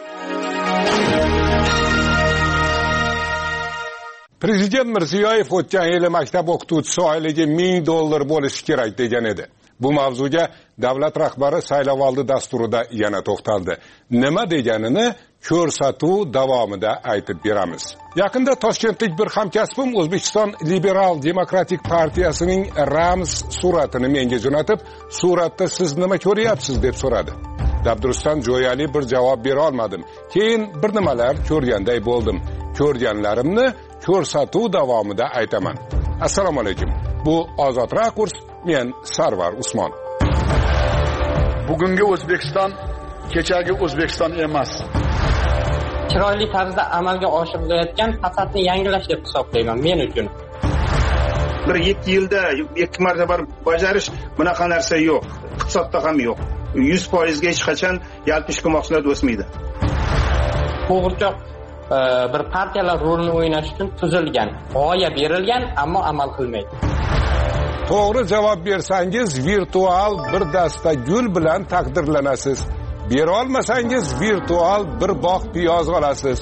S3: Prezident Mirziyoyev o'tgan yili maktab o'qituvchisi oyligi ming dollar bo'lishi kerak degan edi. Bu mavzuga davlat rahbari saylovoldi dasturida yana to'xtaldi. Nima deganini ko'rsatuv davomida aytib beramiz. Yaqinda Toshkentlik bir hamkasbim O'zbekiston Liberal Demokratik partiyasining ramz suratini menga jo'natib, "Suratda siz nima ko'ryapsiz?" deb so'radi. Dabduruston jo'yali bir javob bera olmadim. Keyin bir nimalar ko'rganday bo'ldim. Ko'rganlarimni ko'rsatuv davomida aytaman. Assalomu alaykum. Bu Ozod rakurs, men Sarvar Usmon.
S18: Bugungi O'zbekiston kechagi O'zbekiston emas.
S19: Chiroyli tarzda amalga oshirilayotgan fasadni yangilash deb hisoblayman men uchun.
S20: Bir ikki yilda ikki marta bajarish bunaqa narsa yo'q. Iqtisodda ham yo'q. yuz foiz ga hech qachon yalpishki mahsulot o'smaydi.
S19: To'g'richoq bir partiyalar rolini o'ynash uchun tuzilgan, g'oya berilgan, ammo amal qilmaydi.
S3: To'g'ri javob bersangiz virtual bir dasta gul bilan taqdirlanasiz. Bera olmasangiz virtual bir bog' piyoz olasiz.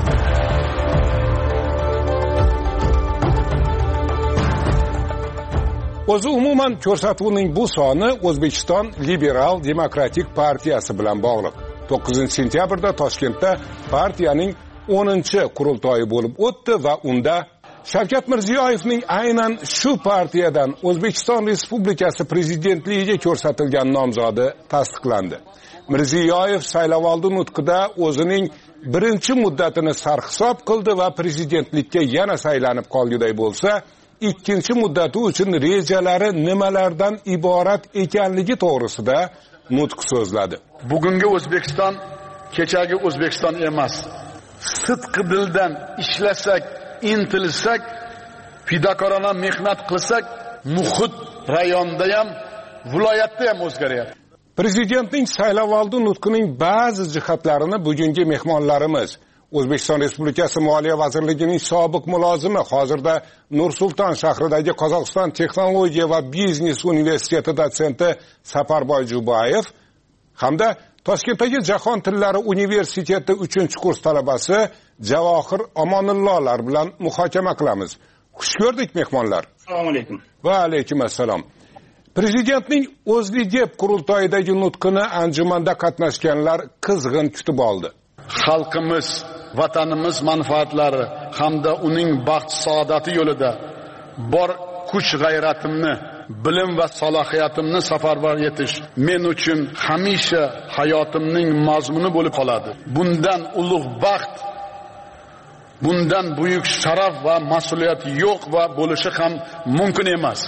S3: O'zi umuman ko'rsatuvning bu soni O'zbekiston Liberal Demokratik partiyasi bilan bog'liq. to'qqizinchi sentyabrda Toshkentda partiyaning o'ninchi qurultoyi bo'lib o'tdi va unda Shavkat Mirziyoyevning aynan shu partiyadan O'zbekiston Respublikasi prezidentligiga ko'rsatilgan nomzodi tasdiqlandi. Mirziyoyev saylovoldi nutqida o'zining birinchi muddatini sarhisob qildi va prezidentlikka yana saylanib qolguday bo'lsa, ikkinchi muddati uchun rejalari nimalardan iborat ekanligi to'g'risida nutq so'zladi.
S18: Bugungi O'zbekiston kechagi O'zbekiston emas. sidqi dildan ishlasak, intilsak, fidokorona mehnat qilsak, muhit rayonda ham, viloyatda ham o'zgaryapti.
S3: Prezidentning saylovoldi nutqining ba'zi jihatlarini bugungi mehmonlarimiz O'zbekiston Respublikasi Moliya vazirligining sobiq mulozimi, hozirda Nur-Sulton shahridagi Qozog'iston Texnologiya va biznes universiteti dotsenti Safarboy Jubayev hamda Toshkentdagi Jahon tillari universiteti uchinchi kurs talabasi Javohir Omonullohlar bilan muhokama qilamiz. Xush ko'rdik mehmonlar.
S20: Assalomu alaykum.
S3: Va alaykum assalom. Prezidentning O'zlidep qurultoyidagi nutqini anjumanda qatnashganlar qizg'in kutib oldi.
S18: Xalqimiz, vatanimiz manfaatlari hamda uning baxt saodati yo'lida bor kuch g'ayratimni, bilim va salohiyatimni safarbar etish men uchun hamisha hayotimning mazmuni bo'lib qoladi. Bundan ulug' baxt, bundan buyuk sharaf va mas'uliyat yo'q va bo'lishi ham mumkin emas.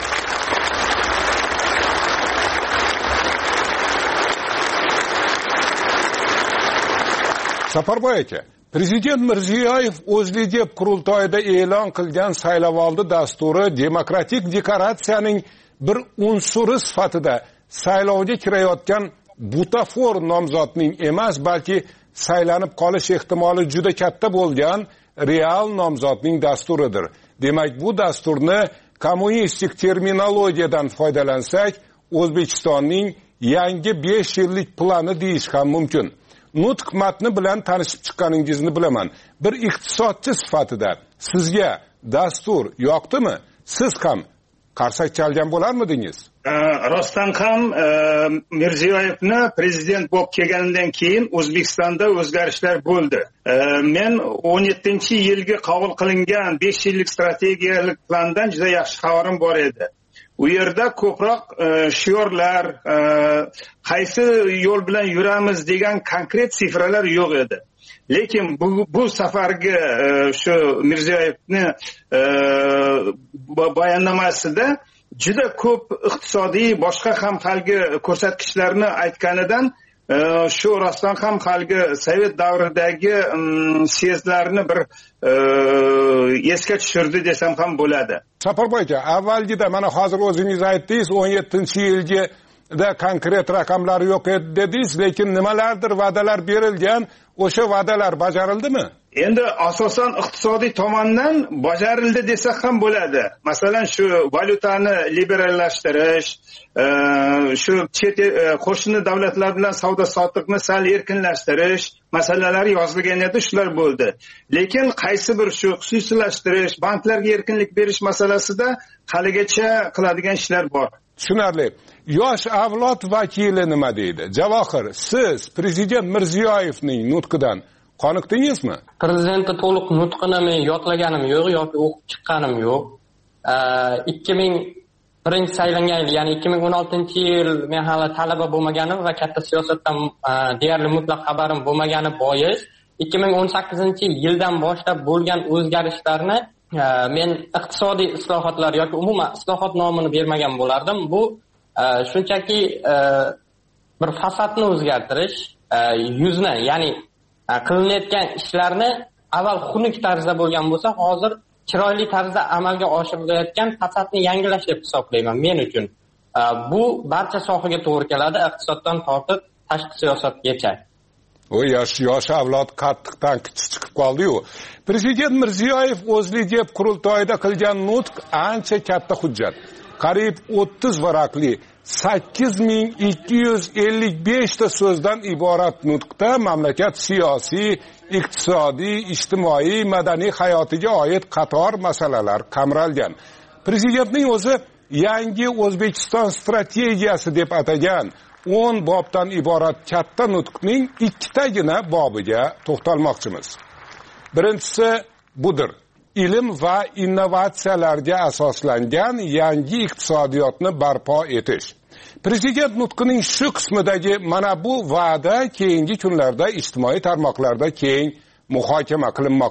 S3: Safarboy aka, Prezident Mirziyoyev O'zlidep qurultoyida e'lon qilgan saylovoldi dasturi demokratik deklaratsiyaning bir unsuri sifatida saylovga kirayotgan butafor nomzodning emas, balki saylanib qolish ehtimoli juda katta bo'lgan real nomzodning dasturidir. Demak, bu dasturni kommunistik terminologiyadan foydalansak, O'zbekistonning yangi besh yillik plani deyish ham mumkin. Nutq matni bilan tanishib chiqqaningizni bilaman. Bir iqtisodchi sifatida sizga dastur yoqdimi? Siz ham qarsak chalgan bo'larmidingiz?
S20: Rostdan ham Mirziyoyevni prezident bo'lib kelganidan keyin O'zbekistonda o'zgarishlar bo'ldi. Men o'n yettinchi yilga qabul qilingan besh yillik strategiyalik plandan juda yaxshi xabarim bor edi. U yerda ko'proq shiorlar, qaysi yo'l bilan yuramiz degan konkret sifralar yo'q edi. Lekin bu, bu safargi shu Mirziyoyevni bayonnomasida juda ko'p iqtisodiy boshqa ham halgi ko'rsatkichlarni aytganidan shu rostdan ham halgi Sovet davridagi siyosatlarni bir esga tushirdi desam ham bo'ladi.
S3: Safarboy aka, avvalgida mana hozir o'zingiz aytdingiz, o'n yettinchi yilga da konkret raqamlar yo'q edi dedingiz, lekin nimalardir va'dalar berilgan, o'sha va'dalar bajarildimi?
S20: Endi asosan iqtisodiy tomondan bajarildi desak ham bo'ladi. Masalan, shu valyutani liberallashtirish, shu chet qo'shni davlatlar bilan savdo sotiqni sal erkinlashtirish masalalari yozilgan edi, shular bo'ldi. Lekin qaysi bir shu xususiylashtirish, banklarga erkinlik berish masalasida haligacha qiladigan ishlar bor.
S3: Tushunarli. Yosh avlod vakili nima deydi? Javohir, siz prezident Mirziyoyevning nutqidan qoniqdingizmi?
S19: Prezidentning to'liq nutqini men yodlaganim yo'q yoki o'qib chiqqanim yo'q. ikki ming birinchi saylangan yil, ya'ni ikki ming o'n oltinchi yil men hali talaba bo'lmaganim va katta siyosatdan deyarli mutlaq xabarim bo'lmagani bois ikki ming o'n sakkizinchi yildan boshlab bo'lgan o'zgarishlarni men iqtisodiy islohotlar yoki umuman islohot nomini bermagan bo'lardim. Bu shunchaki bir fasadni o'zgartirish, yuzni, ya'ni qilinayotgan ishlarni avval xunuk tarzda bo'lgan bo'lsa, hozir chiroyli tarzda amalga oshirilayotgan fasadni yangilash deb hisoblayman men uchun. Bu barcha sohaga to'g'ri keladi, iqtisoddan tortib tashqi siyosatgacha.
S3: O yosh yosh avlod qattiqdan kichik chiqib qoldi-yu. Prezident Mirziyoyev O'zlidep qurultoyida qilgan nutq ancha katta hujjat. Qariyb o'ttiz varaqli sakkiz ming ikki yuz ellik besh ta so'zdan iborat nutqda mamlakat siyosiy, iqtisodiy, ijtimoiy, madaniy hayotiga oid qator masalalar qamralgan. Prezidentning o'zi yangi O'zbekiston strategiyasi deb atagan o'n bobdan iborat katta nutqning ikkitagina bobiga to'xtalmoqchimiz. Birinchisi budir. Ilm va innovatsiyalarga asoslangan yangi iqtisodiyotni barpo etish. Prezident nutqining shu qismidagi mana bu va'da keyingi kunlarda ijtimoiy tarmoqlarda keng muhokama qilinmoqda.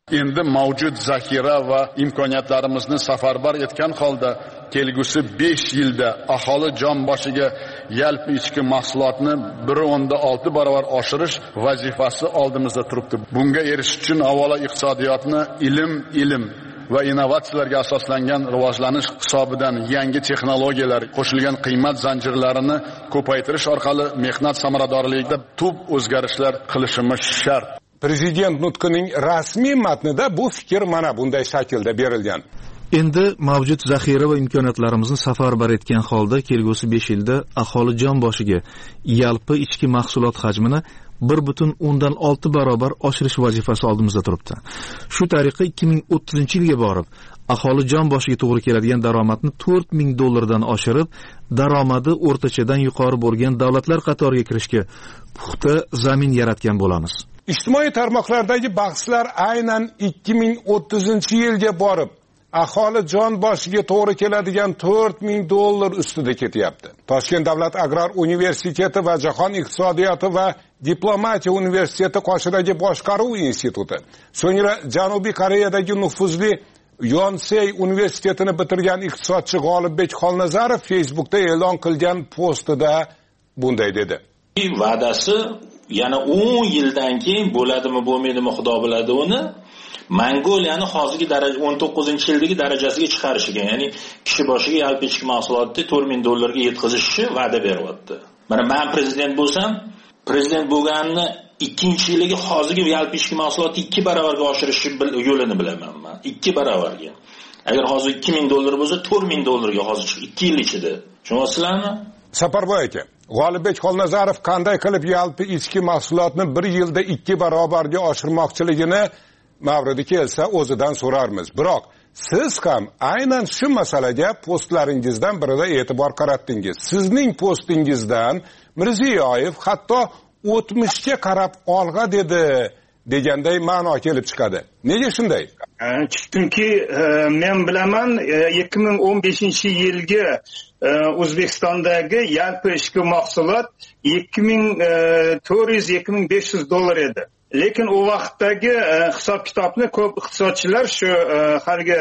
S18: Endi mavjud zaxira va imkoniyatlarimizni safarbar etgan holda kelgusi besh yilda aholi jon boshiga yalpi ichki mahsulotni bir o'nda olti barobar oshirish vazifasi oldimizda turibdi. Bunga erishish uchun avvalo iqtisodiyotni ilm, ilm va innovatsiyalarga asoslangan rivojlanish hisobidan yangi texnologiyalar, qo'shilgan qiymat zanjirlarini ko'paytirish orqali mehnat samaradorligida tub o'zgarishlar qilishimiz shart.
S3: Prezident nutqining rasmiy matnida bu fikr mana bunday shaklda berilgan.
S21: Endi mavjud zaxira va imkoniyatlarimizni safarbar etgan holda kelgusi besh yilda aholi jon boshiga yalpi ichki mahsulot hajmini bir butun o'ndan olti barobar oshirish vazifasi oldimizda turibdi. Shu tariqa ikki ming o'ttizinchi yilga borib, aholi jon boshiga to'g'ri keladigan daromadni to'rt ming dollardan oshirib, daromadi o'rtachadan yuqori bo'lgan davlatlar qatoriga kirishga puxta zamin yaratgan bo'lamiz.
S3: Ijtimoiy tarmoqlardagi bahslar aynan ikki ming o'ttizinchi yilga borib aholi jon boshiga to'g'ri keladigan to'rt ming dollar ustida ketyapti. Toshkent davlat agrar universiteti va Jahon iqtisodiyoti va diplomatiya universiteti qoshidagi boshqaruv instituti, so'ngra Janubiy Koreyadagi nufuzli Yonsei universitetini bitirgan iqtisodchi G'olibbek Xolnazarov Facebookda e'lon qilgan postida bunday dedi.
S22: Va'dasi yana o'n yildan keyin bo'ladimi, bo'lmaydimi, Xudo biladi uni. Mongoliyani hozirgi daraja o'n to'qqizinchi yildagi darajasiga chiqarishiga, ya'ni kishi boshiga yalpi ichki mahsulotni to'rt ming dollarga yetkazishni va'da beryapti. Mana men prezident bo'lsam, prezident bo'lganini ikkinchi yiliga hozirgi yalpi ichki mahsulotni ikki barobarga oshirish yo'lini bilaman men. ikki barobarga. Agar hozir ikki ming dollar bo'lsa, to'rt ming dollarga hozir ikki yil ichida. Tushunyapsizlarmi?
S3: Saparboy aka, G'olibbek Xolnazarov qanday qilib yalpi ichki mahsulotni bir yilda ikki barobarga oshirmoqchiligini mavridi kelsa o'zidan so'rarmiz. Biroq siz ham aynan shu masalaga postlaringizdan birida e'tibor qaratdingiz. Sizning postingizdan Mirziyoyev hatto o'tmishga qarab olg'a dedi deganday ma'no kelib chiqadi. Nega shunday?
S20: Chunki men bilaman ikki ming o'n beshinchi yilgi O'zbekistondagi yalpi ichki mahsulot ikki ming to'rt yuz ikki ming besh yuz dollar edi. Lekin u vaqtdagi hisob kitobni ko'p iqtisodchilar shu haligi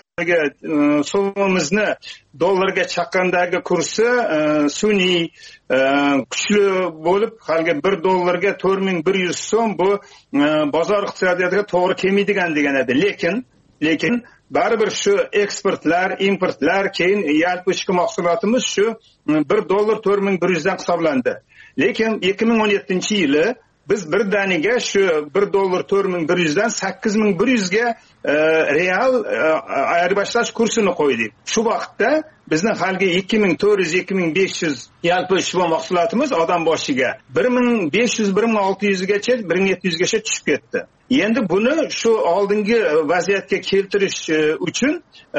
S20: so'mimizni dollarga chaqqandagi kursi sun'iy kuchli bo'lib, haligi bir dollarga to'rt ming bir yuz so'm bu bozor iqtisodiyotiga to'g'ri kelmaydigan degan edi. Lekin lekin baribir shu eksportlar, importlar, keyin yalpi ichki mahsulotimiz shu bir dollar to'rt ming bir yuz dan hisoblandi. Lekin ikki ming o'n yettinchi yili biz bir daniga shu bir dollar to'rt ming bir yuz dan sakkiz ming bir yuz ga e, real e, ayirboshlash kursini qo'ydik. Shu vaqtda bizning haligi ikki ming to'rt yuz ikki ming besh yuz yalpi ichki mahsulotimiz odam boshiga bir ming besh yuz bir ming olti yuz gacha bir ming yetti yuz gacha tushib ketdi. Endi buni shu oldingi vaziyatga keltirish uchun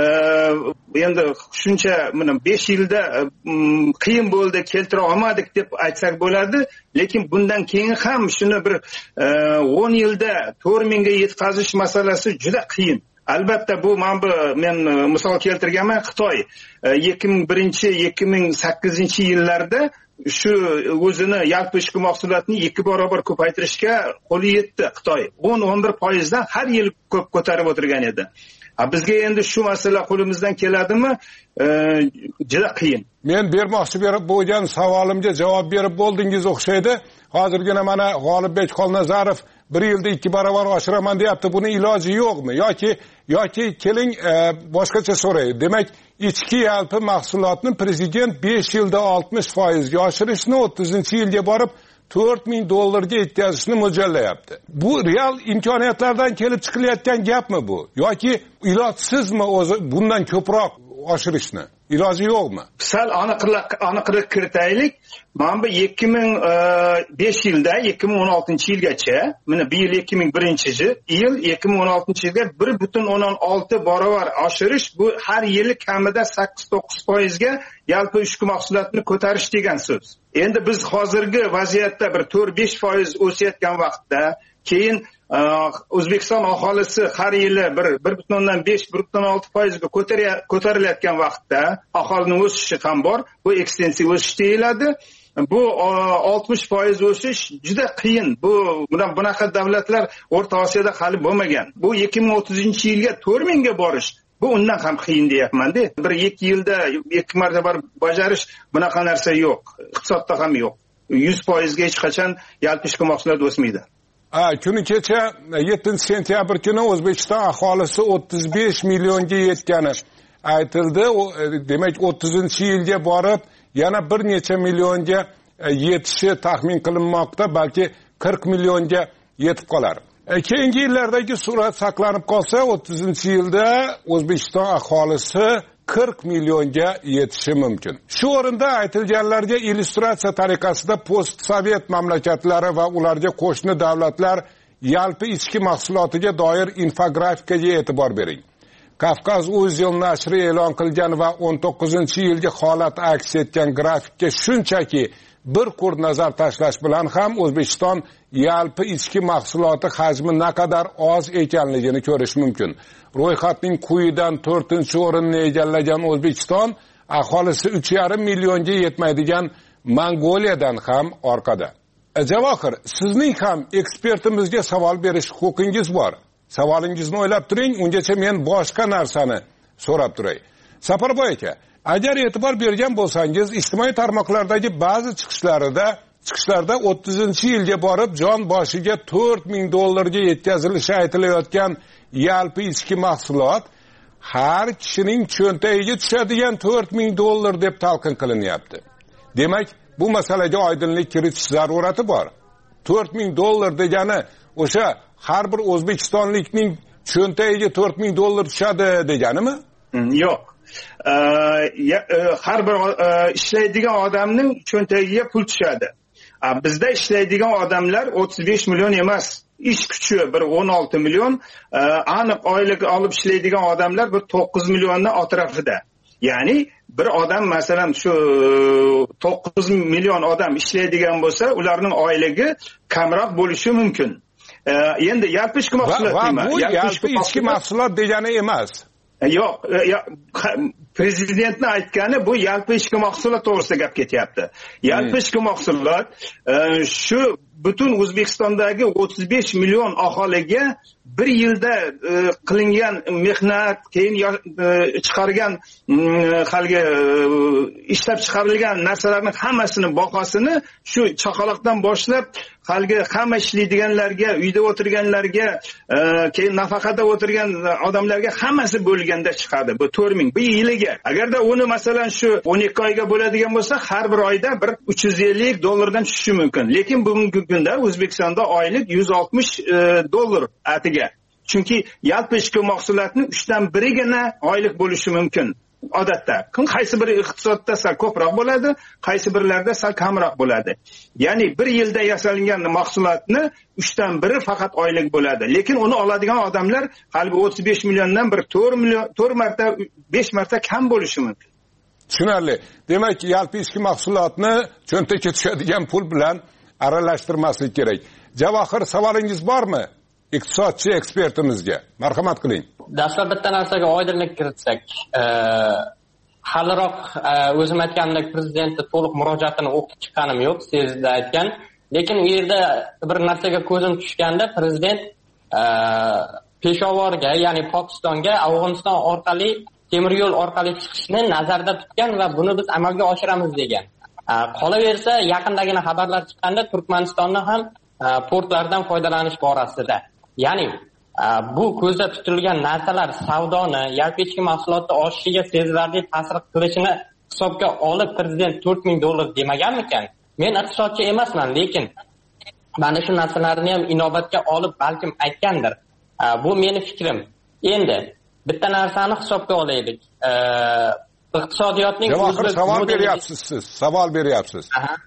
S20: endi shuncha mana besh yilda qiyin bo'ldi, keltira olmadik deb aytsak bo'ladi, lekin bundan keyin ham shuni bir o'n yilda to'rt ming ga yetkazish masalasi juda qiyin. Albatta bu men bu men misol keltirganman, Xitoy ikki ming birinchi ikki ming sakkizinchi yillarda shu o'zini yalpi ichki mahsulotni ikki barobar ko'paytirishga qo'li yetdi. Xitoy o'n o'n bir foiz dan har yil ko'p ko'tarib o'tirgan edi. Ha, bizga endi shu masala qo'limizdan keladimi? E, juda qiyin.
S3: Men bermoqchi berib bo'lgan savolimga javob berib bo'ldingiz o'xshaydi. Hozirgina mana G'olibbek Xolnazarov bir yilda ikki barobar oshiraman deyapti. Buni iloji yo'qmi? Yoki yoki keling e, boshqacha so'ray. Demak, ichki yalpi mahsulotni prezident besh yilda oltmish foiz ga oshirishni o'ttizinchi yilga borib to'rt ming dollarga yetkazishni mo'ljallayapti. Bu real imkoniyatlardan kelib chiqilayotgan gapmi bu? Yoki ilojsizmi o'zi bundan ko'proq oshirishni? Iloji yo'qmi?
S20: Sal aniqlik aniqlik kiritaylik. Mana bu ikki ming besh yilda ikki ming o'n oltinchi yilgacha, mana bu yil ikki ming birinchi yil, ikki ming o'n oltinchi yilga bir butun o'ndan olti barobar oshirish, bu har yili kamida sakkiz to'qqiz foiz ga yalpi ichki mahsulotni ko'tarish degan so'z. Endi biz hozirgi vaziyatda bir to'rt besh foiz o'sayotgan vaqtda keyin O'zbekiston aholisi har yili bir bir butun o'ndan besh bir butun olti foizga ko'tarilayotgan vaqtda aholining o'sishi ham bor. Bu ekstensiv o'sish deyiladi. Bu oltmish foiz o'sish juda qiyin. Bu bunaqa davlatlar O'rta Osiyoda hali bo'lmagan. Bu ikki ming o'ttizinchi yilga to'rt mingga borish bu undan ham qiyin deyapman-da. Bir ikki yilda ikki marta bajarish bunaqa narsa yo'q. Iqtisodda ham yo'q. yuz foizga hech qachon yalpi ichki mahsulot o'smaydi.
S3: Ha, kuni kecha yettinchi sentyabr kuni O'zbekiston aholisi o'ttiz besh millionga yetgani aytildi. Demak, o'ttizinchi yilga borib yana bir necha millionga yetishi taxmin qilinmoqda, balki qirq millionga yetib qolar. Keyingi yillardagi surat saqlanib qolsa, o'ttizinchi yilda O'zbekiston aholisi qirq millionga yetishi mumkin. Shu o'rinda aytilganlarga illyustratsiya tariqasida post-sovet mamlakatlari va ularga qo'shni davlatlar yalpi ichki mahsulotiga doir infografikaga e'tibor bering. Kavkaz Uzyil nashri e'lon qilgan va o'n to'qqizinchi yilgi holat aks etgan grafikka shunchaki bir qur nazar tashlash bilan ham O'zbekiston yalpi ichki mahsuloti hajmi naqadar oz ekanligini ko'rish mumkin. Ro'yxatning quyidan to'rtinchi o'rinni egallagan O'zbekiston aholisi uch yarim millionga yetmaydigan Mongoliyadan ham orqada. Javohir, sizning ham ekspertimizga savol berish huquqingiz bor. Savolingizni o'ylab turing, ungacha men boshqa narsani so'rab turay. Safarboy aka, agar e'tibor bergan bo'lsangiz, ijtimoiy tarmoqlardagi ba'zi chiqishlarida chiqishlarda o'ttizinchi yilga borib jon boshiga to'rt ming dollarga yetkazilishi aytilayotgan yalpi ichki mahsulot har kishining cho'ntagiga tushadigan to'rt ming dollar deb talqin qilinyapti. Demak, bu masalaga oydinlik kiritish zarurati bor. to'rt ming dollar degani o'sha har bir o'zbekistonlikning cho'ntagiga to'rt ming dollar tushadi deganimi?
S20: Yo'q. Har bir ishlaydigan odamning cho'ntagiga pul tushadi. Bizda ishlaydigan odamlar o'ttiz besh million emas. Ish kuchi bir o'n olti million, aniq oylik olib ishlaydigan odamlar bir to'qqiz millionning atrofida. Ya'ni bir odam masalan shu to'qqiz million odam ishlaydigan bo'lsa, ularning oyligi kamroq bo'lishi mumkin. Endi yalpi ichki mahsulot
S3: deyman. Bu yalpi ichki mahsulot degani emas.
S20: Yo'q, prezidentning aytgani bu yalpi ichki mahsulot to'g'risida gap ketyapti. Yalpi ichki mahsulot shu butun O'zbekistondagi o'ttiz besh million aholiga bir yilda qilingan mehnat, keyin chiqargan haligi ishlab chiqarilgan narsalarning hammasini bahosini shu chaqaloqdan boshlab haligi hamma ishlaydiganlarga, uyda o'tirganlarga, keyin nafaqada o'tirgan odamlarga hammasi bo'lganda chiqadi. Bu to'rt ming bir yiliga. Agarda uni masalan shu o'n ikki oyga bo'ladigan bo'lsa, har bir oyda bir uch yuz ellik dollardan tushishi mumkin. Lekin bugungi kunda O'zbekistonda oylik yuz oltmish dollar atiga. Chunki yalpi ichki mahsulotning uchdan birigina oylik bo'lishi mumkin. Odatda qaysi bir iqtisodda sal ko'proq bo'ladi, qaysi birlarda sal kamroq bo'ladi. Ya'ni bir yilda yasalgan mahsulotni uchdan biri faqat oylik bo'ladi. Lekin uni oladigan odamlar hali o'ttiz besh milliondan bir to'rt million to'rt marta besh marta kam bo'lishi mumkin.
S3: Tushunarli. Demak, yalpi ichki mahsulotni cho'ntakka tushadigan pul bilan aralashtirmaslik kerak. Javohir, savolingiz bormi? Iqtisodchi ekspertimizga marhamat qiling.
S19: Dastlab bitta narsaga oydinlik kiritsak, haliroq o'zim aytganimdek prezidentning to'liq murojaatini o'qib chiqqanim yo'q, sizda aytgan. Lekin u yerda bir narsaga ko'zim tushganda prezident Peshovorga, ya'ni Pokistonga Afg'oniston orqali temir yo'l orqali chiqishni nazarda tutgan va buni biz amalga oshiramiz degan. Qolaversa, yaqindagina xabarlar chiqqanda Turkmanistonni ham portlardan foydalanish borasida. Ya'ni bu ko'zda tutilgan narsalar savdoni, yalpi ichki mahsulotning oshishiga sezilarli ta'sir qilishini hisobga olib prezident to'rt ming dollar demaganmikan? Men iqtisodchi emasman, lekin mana shu narsalarni ham inobatga olib balkim aytgandir. Bu meni fikrim. Endi bitta narsani hisobga olaylik. Iqtisodiyotning
S3: Javohir, savol beryapsiz siz, savol beryapsiz.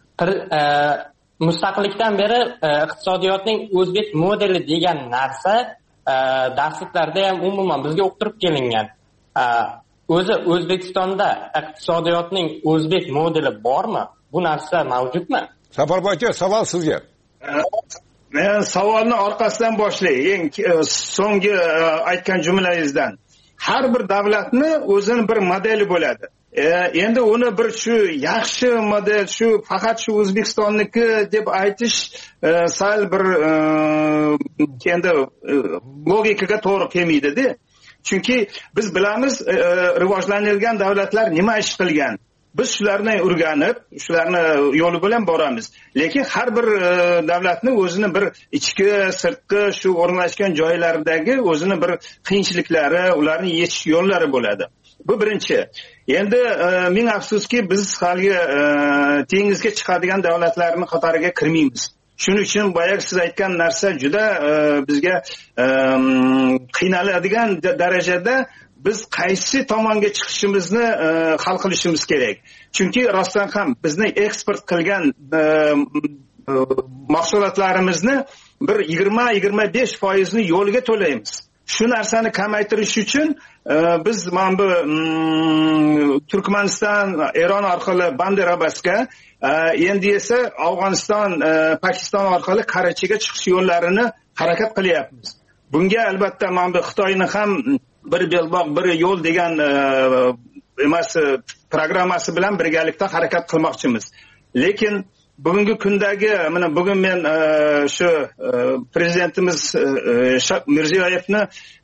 S19: Mustaqillikdan beri iqtisodiyotning o'zbek modeli degan narsa darsliklarda ham umuman bizga o'qtirib kelingan. O'zi O'zbekistonda iqtisodiyotning o'zbek modeli bormi? Bu narsa mavjudmi?
S3: Safarboy aka, savol sizga.
S20: men savolni orqasidan boshlay. Eng so'nggi aytgan jumlangizdan. Har bir davlatni o'zini bir modeli bo'ladi. E, endi uni bir shu yaxshi model, shu faqat shu O'zbekistonniki deb aytish e, sal bir e, endi e, logikaga to'g'ri kelmaydi-da. Chunki biz bilamiz e, rivojlangan davlatlar nima ish qilgan. Biz shularni o'rganib, shularni yo'li bilan boramiz. Lekin har bir e, davlatni o'zini bir ichki, sirtqi, shu o'rnashgan joylaridagi o'zini bir qiyinchiliklari, ularni yechish yo'llari bo'ladi. Bu birinchi. Endi e, ming afsuski biz hali e, dengizga chiqadigan davlatlarning qatoriga kirmaymiz. Shuning uchun boya siz aytgan narsa juda e, bizga e, qiynaladigan darajada biz qaysi tomonga chiqishimizni e, hal qilishimiz kerak. Chunki rostdan ham bizni eksport qilgan e, e, mahsulotlarimizni bir yigirma yigirma besh foiz ni yo'lga to'laymiz. Shu narsani kamaytirish uchun e, biz mana bu mm, Turkmaniston, Eron orqali Bandar Abbasga, e, endi esa Afg'oniston, e, Pokiston orqali Karachiga chiqish yo'llarini harakat qilyapmiz. Bunga albatta mana bu Xitoyni ham bir belbog' bir yo'l degan emas programmasi bilan birgalikda harakat qilmoqchimiz. Lekin bugungi kundagi mana bugun men shu prezidentimiz Mirziyoyevni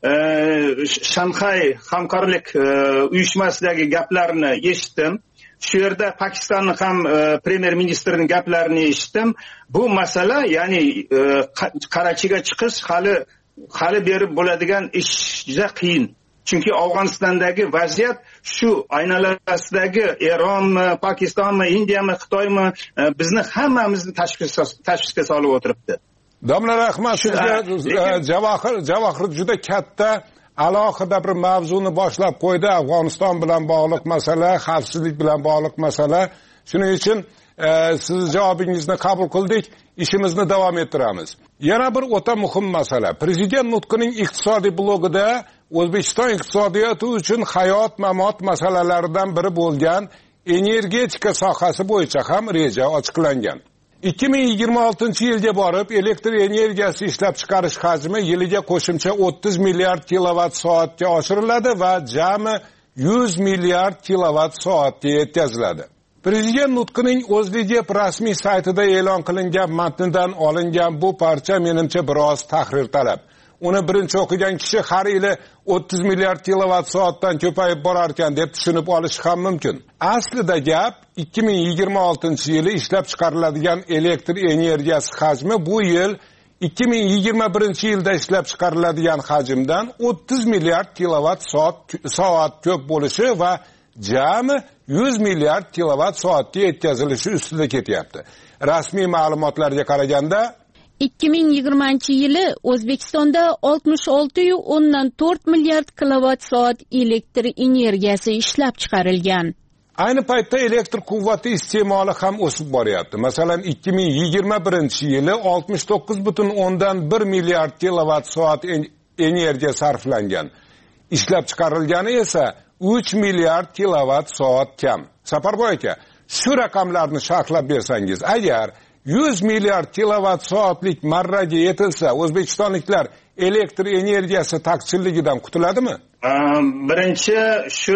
S20: Shanxay hamkorlik uyushmasidagi gaplarini eshitdim. Shu yerda Pokistonning ham premyer ministrining gaplarini eshitdim. Bu masala, ya'ni Karachiga chiqish hali hali berib bo'ladigan ish juda qiyin. Chunki Afg'onistondagi vaziyat shu aynalasidagi Eronmi, Pokistonmi, Indiyami, Xitoymi bizni hammamizni tashvishga solib o'tiribdi.
S3: Domla rahmat, sizga Javohir Javohir juda katta alohida bir mavzuni boshlab qo'ydi. Afg'oniston bilan bog'liq masala, xavfsizlik bilan bog'liq masala. Shuning uchun e, siz javobingizni qabul qildik. İşimizni davom ettiramiz. Yana bir o'ta muhim masala. Prezident nutqining iqtisodiy blogida O'zbekiston iqtisodiyoti uchun hayot mamot masalalaridan biri bo'lgan energetika sohasi bo'yicha ham reja ochiqlangan. ikki ming yigirma oltinchi yilga borib elektr energiyasi ishlab chiqarish hajmi yiliga qo'shimcha o'ttiz milliard kilovat soatga oshiriladi va jami yuz milliard kilovat soatga yetkaziladi. Prezident nutqining O'zLiDep rasmiy saytida e'lon qilingan matndan olingan bu parcha menimcha biroz tahrir talab. Uni birinchi o'qigan kishi har yili o'ttiz milliard kilovat soatdan ko'payib borar ekan deb tushunib olishi ham mumkin. Aslida gap ikki ming yigirma oltinchi yili ishlab chiqariladigan elektr energiyasi hajmi bu yil ikki ming yigirma birinchi yilda ishlab chiqariladigan hajmdan o'ttiz milliard kilovat soat soat ko'p bo'lishi va jami yuz milliard kilovat soatga yetkazilishi ustida ketyapti. Rasmiy ma'lumotlarga qaraganda
S1: ikki ming yigirmanchi yili O'zbekistonda oltmish olti nuqta o'ndan to'rt milliard kilovat soat elektr energiyasi ishlab chiqarilgan.
S3: Ayni paytda elektr quvvati iste'moli ham o'sib boryapti. Masalan, ikki ming yigirma birinchi yili oltmish to'qqiz butun o'ndan bir milliard kilovat soat energiya sarflangan. Ishlab chiqarilgani esa uch milliard kilovat soat kam. Safarboy aka, shu raqamlarni sharhlab bersangiz, agar yuz milliard kilovat soatlik marraga yetilsa, o'zbekistonliklar elektr energiyasi taqchilligidan qutuladimi?
S20: Birinchi shu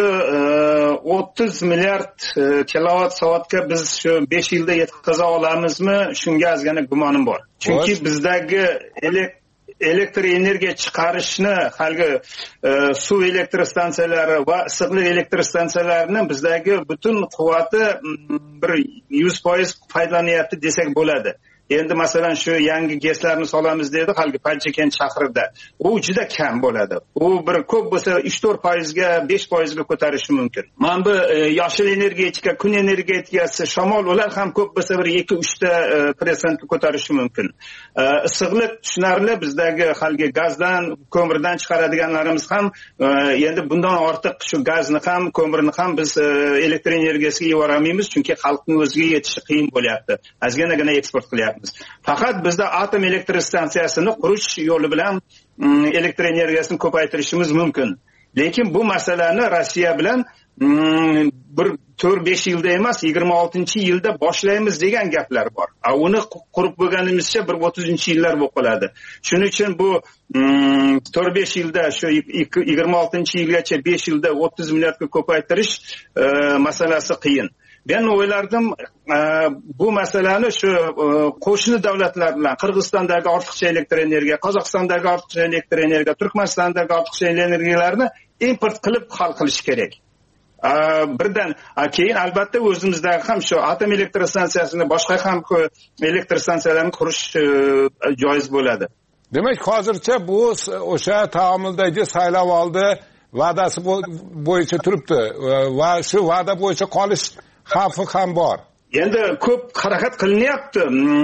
S20: o'ttiz milliard kilovat soatga biz shu besh yilda yetkaza olamizmi? Shunga ozgina gumonim bor. Chunki bizdagi elektr elektr energiya chiqarishni halgi e, suv elektr stansiyalari va issiqlik elektr stansiyalarini bizdagi butun quvvati bir yuz foiz foydalanyapti desak bo'ladi. Endi masalan shu yangi GESlarni solamiz dedi halgi Panchkent shahrida. U juda kam bo'ladi. U bir ko'p bo'lsa uch to'rt foizga, besh foizga ko'tarishi mumkin. Mana bu e, yoshil energetika, kun energetikasi, shamol ular ham ko'p bo'lsa bir ikki uch ta prosentga ko'tarishi mumkin. E, issiqlik tushunarli bizdagi halgi gazdan, ko'mirdan chiqaradiganlarimiz ham e, endi bundan ortiq shu gazni ham, ko'mirni ham biz e, elektr energiyasiga yuboramiz, chunki xalqning o'ziga yetishi qiyin bo'lyapti. Ozginagina eksport qilyapti. Faqat bizda atom elektr stansiyasini qurish yo'li bilan elektr energiyasini ko'paytirishimiz mumkin. lekin bu masalani Rossiya bilan mm, bir to'rt besh yilda emas yigirma oltinchi yilda boshlaymiz degan gaplar bor. A uni qurib bo'lganimizcha bir o'ttizinchi yillar bo'lib qoladi. Shuning uchun bu mm, to'rt besh yilda shu yigirma oltinchi yilgacha besh yilda o'ttiz milliardga ko'paytirish e, masalasi qiyin. Ben o'ylardim e, bu masalani shu e, qo'shni davlatlar bilan Qirg'izistondagi ortiqcha elektr energiya, Qozog'istondagi ortiqcha elektr energiya, Turkmanistondagi ortiqcha energiyalarni import qilib hal qilish kerak. Birdan keyin albatta o'zimizdagi ham shu atom elektr stansiyasini boshqa ham elektr stansiyalarni qurish joiz bo'ladi.
S3: Demak, hozircha bu o'sha taomildagi saylovoldi va'dasi bo'yicha turibdi va shu va'da bo'yicha qolish xavfi ham bor.
S20: Endi ko'p harakat qilinyapti.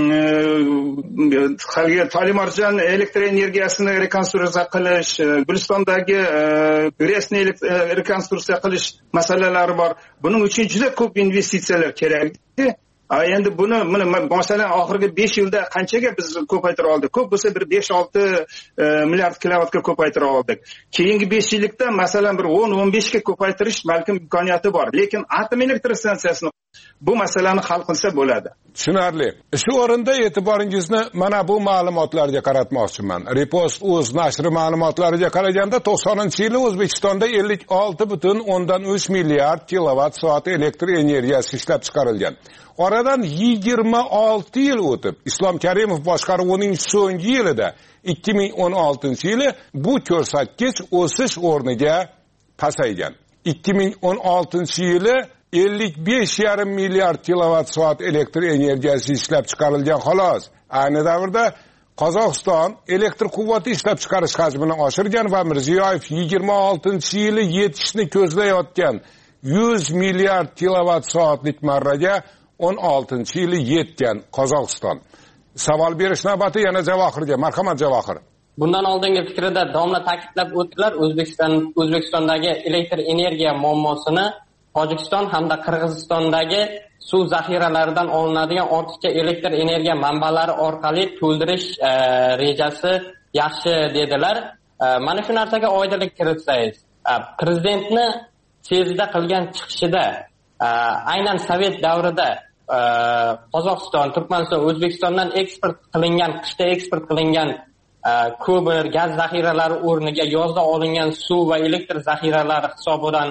S20: Haligi Tolimarjon elektr energiyasini rekonstruksiya qilish, Gulistondagi Gresni rekonstruksiya qilish masalalari bor. Buning uchun juda ko'p investitsiyalar kerak. Endi buni masalan oxirgi besh yilda qanchaga biz ko'paytira oldik? Ko'p bo'lsa bir besh olti milliard kilovatga ko'paytira oldik. Keyingi besh yillikda masalan bir o'n o'n besh ga ko'paytirish balkim imkoniyati bor. Lekin atom elektr stansiyasini bu masalani hal qilsa bo'ladi.
S3: Tushunarli. Shu o'rinda e'tiboringizni mana bu ma'lumotlarga qaratmoqchiman. Repost o'z nashri ma'lumotlariga qaraganda to'qsoninchi yili O'zbekistonda ellik olti butun o'ndan uch milliard kilovat soat elektr energiyasi ishlab chiqarilgan. Oradan yigirma olti yil o'tib, Islom Karimov boshqaruvining so'nggi yilida ikki ming o'n oltinchi yili bu ko'rsatkich o'sish o'rniga pasaygan. ikki ming o'n oltinchi yili ellik besh yarim milliard kilovat soat elektr energiyasi ishlab chiqarilgan xolos. Ayni davrda Qozog'iston elektr quvvati ishlab chiqarish hajmini oshirgan va Mirziyoyev yigirma oltinchi yili yetishni ko'zlayotgan yuz milliard kilovat soatlik marraga o'n oltinchi yili yetgan Qozog'iston. Savol berish navbati yana Javohirga. Marhamat Javohir.
S19: Bundan oldingi fikrida domla ta'kidlab o'tdilar, O'zbekiston O'zbekistondagi elektr energiya muammosini Tojikiston hamda Qirg'izistondagi suv zaxiralaridan olinadigan ortiqcha elektr energiya manbalari orqali to'ldirish e, rejasi yaxshi dedilar. E, mana shu narsaga oydinlik kiritsangiz, e, prezidentni sezida qilgan chiqishida e, aynan Sovet davrida e, Qozog'iston, Turkmaniston, O'zbekistondan eksport qilingan, qishda eksport qilingan e, ko'mir, gaz zaxiralari o'rniga yozda olingan suv va elektr zaxiralari hisobidan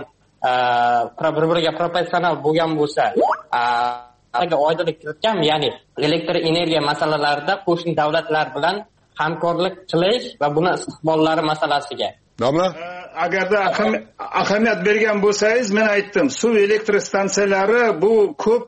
S19: bir-biriga proporsional bo'lgan bo'lsa, oydinlik kiritgan, ya'ni elektr energiya masalalarida qo'shni davlatlar bilan hamkorlik qilish va buni istiqbollari masalasiga.
S3: Domla,
S20: agarda ahamiyat bergan bo'lsangiz, men aytdim, suv elektr stansiyalari bu ko'p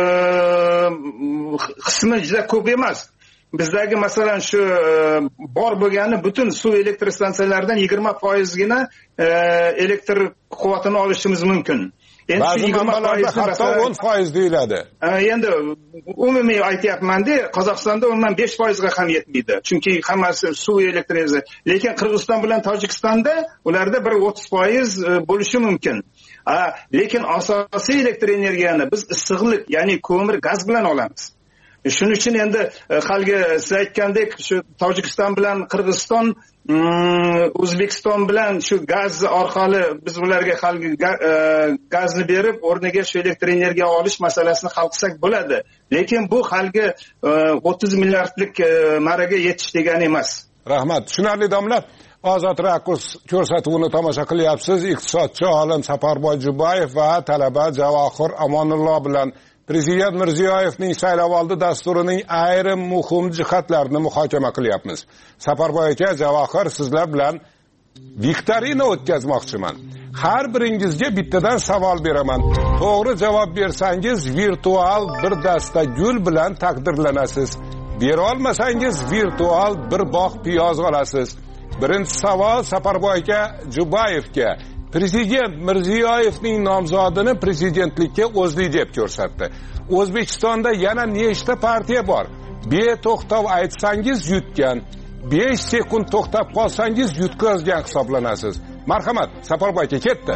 S20: qismi juda ko'p emas. Bizdagi masalan shu bor bo'lgani butun suv elektr stansiyalaridan yigirma foiz gina elektr quvvatini olishimiz mumkin.
S3: Endi yigirma foiz hatto o'n foiz deyiladi.
S20: Endi umumiy aytyapman-da, Qozog'istonda umuman besh foiz ga ham yetmaydi. Chunki hammasi suv elektr energetika. Lekin Qirg'iziston bilan Tojikistonda ularda bir o'ttiz foiz bo'lishi mumkin. Lekin asosiy elektr energiyani biz issiqlik, ya'ni ko'mir, gaz bilan olamiz. Shuning uchun endi haligi siz aytgandek shu Tojikiston bilan Qirg'iziston, O'zbekiston bilan shu gaz orqali biz ularga haligi gazni berib, o'rniga shu elektr energiya olish masalasini hal qilsak bo'ladi. Lekin bu haligi o'ttiz milliardlik marraga yetish degani emas.
S3: Rahmat. Tushunarli domla. Ozod Rakurs ko'rsatuvini tomosha qilyapsiz. Iqtisodchi olim Safarboy Jubayev va talaba Javohir Amonullo bilan Prezident Mirziyoyevning saylovoldi dasturining ayrim muhim jihatlarini muhokama qilyapmiz. Safarboy aka, Javohir, sizlar bilan viktorina o'tkazmoqchiman. Har biringizga bittadan savol beraman. To'g'ri javob bersangiz virtual bir dasta gul bilan taqdirlanasiz. Bera olmasangiz virtual bir bog' piyoz olasiz. Birinchi savol Safarboy aka Jubayevga. Prezident Mirziyoyevning nomzodini prezidentlikka o'zlik deb ko'rsatdi. O'zbekistonda yana nechta partiya bor? Beto'xtov aytsangiz yutgan, besh sekund to'xtab qolsangiz yutqazgan hisoblanasiz. Marhamat, Safarboy aka ketdi.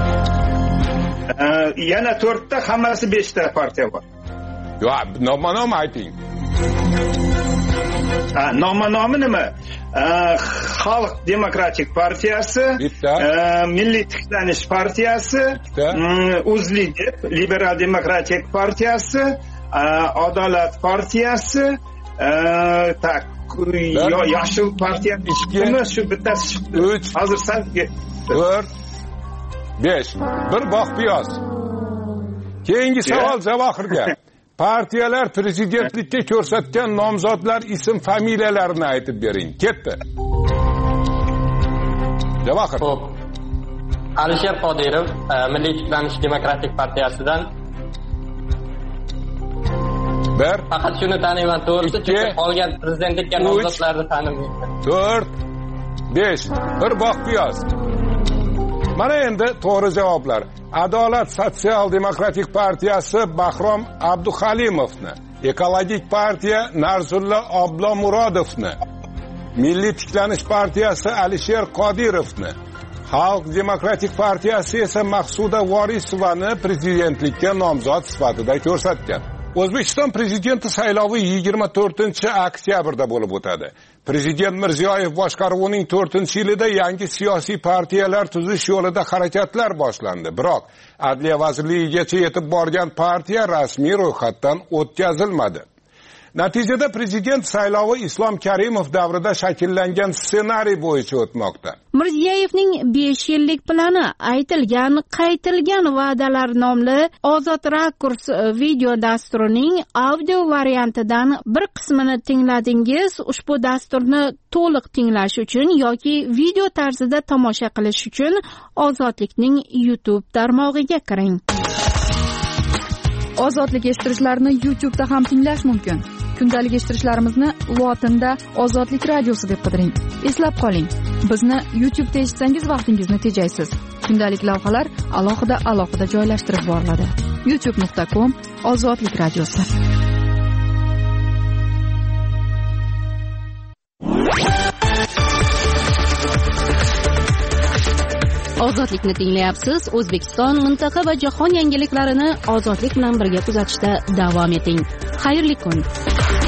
S20: Yana to'rtta, hammasi beshta partiya bor.
S3: Yo'q, nomma-nom ayting.
S20: Nomma-nomi nima? xalq demokratik partiyasi, milliy tiklanish partiyasi, o'zlidep liberal demokratik partiyasi, adolat partiyasi, tak yashil partiyasi, shu bittasi hozir sal
S3: to'rt besh bir bog' piyoz. Keyingi savol Javohirga. Partiyalar prezidentlikka ko'rsatgan nomzodlar ism familiyalarini aytib bering. Ketdi. Javohir.
S19: Xo'p. Alisher Qodirov, Milliy tiklanish demokratik partiyasidan.
S3: Bir.
S19: Faqat shuni taniyman, to'g'risi, chunki qolgan prezidentlikka nomzodlarni tanimayman.
S3: to'rt besh bir bog' piyoz. Mana endi to'g'ri javoblar. Adolat sotsial demokratik partiyasi Bahrom Abduhalimovni, Ekologik partiya Narzulla Oblomurodovni, Milliy tiklanish partiyasi Alisher Qodirovni, Xalq demokratik partiyasi esa Maqsuda Vorisovani prezidentlikka nomzod sifatida ko'rsatgan. O'zbekiston prezidenti saylovi yigirma to'rtinchi oktyabrda bo'lib o'tadi. Prezident Mirziyoyev boshqaruvining to'rtinchi yilida yangi siyosiy partiyalar tuzish yo'lida harakatlar boshlandi. Biroq Adliya vazirligigacha yetib borgan partiya rasmiy ro'yxatdan o'tkazilmadi. Natijada prezident saylovi Islom Karimov davrida shakllangan ssenariy bo'yicha o'tmoqda.
S1: Mirziyoyevning besh yillik plani aytilgan, qaytilgan va'dalar nomli Ozod rakurs video dasturining audio variantidan bir qismini tingladingiz. Ushbu dasturni to'liq tinglash uchun yoki video tarzida tomosha qilish uchun Ozodlikning YouTube tarmog'iga kiring.
S4: Ozodlik eshittirishlarni YouTube'da ham tinglash mumkin. Kundalik eshittirishlarimizni Lotinda Ozodlik radiosi deb qidiring. Eslab qoling, bizni YouTube'da eshitsangiz vaqtingizni tejaysiz. Kundalik lavhalar alohida alohida joylashtirib boriladi. youtube nuqta com Ozodlik radiosi.
S1: Ozodlikni tinglayapsiz. O'zbekiston, mintaqa va jahon yangiliklarini ozodlik bilan birga kuzatishda davom eting. Xayrli kun.